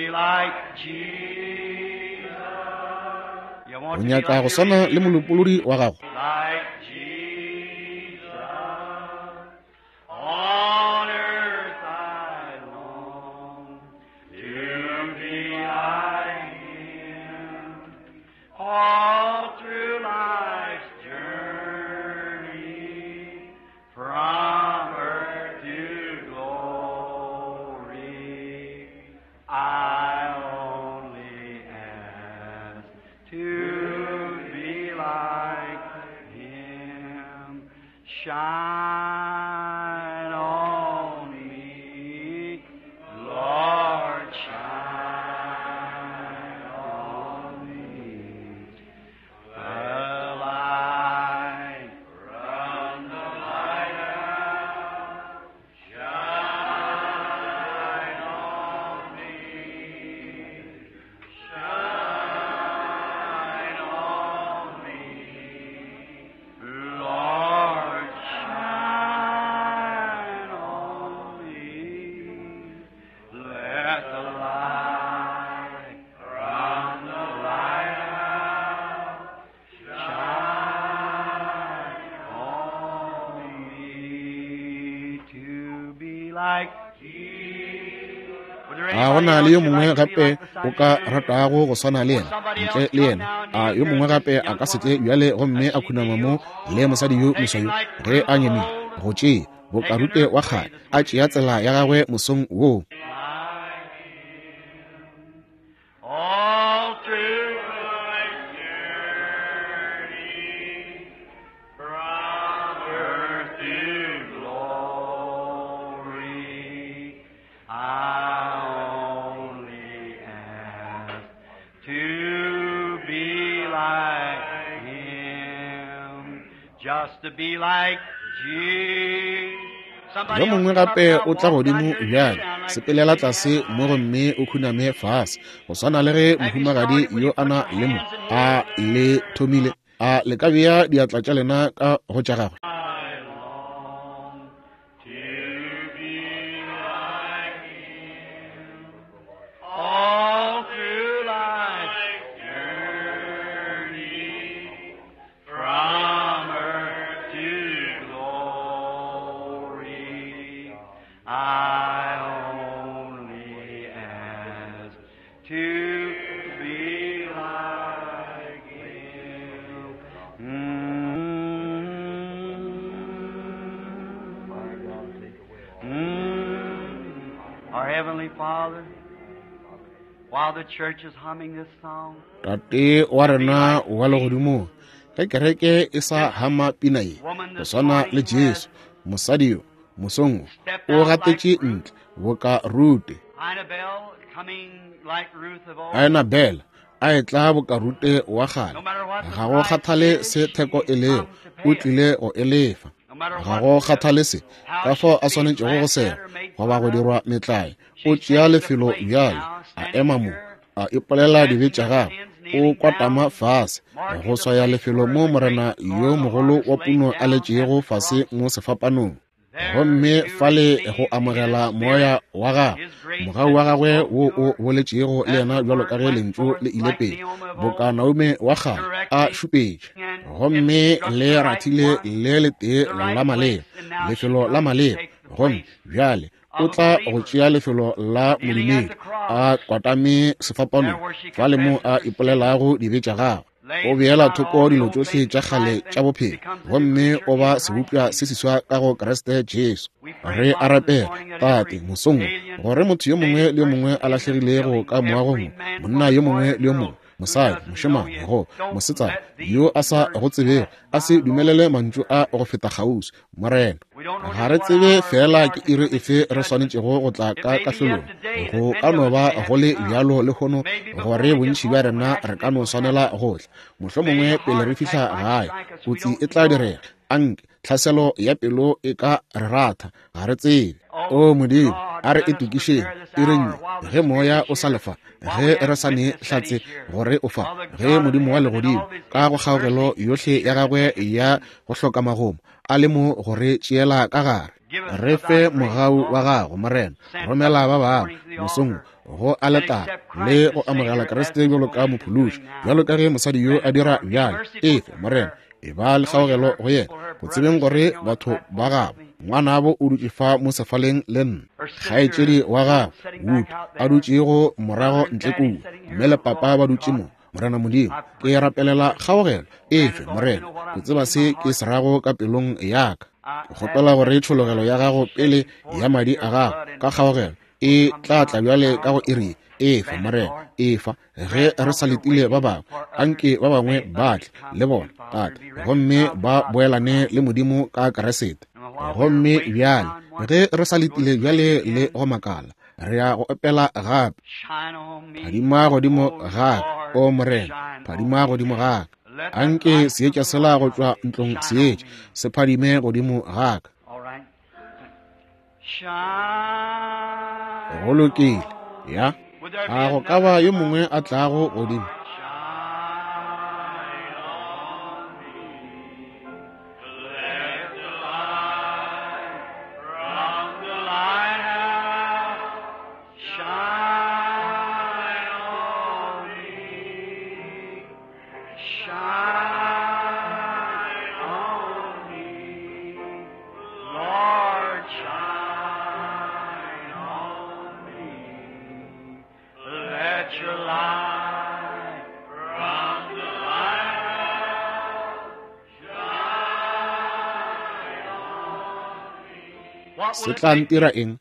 like Jesus. You o want to be nyaka like go your swana le molopolodi wa gago. like Jesus. On earth I long to be like Him. All through life's journey, from earth to glory, I only ask to be like Him. Shine on me, Lord, shine on me. The light from the lighthouse, shine on me, shine on me, Lord, shine on me. Let the light from the lighthouse shine on me to be like Jesus. Was there a anybody gona else le yo you'd mongwe like to be gape like o beside ka you? ratago go swana le ena ntle le ena a yo mongwe gape a ka setle bjale gomme a khunama mo le mosadi yo mosweu ge a nyemile go tšee bokarute wa kgale a tšea tsela ya gagwe mosong woo. All through life's journey, from earth to glory, I only ask to be like Him, just to be like Jesus. yo mongwe gape o tla godimo bjale sepelela tlase mo gomme o khuname fase go swana le ge mohumagadi yo a na le mo a le thomile a le ka bea diatla tša lena ka go tša gagwe. I long to be like Him, all through life's journey, from earth to glory, I only ask to be like Him. Mm. Our Heavenly Father, while the church is humming this song, tate wa rena wa le godimo ge kereke e sa hama pina ye go swana le jesu mosadi yo mosong o gatetše ntle boka rute Annabelle coming like Ruth of old. anabela a e tla bokarute wa gale No matter what the ga go price kgathale is, se theko e leo come to o pay it. tlile go elefa No matter ga what go the- kgathale se ka fao a swanetšego go sega go ba go dirwa metlae o tšea lefelo bjale a ema mo a ipolela dibe tša gagwe o kwatama fase go swaya lefelo mo morena yo mogolo wa puno a letšego fase mo sefapanong gomme fale go amogela moya wa gagwe mogau wa gagwe wo o boletšego le yena bjalo ka ge lentšu le ile pele bokanaume wa gale a šupetše gomme le rathile le le tee la maleba lefelo la maleba gomme bjale o tla go tšea lefelo la modumedi a kwatame sefapanong fa le mo a ipolelago dibe tša gagwe o beela thoko dilo tsohle tša kgale tša bophelo gomme o ba sebopša se seswa ka go keresete jesu re a rapela tate mosong gore motho yo mongwe le yo mongwe a latlhegilego ka moagong monna yo mongwe le yo mongwe mosadi mošemane go mosetsana yo a sa go tsebego a se dumelele mantšu a go feta kgauswi morena ga re tsebe fela ke ire efe re swanetšego go tla ka kahlolong go ka no ba go le bjalo le kgono gore bontši bja rena re ka no swanela gohle mohlomongwe pele re fihla gae kotsi e tla direga anke tlhaselo ya pelo e ka re ratha ga re tsebe o modimo a re e tokišeng e rennye ge moya o sa lefa ge re sa ne hlatse gore o fa ge modimo wa legodimo ka go kgaogelo yohle ya gagwe ya go hloka magomo a le mo gore tšeela ka gare re fe mogau wa gago morena romela ba bangwe mosong go aleta le go amogela Kriste bjalo ka mophološi bjalo ka ge mosadi yo a dira bjalo efe morena e ba le kgaogelo go yena go tsebeng gore batho ba gabo ngwana abo o dutse fa mo sefaleng le nna kgaetšedi wa gabo Wood a dutse go morago ntle kudu mme le papa ba dutse mo morena modimo ke rapelela kgaogelo efe morena ke tseba se ke se rago ka pelong yaka ke kgopela gore tšhologelo ya gago pele ya madi a gago ka kgaogelo e tla tla bjale ka go iri efa morena efa ge re sa letile ba bangwe anke ba bangwe batle le bona tata gomme ba boelane le modimo ka Keresete gomme bjale ge re sa letile bjale le go makala re a go epela gape phadima godimo gape o morena phadima godimo gape anke seetša sela go tšwa ntlong seetša se phadime godimo gape go lokile ya a go ka ba yo mongwe a tlago godimo se tla ntira eng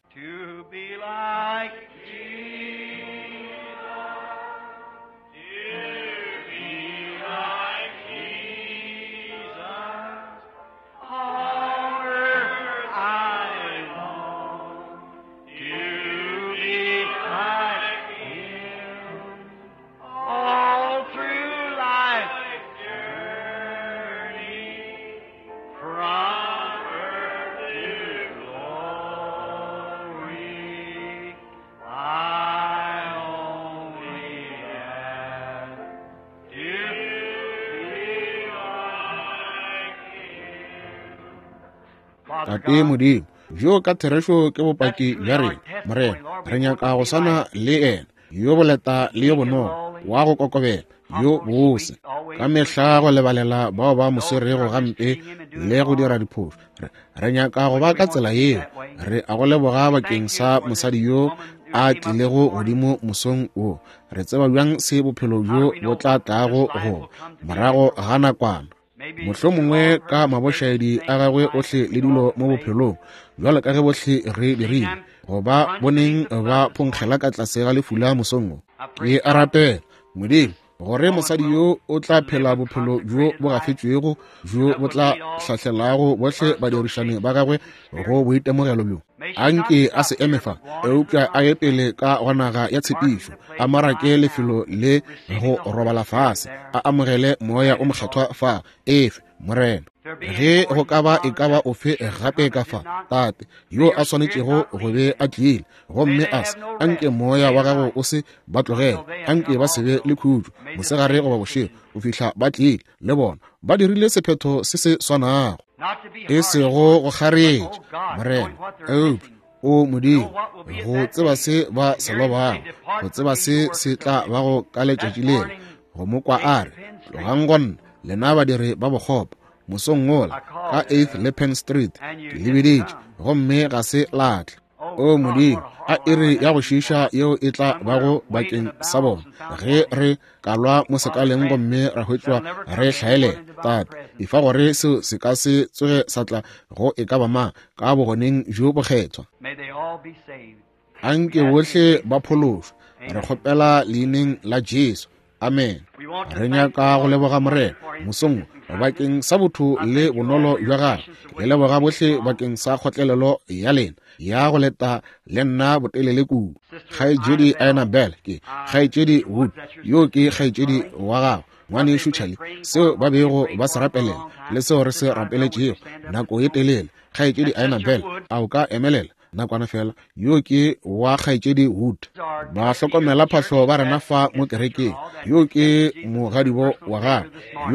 tate modimo jo ka theresho ke bopaki bja rena morena re nyaka go sana le ena yo boleta le yo bonolo wa go kokobela yo bose ka mehla go lebalela bao ba moserego gampe le go dira diphoso re nyaka go ba ka tsela yeo re a go leboga bakeng sa mosadi yo a tlilego godimo mosong o re tseba bjang se bophelo jo bo tla tlago go morago ga nakwana mohlomongwe mongwe ka mabošaedi a gagwe ohle le dilo mo bophelong jwale ka ge bohle re dirile go ba boneng ba phonkgela ka tlase ga lefula mosongo ke a rapela modimo gore mosadi yo o tla phela bophelo jo bo gafetšwego jo bo tla hlahlelago bohle badirišani ba gagwe go boitemogelo bjo anke a se emefa eupša a ye pele ka gonaga ya tshepišo a marake lefelo le go robala fase a amogele moya o mokgethwa fa efe morena ge go ka ba e ka ba ofe gape ka fa tate yo a swanetšego go be a tlile gomme ase anke moya wa gago o se ba tlogele anke ba se be le khutšo mosegare goba bošego o fihla ba tlile le bona ba dirile sephetho se se swanago e sego go kgaretše morena eupša o modimo go tseba se ba se lobago go tseba se se tla ba go ka letšatši lena go mokwa a re tlogang gonna lena badiri ba bokgopa mosong ngola ka eighth Lepen Street ke lebeditše gomme ga se latlha o modimo a iri ya go šiša yeo e tla bago bakeng sa bona ge re ka lwa mo sekaleng gomme ra hwetšwa re hlaelela tate efa gore seo se ka se tsoge sa tla go e ka ba mang ka bogoneng jo bokgethwa anke bohle ba phološwa re kgopela leineng la Jesu amen re nyaka go leboga morena mosong bakeng sa botho le bonolo jwa gagwe le leboga bohle bakeng sa kgotlelelo ya lena ya go leta le nna botelele kudu kgaetšedi Annabel ke kgaetšedi Wood yo ke kgaetšedi wa gago ngwane yešo tšhale seo ba bego ba se rapelela le seo re se rapeletšego nako e telele kgaetšedi Annabel a o ka emelela nakwana fela yo ke wa kgaetšedi Wood ba hlokomela phahlo ba rena fa mo kerekeng yo ke mogadibo wa gago yo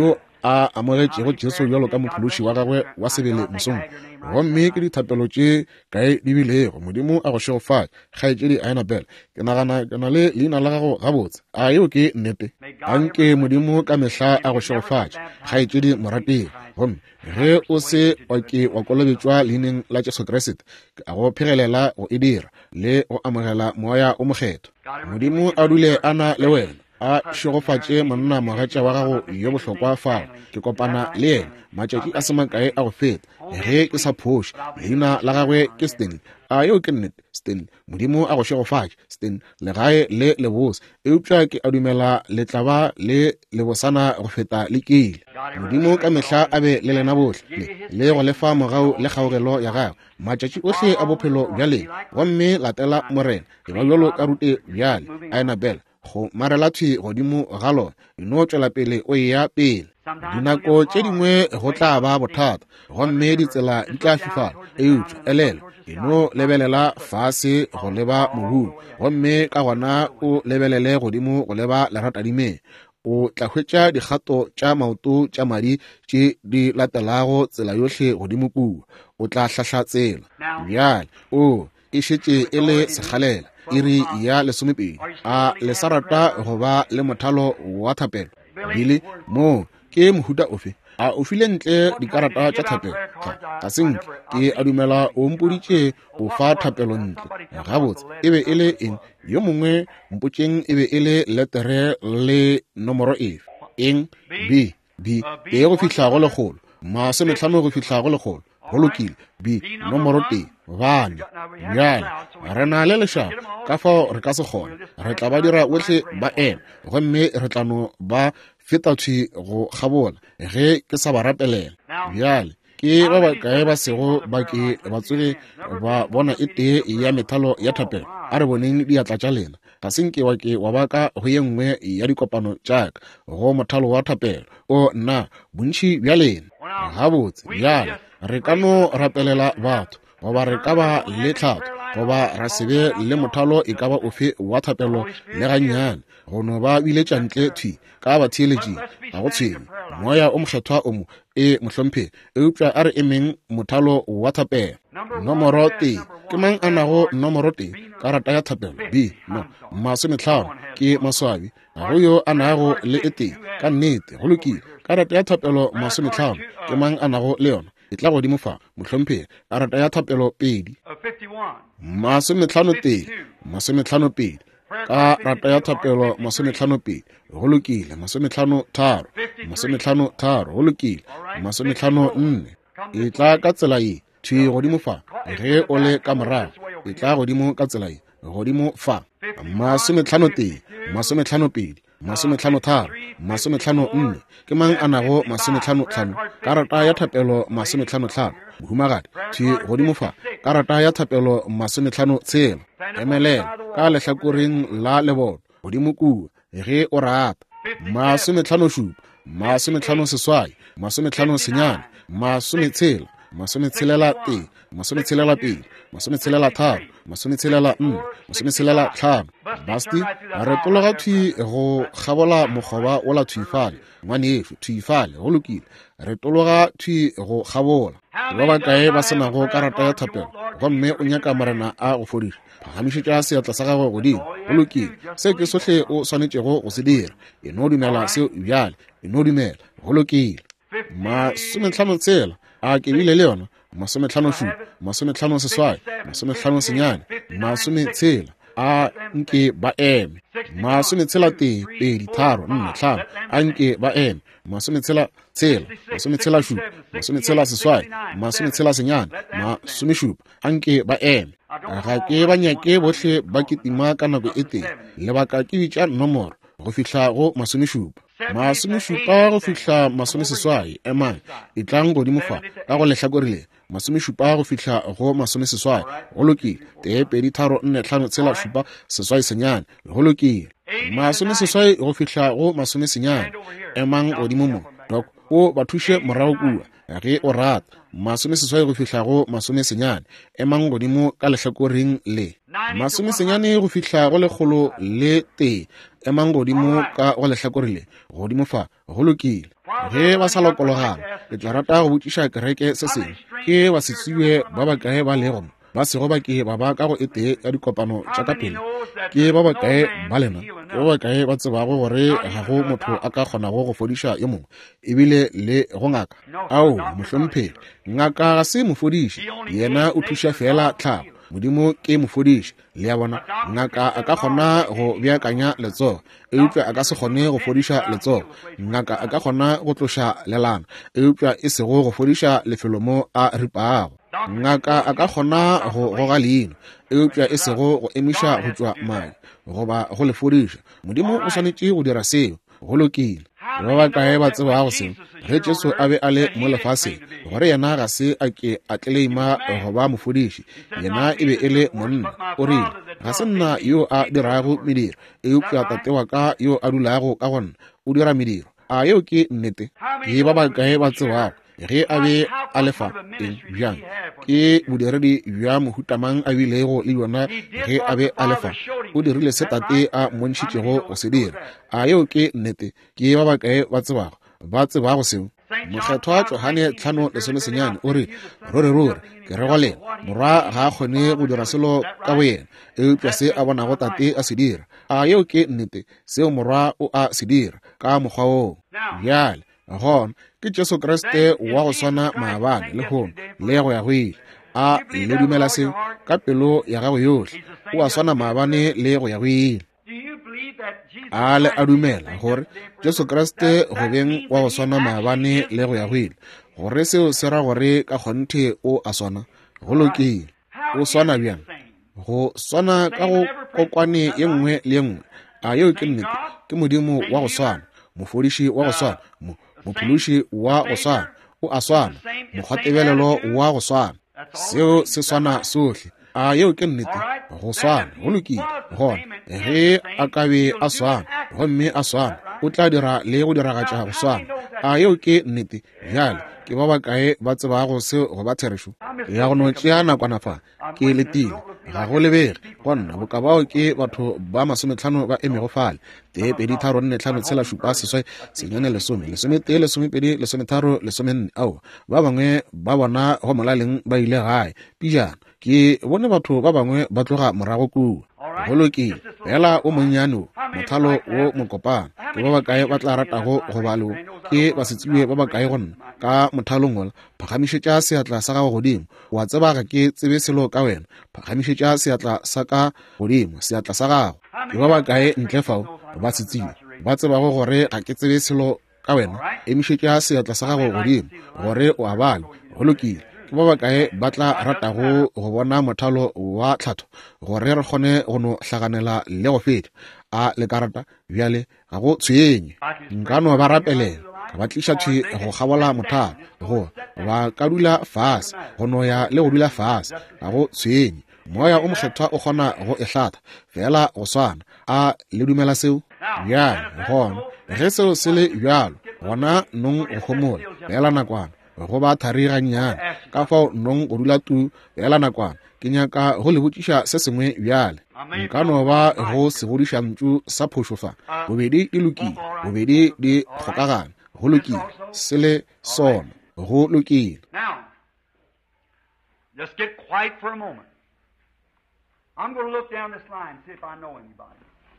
a amogetšego Jesu bjalo ka mophološi wa gagwe wa sebele mosong. Gomme ke dithapelo tše kae di bilego Modimo a go šegofatša kgaetšedi Annabel. Ke nagana ke na le leina la gago gabotse a yeo ke nnete. A nke Modimo ka mehla a go šegofatša kgaetšedi morateng. Gomme ge o se wa ke wa kolobetšwa leineng la Jesu Kriste a go phegelela go e dira le go amogela moya o mokgetho. Modimo a dule a na le wena a šegofatše monna mogatša wa gago yo bohlokwa fao. Ke kopana le yena matšatši a semakae a go feta ge ke sa phoše leina la gagwe ke Stanley. A yo ke nnete Stanley. Modimo a go šegofatše Stanley. Legae le lebose eupša ke a dumela le tla ba le lebosana go feta le kile. Modimo ka mehla a be le lena bohle le go lefa mogau le kgaogelo ya gago matšatši ohle a bophelo bjale. Gomme latela morena e ba bjalo ka rute bjale Annabel go marela thwi godimo ga lona eno tšwela pele o ya pele. Dinako tše dingwe go tla ba bothata gomme ditsela di tla fifala eutša elele eno lebelela fase go leba mobung gomme ka gona o lebelele godimo go leba leratadimeng. O tla hwetša dikgato tša maoto tša madi tše di latelago tsela yohle godimo kua. O tla hlahla tsela bjale o e šetše e le sekgalela iri ya lesomepedi. A le sa rata go ba le mothalo wa thapelo bile mo ke mohuta ofe a o file ntle dikarata tša thapelo ga senke ke a dumela o mpoditše o fa thapelo ntle gabotse e be e le eng yo mongwe mpotšeng e be e le letere le nomoro efe eng b b e go fihla go legolo masomehlano go fihla go legolo go lokile b nomoro tee bane bjale re na le lešaka ka fao re ka se kgone re tla ba dira ohle ba ema gomme re tla no ba feta thwi go gabola ge ke sa ba rapelela. Bjale ke ba bakae ba sego ba ke batswele ba bona e tee ya methalo ya thapelo a re boneng diatla tša lena ga senke wa ke wa baka go ye nngwe ya dikopano tšaka go mothalo wa thapelo o nna bontši bja lena gabotse. Bjale re ka no rapelela batho goba re ka ba le tlhatho goba ra sebe le mothalo e ka ba ofe wa thapelo le gannyane go no ba biletša ntle thwi ka batheeletši ga go tshwenye moya o mokgethwa o mo e mohlomphe eupša a re emeng mothalo wa thapelo. Nomoro tee ke mang a nago nomoro tee karata ya thapelo b no masomehlano ke maswabi ga go yo a nago le e tee ka nnete go lokile. Karata ya thapelo masomehlano ke mang a nago le yona e tla godimo fa mohlomphegi. Karata ya thapelo pedi masomehlano tee masomehlano pedi karata ya thapelo masomehlano pedi go lokile. Masomehlano tharo masomehlano tharo go lokile. Masomehlano nne e tla ka tsela ye thwi godimo fa ge o le ka morago e tla godimo ka tsela ye godimo fa. Masomehlano tee masomehlano pedi masomehlano tharo masomehlano nne ke mang a nago masomehlano hlano. Karata ya thapelo masomehlano hlano bohumagadi thwi godimo fa. Karata ya thapelo masomehlano tshela emelela ka lehlakoreng la lebolo godimo kua ge o rata. Masomehlano šupa masomehlano seswai masomehlano senyane masometshela masometshelela tee masometshelela pedi masometshelela tharo masometshelela nne masometshelela hlano. Basti re tologa thwi go gabola mokgoba o la thwifale ngwaneešo thwifale go lokile. Re tologa thwi go gabola ba bakae ba senago karata ya thapelo gomme o nyaka morena a go fodiša phagamišetša seatla sa gagwe godimo go lokile. Se ke sohle o swanetšego go se dira eno dumela seo bjale eno dumela go lokile. Masomehlano tshela a ke bile le yona masomehlano šupa masomehlano seswai masomehlano senyane masometshela a nke ba eme. Masometshela tee pedi tharo nne hlano a nke ba eme. Masometshela tshela masometshela šupa masometshela seswai masometshela senyane masomešupa a nke ba eme. Ga ke ba nyake bohle ba ketima ka nako e tee lebaka ke bitša nomoro go fihla go masomešupa. Masomešupa go fihla masomeseswai emang e tlang godimo fa ka go lehlakorile masomešupa go fihla go masomeseswai go lokile. Tee pedi tharo nne hlano tshela šupa seswai senyane go lokile. Masomeseswai go fihla go masomesenyane emang godimo mo dok o ba thuše morago kua ge o rata. Masomeseswai go fihla go masomesenyane emang godimo ka lehlakoreng le. Masomesenyane go fihla go lekgolo le tee emang godimo ka go lehlakorile godimo fa go lokile ge ba sa lokologana ke tla rata go botšiša kereke se seng ke ba setsiwe ba ba kae ba lego ba sego ba ke ba ba ka go ete ya dikopano tša ka pele ke ba ba kae ba lena ke ba ba kae ba tsebago gore ga go motho a ka kgonago go fodiša yo mongwe ebile le go ngaka ao mohlomphedi ngaka ga se mofodiši yena o thuša fela tlhabo modimo ke mofodiši le ya bona ngaka a ka kgona go beakanya letsogo eupša a ka se kgone go fodiša letsogo ngaka a ka kgona go tloša lelana eupša e sego go fodiša lefelo mo a ripaago ngaka a ka kgona go goga leino eupša e sego go emiša go tšwa mae goba go le fodiša modimo o swanetše go dira seo go lokile ba ba kae ba tsebago seo ge Jesu a be a le mo lefaseng gore yena ga se a ke a tleima go ba mofodiši yena e be e le monna o rile ga se nna yo a dirago mediro eupša tate wa ka yo a dulago ka gonna o dira mediro a yo ke nnete ke ba ba kae ba tsebago ge a be a lefa eng bjang ke bodiredi bja mohutamang a bilego le yona ge a be a lefa o dirile se tate a mmontšhitšego go se dira a yo ke nnete ke ba ba kae ba tsebago ba tsebago seo mokgetho wa Johane tlhano lesome senyane o re rore rore ke re go lena morwa ga a kgone go dira selo ka bo yena eupša se a bonago tate a se dira a yo ke nnete seo morwa o a se dira ka mokgwa oo bjale gona ke Jesu Kriste wa go swana maabane le gono le go ya go ile a le dumela seo ka pelo ya gago yotlhe o a swana maabane le go ya go ile a le a dumela gore Jesu Kriste go beng wa go swana maabane le go ya go ile gore seo se ra gore ka kgonthe o a swana go lokile o swana bjang go swana ka go kokwane ye nngwe le ye nngwe a yo ke nnete ke modimo wa go swana mofodiši wa go swana mophološi wa go swana o a swana mokgwatebelelo wa go swana seo se swana sohle a yeo ke nnete go swana go lokile gona ge a ka be a swana gomme a swana o tla dira le go diragatša go swana a yeo ke nnete bjale ke ba ba kae ba tsebago seo go ba therešo ya go no tšea nakwana fa ke letile ga go lebege gonna bokabao ke batho ba masometlhano ba emego fale tee pedi tharo nne tlhano tshela šupa seswai senyane lesome lesome tee lesome pedi lesome tharo lesome nne ao ba bangwe ba bona go molaleng ba ile gae pijana ke bone batho ba bangwe ba tloga morago kua go lokile fela o monnyane mothalo wo mokopana ke ba ba kae ba tla ratago go balo ke ba setsiwe ba ba kae gonna ka mothalong ola phagamišetša seatla sa gago godimo wa tsebaga ke tsebe selo ka wena phagamišetša seatla sa ka godimo seatla sa gago ke ba ba kae ntle fao ba setsiwe ba tsebago gore ga ke tsebe selo ka wena emišetša seatla sa gago godimo gore o a bala go lokile ke ba ba kae ba tla ratago go bona mothalo wa tlhatho gore re kgone go no hlaganela le go feta a le karata bjale ga go tshwenye nka no ba rapelela ba tliša thwi go gabola mothalo go ba ka dula fase go no ya le go dula fase ga go tshwenye moya o mokgethwa o kgona go ehlata fela go swana a le dumela seo bjale gona ge seo se le bjalo gona nong go gomola fela nakwana go ba thariganyana ka fao nong go dula tu fela nakwana ke nyaka go le botšiša se sengwe bjale nka no ba go se godiša ntšu sa phošofa bobedi di lokile bobedi di kgokagana go lokile se le sona go lokile. Now, just get quiet for a moment. I'm going to look down this line and see if I know anybody.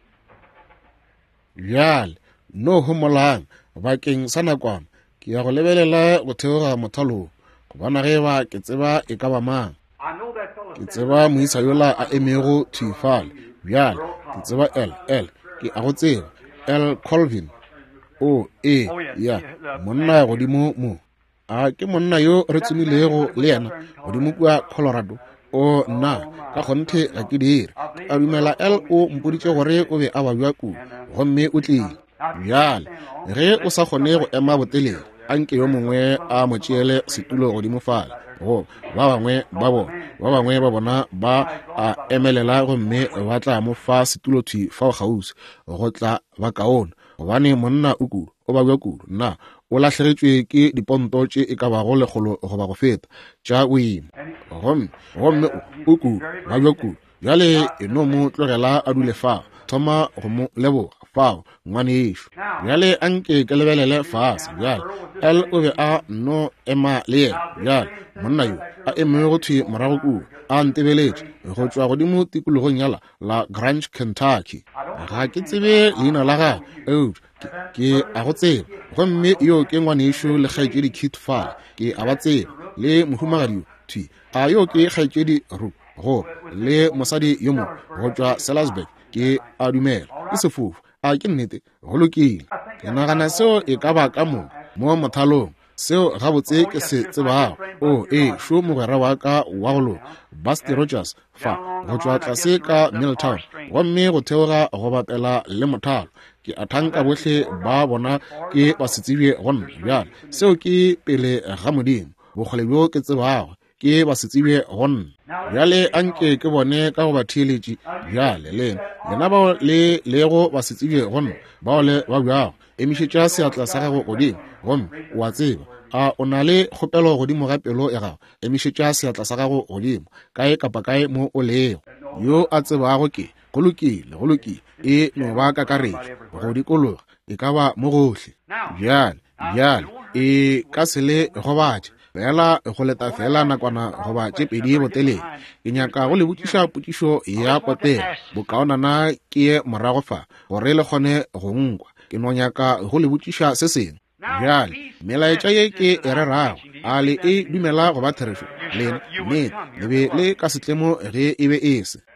Bjale no homolang bakeng sa nakwana ke ya go lebelela go theoga mothalong go bona ge ba ke tseba e ka ba mang ke tseba moisa yola a emego thifale bjale ke tseba l l ke a go tseba l Colvin o e ya monna ya godimo mo a ke monna yo re tsomilego le yena godimo kwa Colorado o nna ka kgonthe ga ke dire a dumela l o mpoditše gore o be a ba bja kudu gomme o tlile bjale ge o sa kgone go ema botelele anke yo mongwe a mo tšeele setulo godimo fale go ba bangwe ba bona ba bangwe ba bona ba a emelela gomme ba tla mo fa setulo thwi fao gausi go tla ba kaone gobane monna o kudu o ba bja kudu nna o lahlegetšwe ke diponto tše e ka bago legolo go ba go feta tša boima gomme gomme o kudu ba bja kudu bjale e no mo tlogela a dule fao thoma go mo leboga fao ngwaneso bjale a nke ke lebelele fase bjale el o be a no ema le yena bjale monna yo a eme go thwe morago kuo a ntebeletše go tšwa godimo tikologong yala la Grange, Kentucky. Ga ke tsebe leina la ga eupša ke a go tseba gomme yo ke ngwanešo le kgaetšedi Kit Fale ke a ba tseba le mohumagadi thwi a yo ke kgaetšedi Ru go le mosadi yo mo go tšwa Salisbury ke a dumela ke sefofu a ke nnete go lokile ke nagana seo e ka ba ka mo mo mothalong seo gabotse ke se tsebago o e šo mogwera wa ka wa golo Buster Rogers fa go tšwa tlase ka Milltown gomme go theoga go bapela le mothalo ke a thanka bohle ba bona ke ba setsebie gonna bjale seo ke pele ga modimo bogole bjo ke tsebago ke ba setsebie gonna bjale anke ke bone ka go ba theeletše bjale lena lena bao le lego ba setsebie gonna bao le ba bjago emišetša seatla sa gago godimo gomme wa tseba a o na le kgopelo godimo ga pelo ya gago emišetša seatla sa gago godimo kae kapa kae mo o lego yo a tsebago ke go lokile go lokile e no ba ka karetše go dikologa e ka ba mo gohle bjale bjale e ka se le gobatše fela go leta fela nakwana goba tše pedi botelele ke nyaka go le botšiša potšišo ya potela bokaonana ke ye morago fa gore le kgone go nkwa ke no nyaka go le botšiša se sengwe bjale melaetša ye ke e rerago a le e dumela go ba therešo lena nnete le be le ka setlemo ge e be e se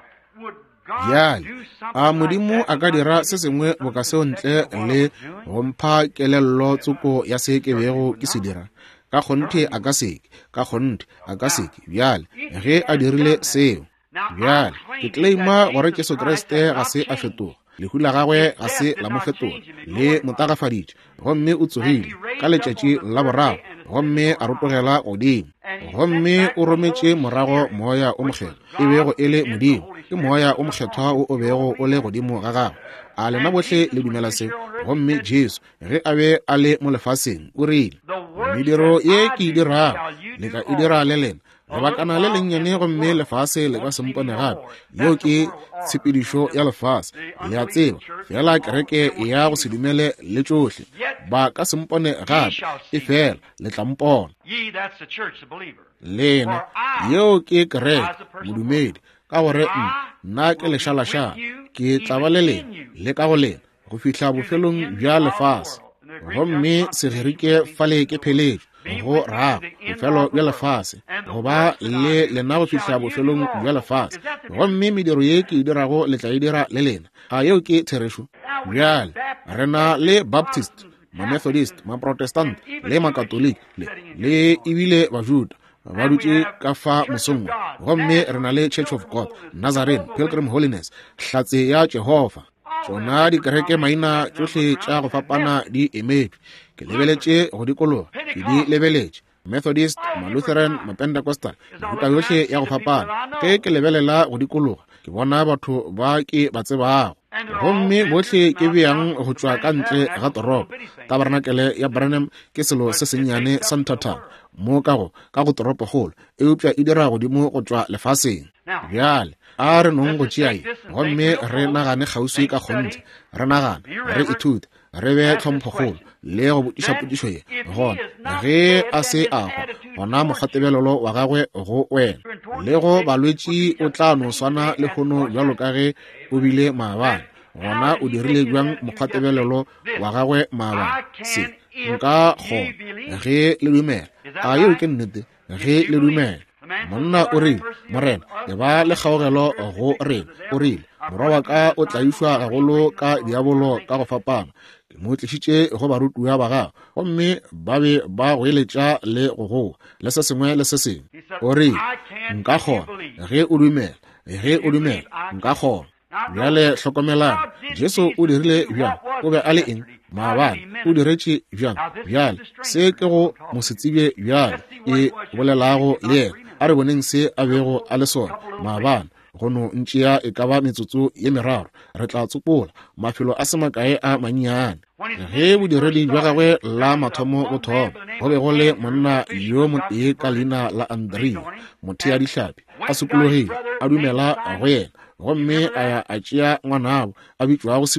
bjale a modimo a ka dira se sengwe boka seo ntle le go mpha kelello tsoko ya se ke bego ke se dira ka kgonthe a ka seke ka kgonthe a ka seke bjale ge a dirile seo bjale ke claima gore Jesu Kriste ga se a fetoga lehu la gagwe ga se la mo fetoga le motagafaditše gomme o tsogile ka letšatši la boraro gomme a rotogela godimo gomme o rometše morago moya o mokgetho e bego e le modimo ke moya o mokgethwa o o bego o le godimo ga gagwe a lena bohle le dumela se gomme Jesu ge a be a le mo lefaseng o rile mediro ye ke e dirago le ka e dira le lena lebakana le lennyane gomme lefase le ka sempone gape yo ke tshepedišo ya lefase le a tseba fela kereke ya go se dumele le tšohle ba ka sempone gape e fela le tla mpona lena yeo ke kereke modumedi ka gore nna ke lešalašala ke tla ba le lena le ka go lena go fihla bofelong bja lefase gomme segerike fale ke pheletšo go rago bofelo bja lefase goba le lena go fihla bofelong bja lefase gomme mediro ye ke e dirago le tla e dira le lena a yeo ke therešo bjale re na le Baptist, ma-Methodist, ma-Protestant le ma-Catholic le le ebile bajuda ba dutše ka fa mosongwa gomme re na le Church of God, Nazarene, Pilgrim Holiness, hlatse ya Jehova tšona dikereke maina tšohle tša go fapana di emetšwe ke lebeletše go dikologa ke di lebeletše Methodist, ma-Lutheran, ma-Pentecostal mehuta yohle ya go fapana ge ke lebelela go dikologa ke bona batho ba ke ba tsebago gomme bohle ke bjang go tšwa ka ntle ga toropo tabernakele ya Branham ke selo se sennyane sa nthatang mo ka go ka go toropo golo eupša e dira godimo go tšwa lefaseng bjale a re nong go tšeae gomme re nagane kgauswi ka kgonthe re nagane re ithute re be tlhomphogolo le go botiša potišo ye gona ge a se a go gona mokgatebelelo wa gagwe go wena le go balwetši o tla no swana le kgono bjalo ka ge o bile maabane gona o dirile bjang mokgatebelelo wa gagwe maabane se nka kgona ge le dumela a yeo ke nnete ge le dumela monna o rile morena e ba le kgaogelo go rena o rile morwa wa ka o tlaišwa gagolo ka diabolo ka go fapana ke mo tlišitše go barutiwa ba gago gomme ba be ba go eletša le go goa le se sengwe le se sengwe o rile nka kgona ge o dumela ge o dumela nka kgona bjale hlokomelang Jesu o dirile bjang o be a le eng maabane o diretše bjang bjale se ke go mosetsebie bjale e bolelago le yena a re boneng se a bego a le sona maabane go no ntšea e ka ba metsotso ye meraro re tla tsopola mafelo a semakae a mannyane ge bodiredi bja gagwe la mathomo go thoma go be go le monna yo motee ka leina la Andrea mothea dihlapi a sekologile a dumela go yena gomme a ya a tšea ngwanabo a bitšwago Simone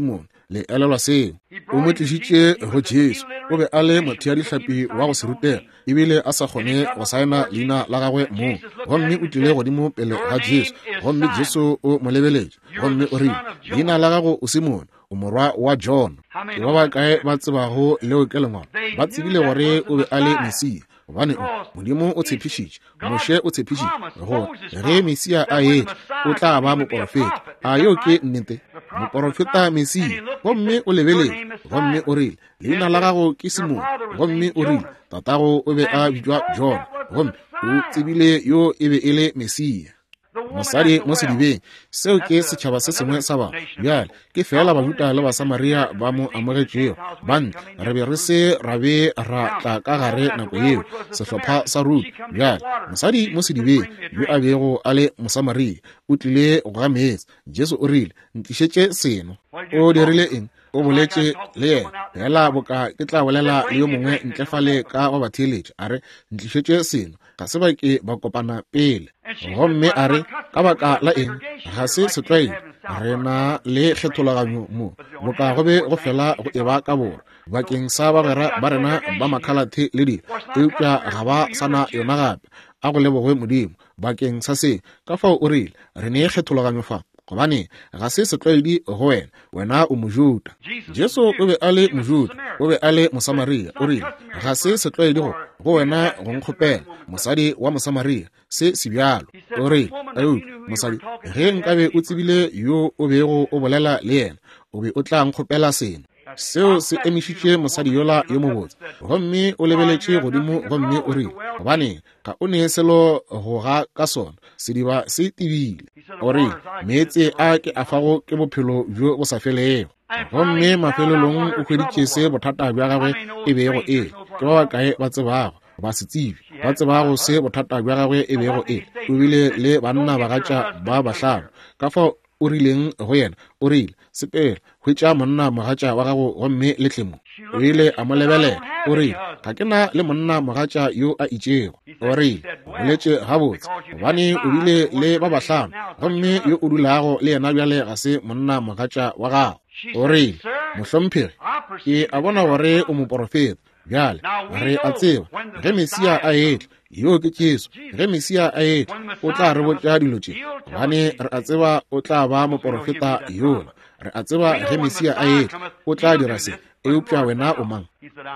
le elelwa seo. O mo tlisitše go Jesu, o be a le motho ya dihlapi wa go se rutega, ebile a sa kgone go saena leina la gagwe mo. Gomme o tlile godimo pele ga Jesu, gomme Jesu o mo lebeletše, gomme o rile, leina la gago o Simon, o morwa wa John. Ke ba ba kae ba tsebago leo ke lengwalo, ba tsebile gore o be a le Mesia, gobane Modimo o tshepišitše, Moše o tshepišitše go ge Mesia a ye o tla ba moprofeta. A yo ke nnete, moprofeta Mesia. Gomme o lebelele, gomme o rile, leina la gago ke Simon, gomme o rile, tatago o be a bitswa John, gomme o tsebile yo e be e le Mesia. Mosadi mo sedibeng seo ke setšhaba se sengwe sa ba bjale ke fela bajuda le basamaria ba mo amogetšego bane re be re se ra be ra tla ka gare nako yeo sehlopha sa Rut. Bjale mosadi mo sedibeng yo a bego a le mosamaria o tlile go ga meetse. Jesu o rile, ntlišetše seno. O dirile eng? O boletše le yena, fela boka ke tla bolela le yo mongwe ntlefale ka wa batheeletše, a re ntlišetše seno ga se ba ke ba kopana pele. Gomme a re ka baka la eng ga se setlwaedi, re na le kgetholaganyo mo boka go be go fela go eba ka bora bakeng sa bagwera ba rena ba makhalate le dilo eupša ga ba sana yona gape a go lebogwe Modimo bakeng sa se. Ka fao o rile re ne kgetholaganyo fa gobane ga se setlwaedi go wena, wena o Mojuda. Jesu o be a le Mojuda, o be a le Mosamaria. O rile ga se setlwaedi go go wena go nkgopela mosadi wa Mosamaria se sebjalo. O rile ao mosadi, ge nkabe o tsebile yo o bego o bolela le yena, o be o tla nkgopela seno. Seo se emišitše mosadi yola yo mobotse, gomme o lebeletše godimo, gomme o rile gobane ga o ne selo go ga ka sona sediba se tebile. O rile meetse a ke a fago ke bophelo jo bo sa felego. Gomme mafelelong o hweditše se bothata bja gagwe e bego e ke ba bakae ba tsebago ba se tsibi ba tsebago se bothata bja gagwe e bego e o bile le banna bagatša ba bahlano. Ka fao o rileng go yena o rile sepela hwetša monna mogatša wa gago gomme le tlemo. O ile a mo lebelela o rile ga ke na le monna mogatša yo a itšego. O rile o boletše gabotse gobane o bile le ba bahlano, gomme yo o dulago le yena bjale ga se monna mogatša wa gago. O rile mohlomphegi, ke a bona gore o moprofeta. Bjale re a tseba ge Mesia a etle, yo ke Jesu, ge Mesia a etle o tla re botša dilo tše, gobane re a tseba o tla ba moprofeta yola. Re a tseba ge Mesia a etle o tla dira se, eupša wena o mang?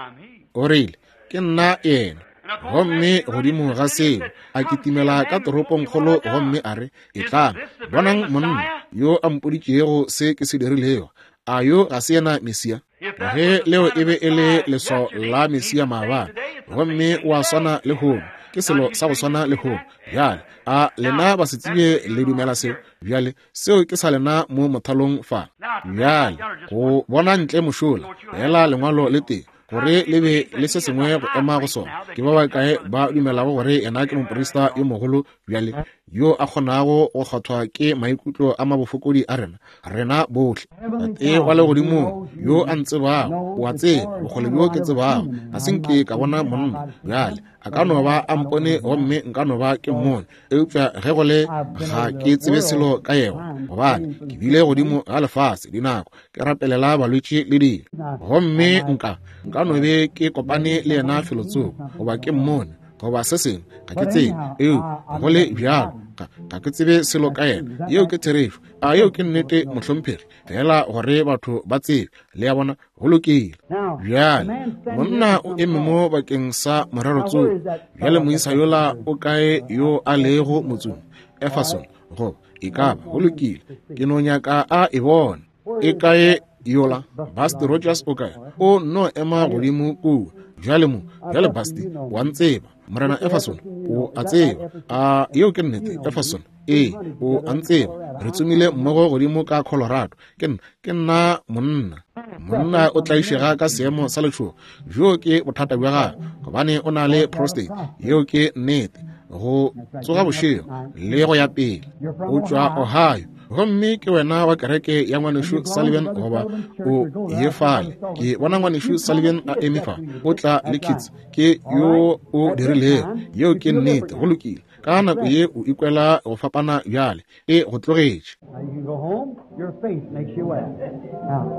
O rile ke nna yena. Gomme godimo ga seo a kitimela ka toropong kgolo, gomme a re e tlang bonang monna yo a mpoditšego se ke se dirilego. A yo ga se yena Mesia? Ge leo e be e le leso la Mesia maabane, gomme wa swana le hong, ke selo sa go swana le hong. Bjale a lena ba se tsebe le dumela seo, bjale seo ke sa lena mo mothalong fa. Bjale go bona ntle mošola fela lengwalo le teng gore le be le se sengwe go ema go sona. Ke ba bakae ba dumelago gore ena ke moporista yo mogolo bjale yo a kgonago go kgathwa ke maikutlo a mabofokodi a rena rena bohle. Tate wa le godimo yo a ntsebago, o a tseba bogole bjo ke tsebago, a senke ka bona monna bjale a ka no ba a mpone, gomme nka no ba ke mmone eupša ge go le ga ke tsebe selo ka yego, gobane ke bile godimo ga lefase dinako ke rapelela balwetše le dilo, gomme nka nka no be ke kopane le yena felotsong goba ke mmone goba se sengwe ga ke tsebe. Eo go le bjalo ga ke tsebe selo ka yena. Yeo ke therešo a yeo ke nnete mohlomphegi, fela gore batho ba tsebe le ya bona go lokile. Bjale monna o eme mo bakeng sa morerotso. Bjale moisa yola o kae yo a lego motsong Efeson go e ka ba go lokile, ke no nyaka a e bone. E kae yola? Basti Rogers o kae? O no ema godimo kua. Bjale mo bjale Basti wa ntseba morena Efeson o a tseba. A yeo ke nnete Efeson e o a ntseba, re tsomile mmogo godimo ka Colorado. Ke nna monna monna o tlaišega ka seemo sa letšhogo jo ke bothata bja gagwe, gobane o na le prostate. Yeo ke nnete go tsoga bošego le go ya pele o tšwa Ohio. Gomme ke wena wa kereke ya ngwanešu Sullivan goba o yefale? Ke bona ngwanešu Sullivan a emifa o tla le kids ke yo o dirilego. Yeo ke nnete go lokile, ka nako ye o ikwela go fapana bjale e go tlogetše.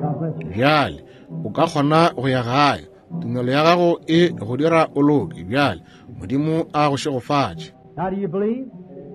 bjale o ka kgona go ya gae tumelo ya gago e go dira o loke bjale modimo a go šegofatše Now do you believe?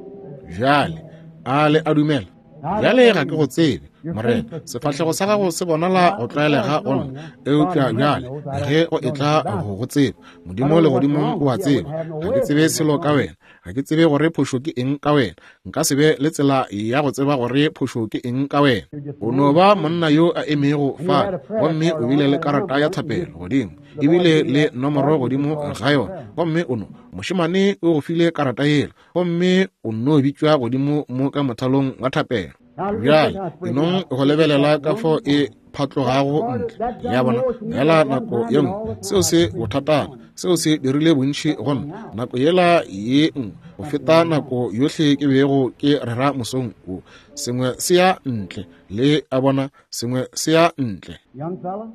bjale a le a dumela bjale ga ke go tsebe morena sefatlhego sa gago se bonala go tlwaelega gona eupša bjale ge o e tla go go tseba modimo le godimo o a tseba ga ke tsebe selo ka wena ga ke tsebe gore phošo ke eng ka wena nka se be le tsela ya go tseba gore phošo ke eng ka wena o no ba monna yo a emego fale gomme o bile le karata ya thapelo godimo ebile le nomoro godimo ga yona gomme o no mošemane o go file karata yela gomme o no bitšwa godimo mo ka mothalong wa thapelo bjale enong go lebelela ka fo e phatlogago ntle ya bona yela nako ye nngwe seo se bothatana seo se dirile bontšhi gona nako yela ye nngwe go feta nako yotlhe ke bego ke rera mosong o sengwe se ya ntle le a bona sengwe se ya ntle Young fella?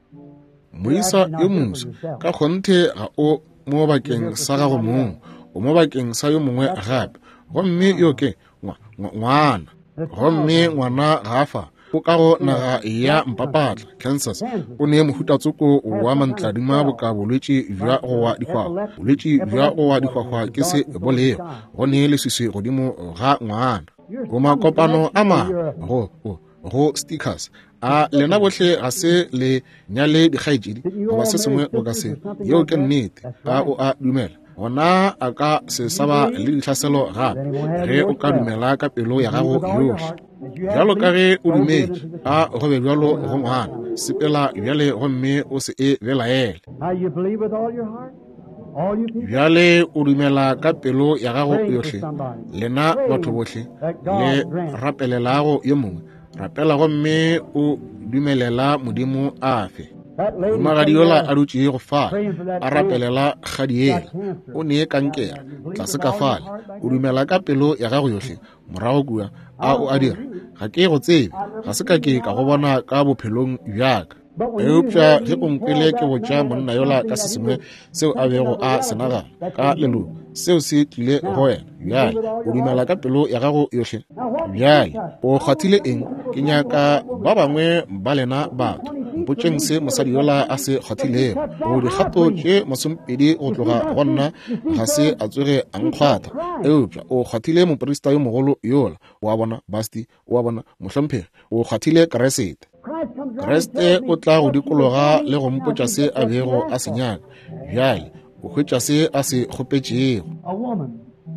moisa yo moso ka kgonthe ga o mo bakeng sa gago mongwe o mo bakeng sa yo mongwe gape gomme yo ke ngwana gomme ngwana ga fa o ka go naga ya mpapatla Kansas o ne mohutatsoko wa mantladima boka bolwetši bja go wa dikgwagwa bolwetši bja go wa dikgwagwa ke se bolego go ne leswiswi godimo ga ngwana go makopano a ma go go stickers a lena bohle ga se le nyale dikgaetšedi goba se sengwe o ka se yeo ke nnete a o a dumela gona a ka se saba le ditlhaselo gape ge o ka dumela ka pelo ya gago yohle bjalo ka ge o dumetše a gobe bjalo go ngwana sepela bjale gomme o se e belaele How you believe with all your heart? All you people? bjale o dumela ka pelo ya gago yohle lena batho bohle le rapelelago yo mongwe rapela gomme o dumelela modimo afe That lady magadi yola a dutše go fala a rapelela gadiela o nee kankera tlase ka fale o dumela ka pelo ya gago yohle morago kua a o a dira ga ke go tsebe ga se ka ke ka go bona ka bophelong bjaka eupša ge konkwele ke botša monna yola ka se sengwe seo a bego a senaga ka leloko seo se tlile go wena bjale o dumela ka pelo ya gago yohle bjale o kgathile eng ke nyaka ba bangwe ba lena batho mpotšeng se mosadi yola a se kgathilego o dikgato tše masompedi go tloga gonna ga se a tsoge a nkgwatha eupša o kgathile moporista yo mogolo yola o a bona basti o a bona mohlomphegi o kgathile keresete kreste o tla go dikologa le go mpotša se a bego a se nyaka bjale o hwetša se a se kgopetšego a woman.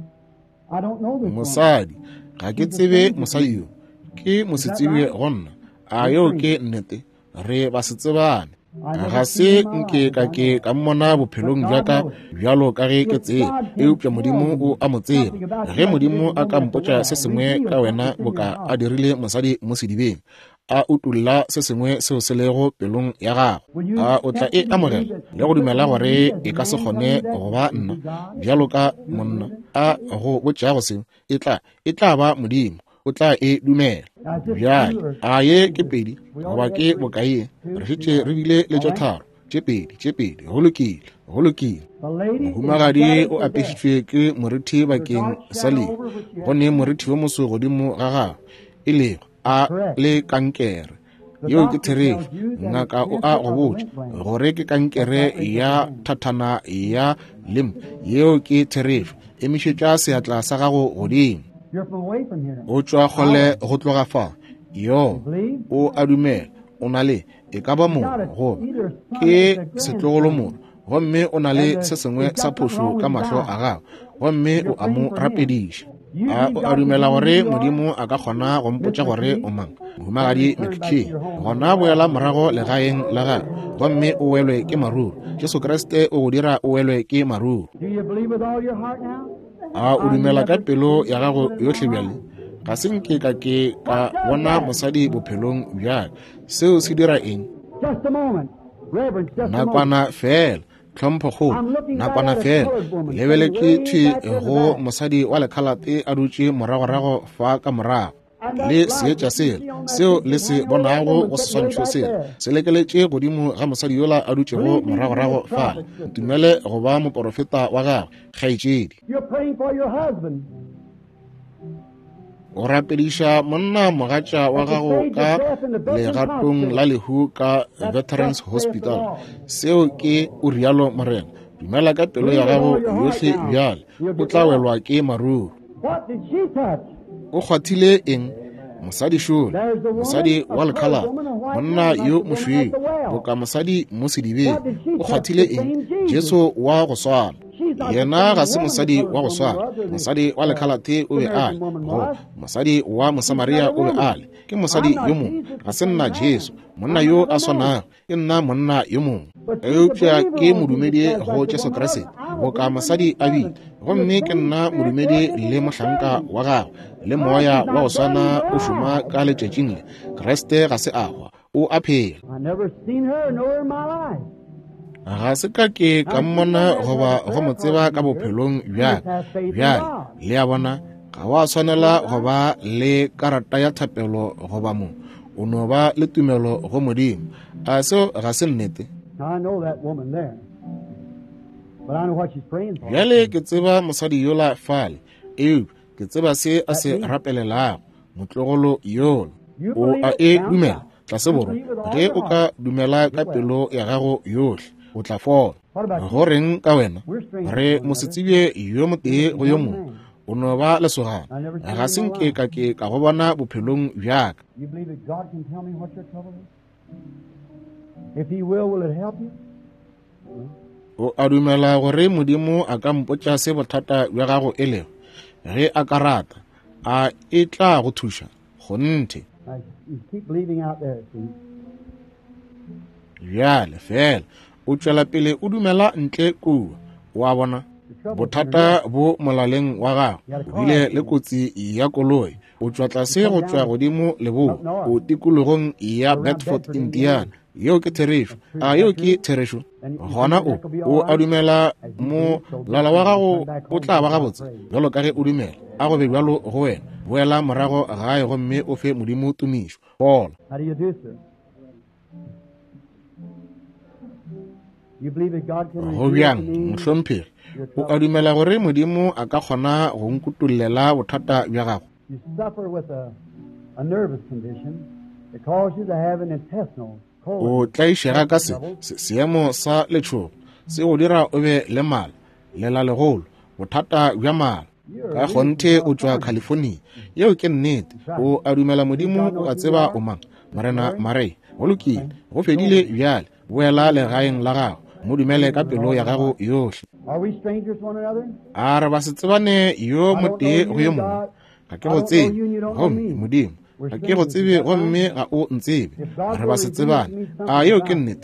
I don't know this woman. mosadi ga ke tsebe mosadi yo ke mosetsebi gonna a yo ke nnete re ba se tsebane ga se nke ka ke ka mmona bophelong bjaka bjalo ka ge ke tsebe eupša modimo o a mo tseba ge modimo a ka mpotša se sengwe ka wena boka a dirile mosadi mo sedibeng a utulla se sengwe seo se lego pelong ya gago a o tla e amogela le go dumela gore e ka se kgone go ba nna bjalo ka monna a go botšago seo e tla e tla ba modimo o tla e dumela bjale a ye ke pedi goba ke bokae re šetše re bile le tše tharo tše pedi tše pedi go lokile go lokile The lady mohumagadi o apešitšwe ke morithi bakeng sa leo go ne morithi wo moso godimo ga gago e lego a le kankere yeo ke therefe ngaka o a go botša gore ke kankere ya thathana ya lem yeo ke therefe emišetša seatla sa gago godimo you're from away from here. o tšwa kgole go tloga fa yo o a dumela o na le e ka ba mono goba ke setlogolo mono gomme o na le se sengwe sa phošo ka mahlo a gago gomme o a mo rapediša a o a dumela gore modimo a ka kgona go mpotša gore o mang mohumagadi mcking gona boela morago legaeng la gago gomme o welwe ke maruru jesu kriste o go dira o welwe ke maruru Do you believe with all your heart now? a o dumela ka pelo ya gago yotlhe bjale ga se nke ka ke ka bona mosadi bophelong bjale seo se dira eng Just a moment. Reverence, just a moment. nakwana fela tlhompho kgolo nakwana fela lebeletse thwe go mosadi wa lekhalate a dutše moragorago fa ka morago le seetša sela seo le se bonago go seswantšho sela se lekeletše godimo ga mosadi yola a dutšego moragorago fale tumele go ba moporofeta wa gagwe kgaetšedi You're praying for your husband. o rapediša monna mogatša wa gago ka legatong la lehu ka Veterans Hospital. Seo ke o rialo Morena. Dumela ka pelo ya gago yohle bjale, o tla welwa ke maruru. What did she touch? O kgwathile eng? Mosadi šole, mosadi wa lekhala, monna yo mošweu, boka mosadi mo sedibeng. O kgwathile eng? Jesu wa go swana. Yena ga se mosadi wa go swana. Mosadi wa lekhala te o be ale. Go mosadi wa Mosamaria o be ale. Ke mosadi yo mongwe, ga se nna Jesu. Monna yo a swanang ke nna monna yo mongwe. Eupša ke modumedi go Jesu Kriste, boka mosadi a bile. Gomme ke nna modumedi le mohlanka wa gago, le moya wa go swana o šoma ka letšatšing le. Kriste ga se agwa, o a phela. I never seen her nor in my life. Ga se ka ke ka mmona goba go mo tseba ka bophelong bjale bjale le ya bona ga wa tshwanela goba le karata ya thapelo goba mo o no ba le tumelo go modimo. A seo ga se nnete. I know that woman there, but I know what she's praying for. Bjale ke tseba mosadi yola fale eo ke tseba se a se rapelelago motlogolo yola o a e dumela tlase boro ge o ka dumela ka pelo ya gago yohle o tla fola. Go reng ka wena re mosetsebi yo motee go yo mongwe o no ba lesogana ga se nke ka ke ka go bona bophelong bjaka. You believe that God can tell me what your trouble is? If He will, will it help you? O a dumela gore modimo a ka mpotša se bothata bja gago e lego ge a ka rata a e tla go thuša go nthe. I, you keep believing out there, see. Bjale fela o tšwela pele o dumela ntle kua o a bona bothata bo molaleng wa gago bile le kotsi ya koloi o tšwa tlase go tšwa godimo lebong o tikologong ya Bedford, Indiana. Yo ke Teresho a yo ke Teresho gona o o a dumela mo lala wa gago o tla ba gabotse jalo ka ge o dumela a go be bjalo go wena boela morago gae gomme o fe modimo tumišo. Paul. How do you do, sir? You believe that God can go reveal to bjang me mohlomphegi your o a trouble? dumela gore modimo a ka kgona go nkutullela bothata bja gago. You suffer with a, a nervous condition that causes you to have an intestinal O colon. tlaišega ka se se- seemo sa letšhogo se go dira o be le mala lela legolo bothata bja mala ka kgonthe o tšwa California. Yeo ke nnete. O a dumela modimo o a tseba o mang. Morena Marei go lokile go fedile bjale boela legaeng la gago mo dumele ka pelo ya gago yohle. Are we strangers to one another? A re ba se tsebane yo motee go yo mongwe ga ke go tsebe gomme modimo ga ke go tsebe gomme ga o ntsebe re ba se tsebane. A yeo ke nnete.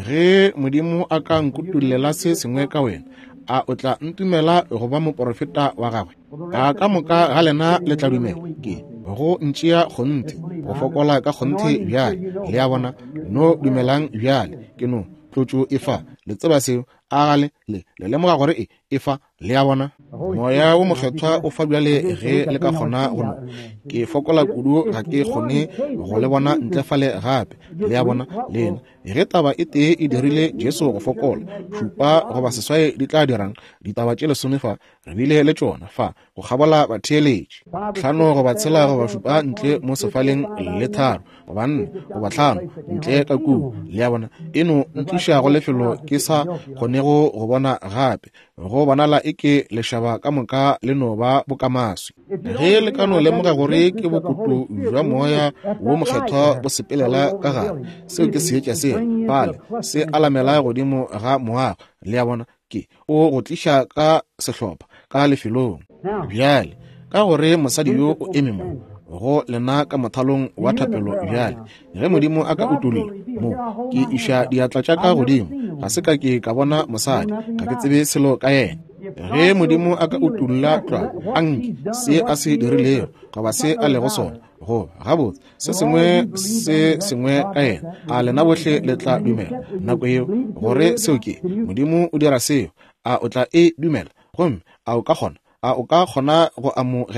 Ge modimo a ka nkutullela se sengwe ka wena a o tla ntumela go ba moprofeta wa gagwe. A ka moka ga lena le tla dumela ke go ntšea kgonthe go fokola ka kgonthe bjale le ya bona no dumelang bjale ke no tlotšo e fa le tseba seo a gale le le lemoga gore e e fa le ya bona moya wo mokgethwa o fa bjale ge le ka kgona go no ke fokola kudu ga ke kgone go le bona ntle fale gape le ya bona lena ge taba e tee e dirile Jesu go fokola šupa goba seswae di tla dirang ditaba tše lesomefa re bile le tšona fa go kgabola batheeletši tlhano goba tshela goba šupa ntle mo sefaleng le tharo goba nne goba tlhano ntle ka kubu le ya bona eno ntliša go lefelo ke sa kgonego go bona gape go bonala e ke lešaba ka moka le no ba bokamaswi ge le ka no lemoga gore ke bokutu jwa moya wo mokgethwa bo sepelela ka gare seo ke seetša se pale se alamela godimo ga moago le ya bona ke o go tliša ka sehlopha ka lefelong bjale ka gore mosadi yo o eme mo go lena ka mothalong wa thapelo bjale ge modimo a ka utulile mo ke iša diatla tša ka godimo ga se ka ke ka bona mosadi ga ke tsebe selo ka yena. Ge modimo a ka utulla twa anke se a se dirilego goba se a lego sona go gabotse se sengwe se sengwe ka yena a lena bohle le tla dumela nako eo gore seo ke modimo o dira seo a o tla e dumela gomme a o ka kgona a o ka kgona go amogela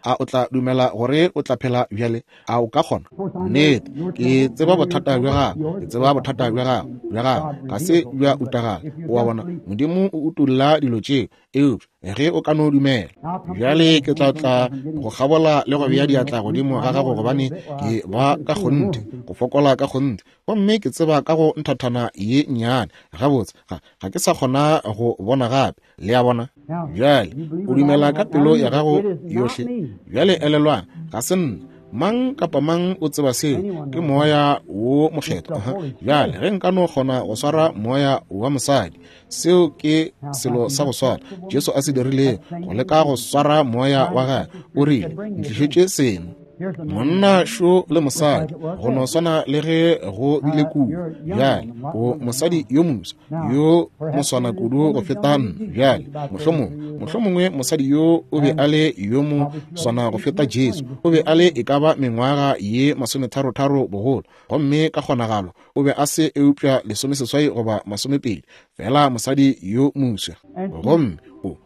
a o tla dumela gore o tla phela bjale, a o ka kgona? Nnete, ke tseba bothata bja gago, ke tseba bothata bja gago, bja gago, ga se bja utagala. O a bona, Modimo o utolla dilo tšeo, eo, ge o ka no dumela. Bjale ke tla tla go gabola le go bea diatla godimo ga gago gobane ke ba ka gonte, go fokola ka gonte. Gomme ke tseba ka go nthathana ye nnyane, gabotse, ga ke sa kgona go bona gape, le a bona. Bjale, o dumela ka pelo ya gago yohle, bjale elelwa, ga se nna. Mang kapa mang o tseba seo, ke moya wo mokgetho. Bjale, ge nka no kgona go swara moya wa mosadi, seo ke selo sa go swara. Jesu a se dirile go leka go swara moya wa gae, o rile, ntlišitše seno. Monna šo le mosadi go no swana le ge go ile kudu. Bjale, o mosadi yo moso yo moswana kudu go feta nna. Bjale, mohlomongwe mohlomongwe mosadi yo o be a le yo mo swana go feta Jesu, o be a le e ka ba mengwaga ye masometharotharo bogolo, gomme ka kgonagalo o be a se eupša lesomeseswai goba masomepedi, fela mosadi yo moswa. Gomme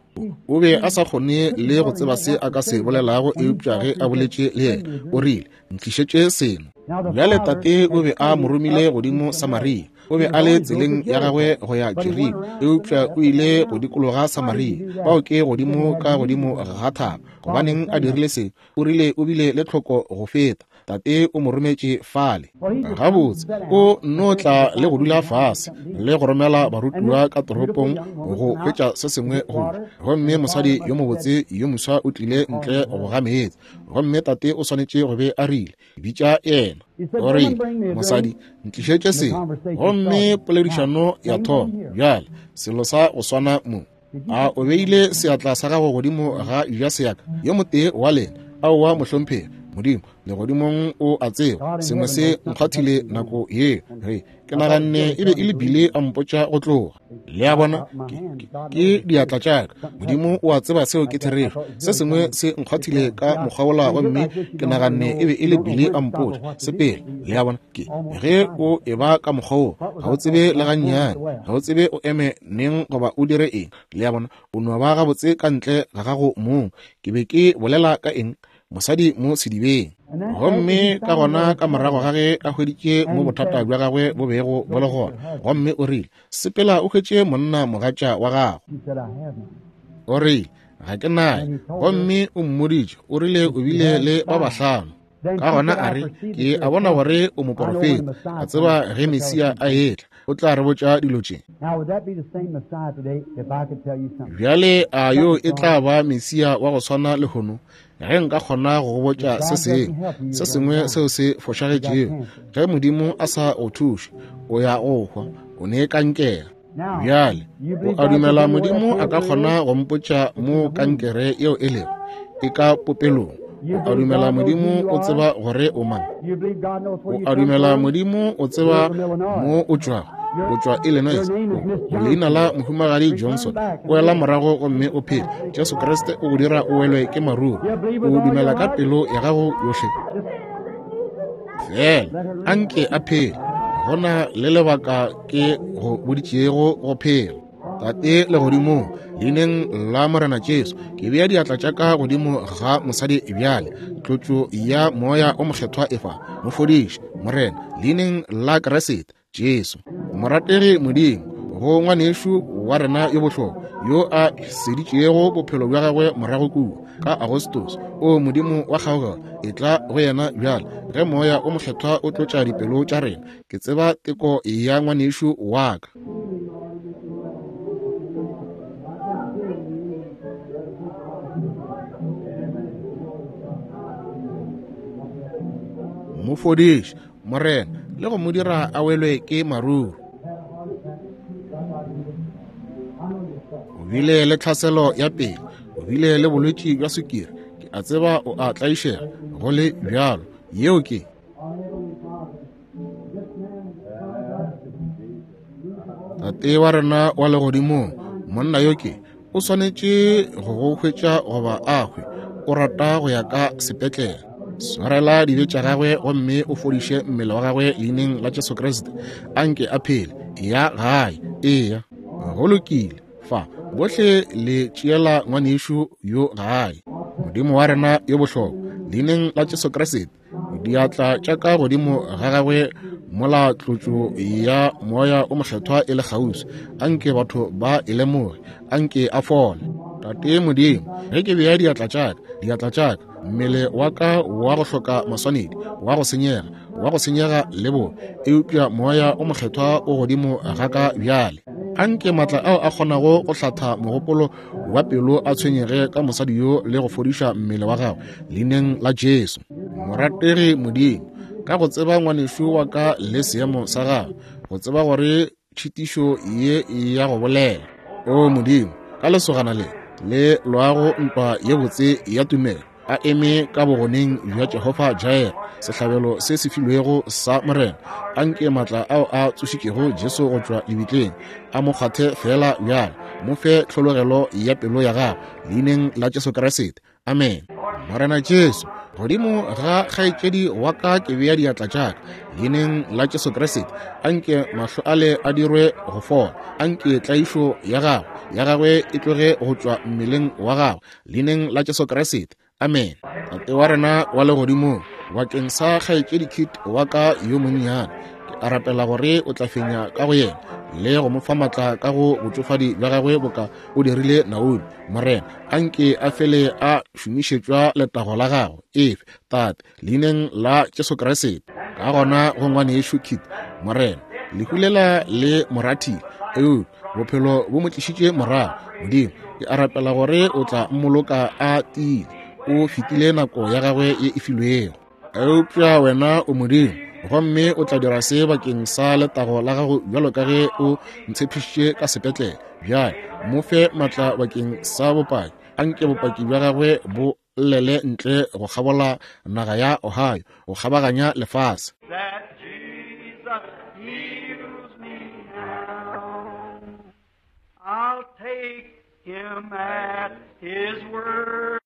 o be a sa kgone le go tseba se a ka se bolelago eupša ge a boletše le yena, o rile, ntlišetše seno. Bjale tate o be a moromile godimo Samaria, o be a le tseleng ya gagwe go ya Jeriko, eupša o ile go dikologa Samaria, bao ke godimo ka godimo ga thaba. Gobaneng a dirile se, o rile o bile le tlhoko go feta. Tate o mo rometše fale. Gabotse, o no tla le go dula fase, le go romela barutiwa ka toropong go hwetša se sengwe go. Gomme mosadi yo mobotse yo moswa o tlile ntle go ga meetse. Gomme tate o swanetše go be a rile, bitša yena. O rile, mosadi, ntlišetše se. Gomme poledišano ya thoma, bjale, selo sa go swana mo. A o beile seatla sa gago godimo ga ja seaka, yo motee wa lena, a wa mohlomphela. Modimo le godimong o a tseba sengwe se nkgathile nako ye, he ke naganne e be e le bile a mpotša go tloga. Le a bona ke diatla tšaka, Modimo o a tseba seo ke therego, se sengwe se nkgathile ka mokgaola gomme ke naganne e be e le bile a mpotša sepele. Le a bona ke ge o e ba ka mokgao, ga o tsebe le gannyane, ga o tsebe o eme neng goba o dire eng. Le a bona o no ba gabotse ka ntle ga gago mong, ke be ke bolela ka eng mosadi mo sedibeng. Gomme ka gona ka morago ga ge a hweditše mo bothata bja gagwe bo bego bo le gona, gomme o rile, sepela o hwetše monna mogatša wa gago. O rile, ga ke naye. Gomme o mmoditše, o rile o bile le ba bahlano. Ka gona a re, ke a bona gore o moprofeta, a tseba ge Mesia a etla, o tla re botša dilo tše. Bjale a yo e tla ba Mesia wa go swana le hono, ge nka kgona go botša se seng, se sengwe seo se fošagetšego, ge Modimo a sa o thuše, o ya go hwa, o ne kankera. Bjale, o a dumela Modimo a ka kgona go mpotša mo kankere yeo e lego, e ka popelong. O a dumela Modimo o tseba gore o mang. O a dumela Modimo o tseba mo o tšwago, o tšwa Illinois, o leina la mohumagadi Johnson, o ela morago gomme o phela. Jesu Kriste o go dira o welwe ke maruru, o dumela ka pelo ya gago yohle. Fela, anke a phela, gona le lebaka ke go boditšego go phela. Tate le godimo, leineng la Morena Jesu, ke bea diatla tša ka godimo ga mosadi bjale, tlotšo ya moya o mokgethwa efa, mofodiši, Morena, leineng la Keresete, Jesu. Morategi Modimo, go ngwanešo wa rena yo bohlokwa, yo a seditšego bophelo bja gagwe morago kudu, ka Agostus, o Modimo wa kgaoga, e tla go yena bjale, ge moya o mokgethwa o tlotša dipelo tša rena, ke tseba teko ya ngwanešo wa ka. Mofodiši, Morena, le go mo dira a welwe ke maruru. O bile le tlhaselo ya pele, o bile le bolwetši bja sukiri, ke a tseba o a tlaišega go le bjalo, yeo ke. Tate wa rena wa legodimong, monna yo ke, o swanetše go go hwetša goba a hwe, o rata go ya ka sepetlele. Swarela dibe tša gagwe gomme o fodiše mmele wa gagwe leineng la Jesu Kriste, anke a phele, ya gae, eya, go lokile, fa, bohle le tšeela ngwanešo yo gae. modimo wa rena yo bohlokwa leineng la Jesu Kriste diatla tša ka godimo ga gagwe mola tlotšo ya moya o mokgethwa e le kgauswi anke batho ba e lemoge anke a fole. Tate modimo ge ke beya diatla tšaka diatla tšaka mmele wa ka wa go hloka maswanedi wa go senyega wa go senyega lebo eupša moya o mokgethwa o godimo ga ka bjale anke matla ao a kgonago go hlatha mogopolo wa pelo a tshwenyege ka mosadi yo le go fodiša mmele wa gago leineng la Jesu. Morategi modimo ka go tseba ngwanešo wa ka le seemo sa gago go tseba gore tšhitišo ye ya go bolela o modimo ka lesogana le le loago ntwa ye botse ya tumelo a eme ka bogoneng bja Jehova Jaire sehlabelo se se filwego sa morena anke matla ao a tsošitšego Jesu go tšwa lebitleng a mo kgathe fela bjalo mo fe tlhologelo ya pelo ya gago leineng la Jesu Kriste amen. Morena Jesu godimo ga kgaetšedi wa ka ke beya diatla tšaka leineng la Jesu Kriste anke mahlo ale a dirwe go fola anke tlaišo ya gago ya gagwe e tloge go tšwa mmeleng wa gago leineng la Jesu Kriste amen. Tate wa rena wa legodimo bakeng sa kgaetšedi kit wa ka yo monnyane ke a rapela gore o tla fenya ka go yena le go mo fa matla ka go botšofadi bja gagwe boka o dirile Naomi morena anke a fele a šomišetšwa letago la gago efe tate leineng la Jesu Kriste ka gona go ngwane yešo kit morena lehulela le moratile eo bophelo bo mo tlišitše morago modimo ke a rapela gore o tla mmoloka a tiile o fetile nako ya gagwe ye e filwego eupša wena o modimo gomme o tla dira se bakeng sa letago la gago bjalo ka ge o ntshepišitše ka sepetlele bjale mo fe matla bakeng sa bopaki anke bopaki bja gagwe bo llele ntle go kgabola naga ya Ohio go kgabaganya lefase. That Jesus heals me now. I'll take him at his word.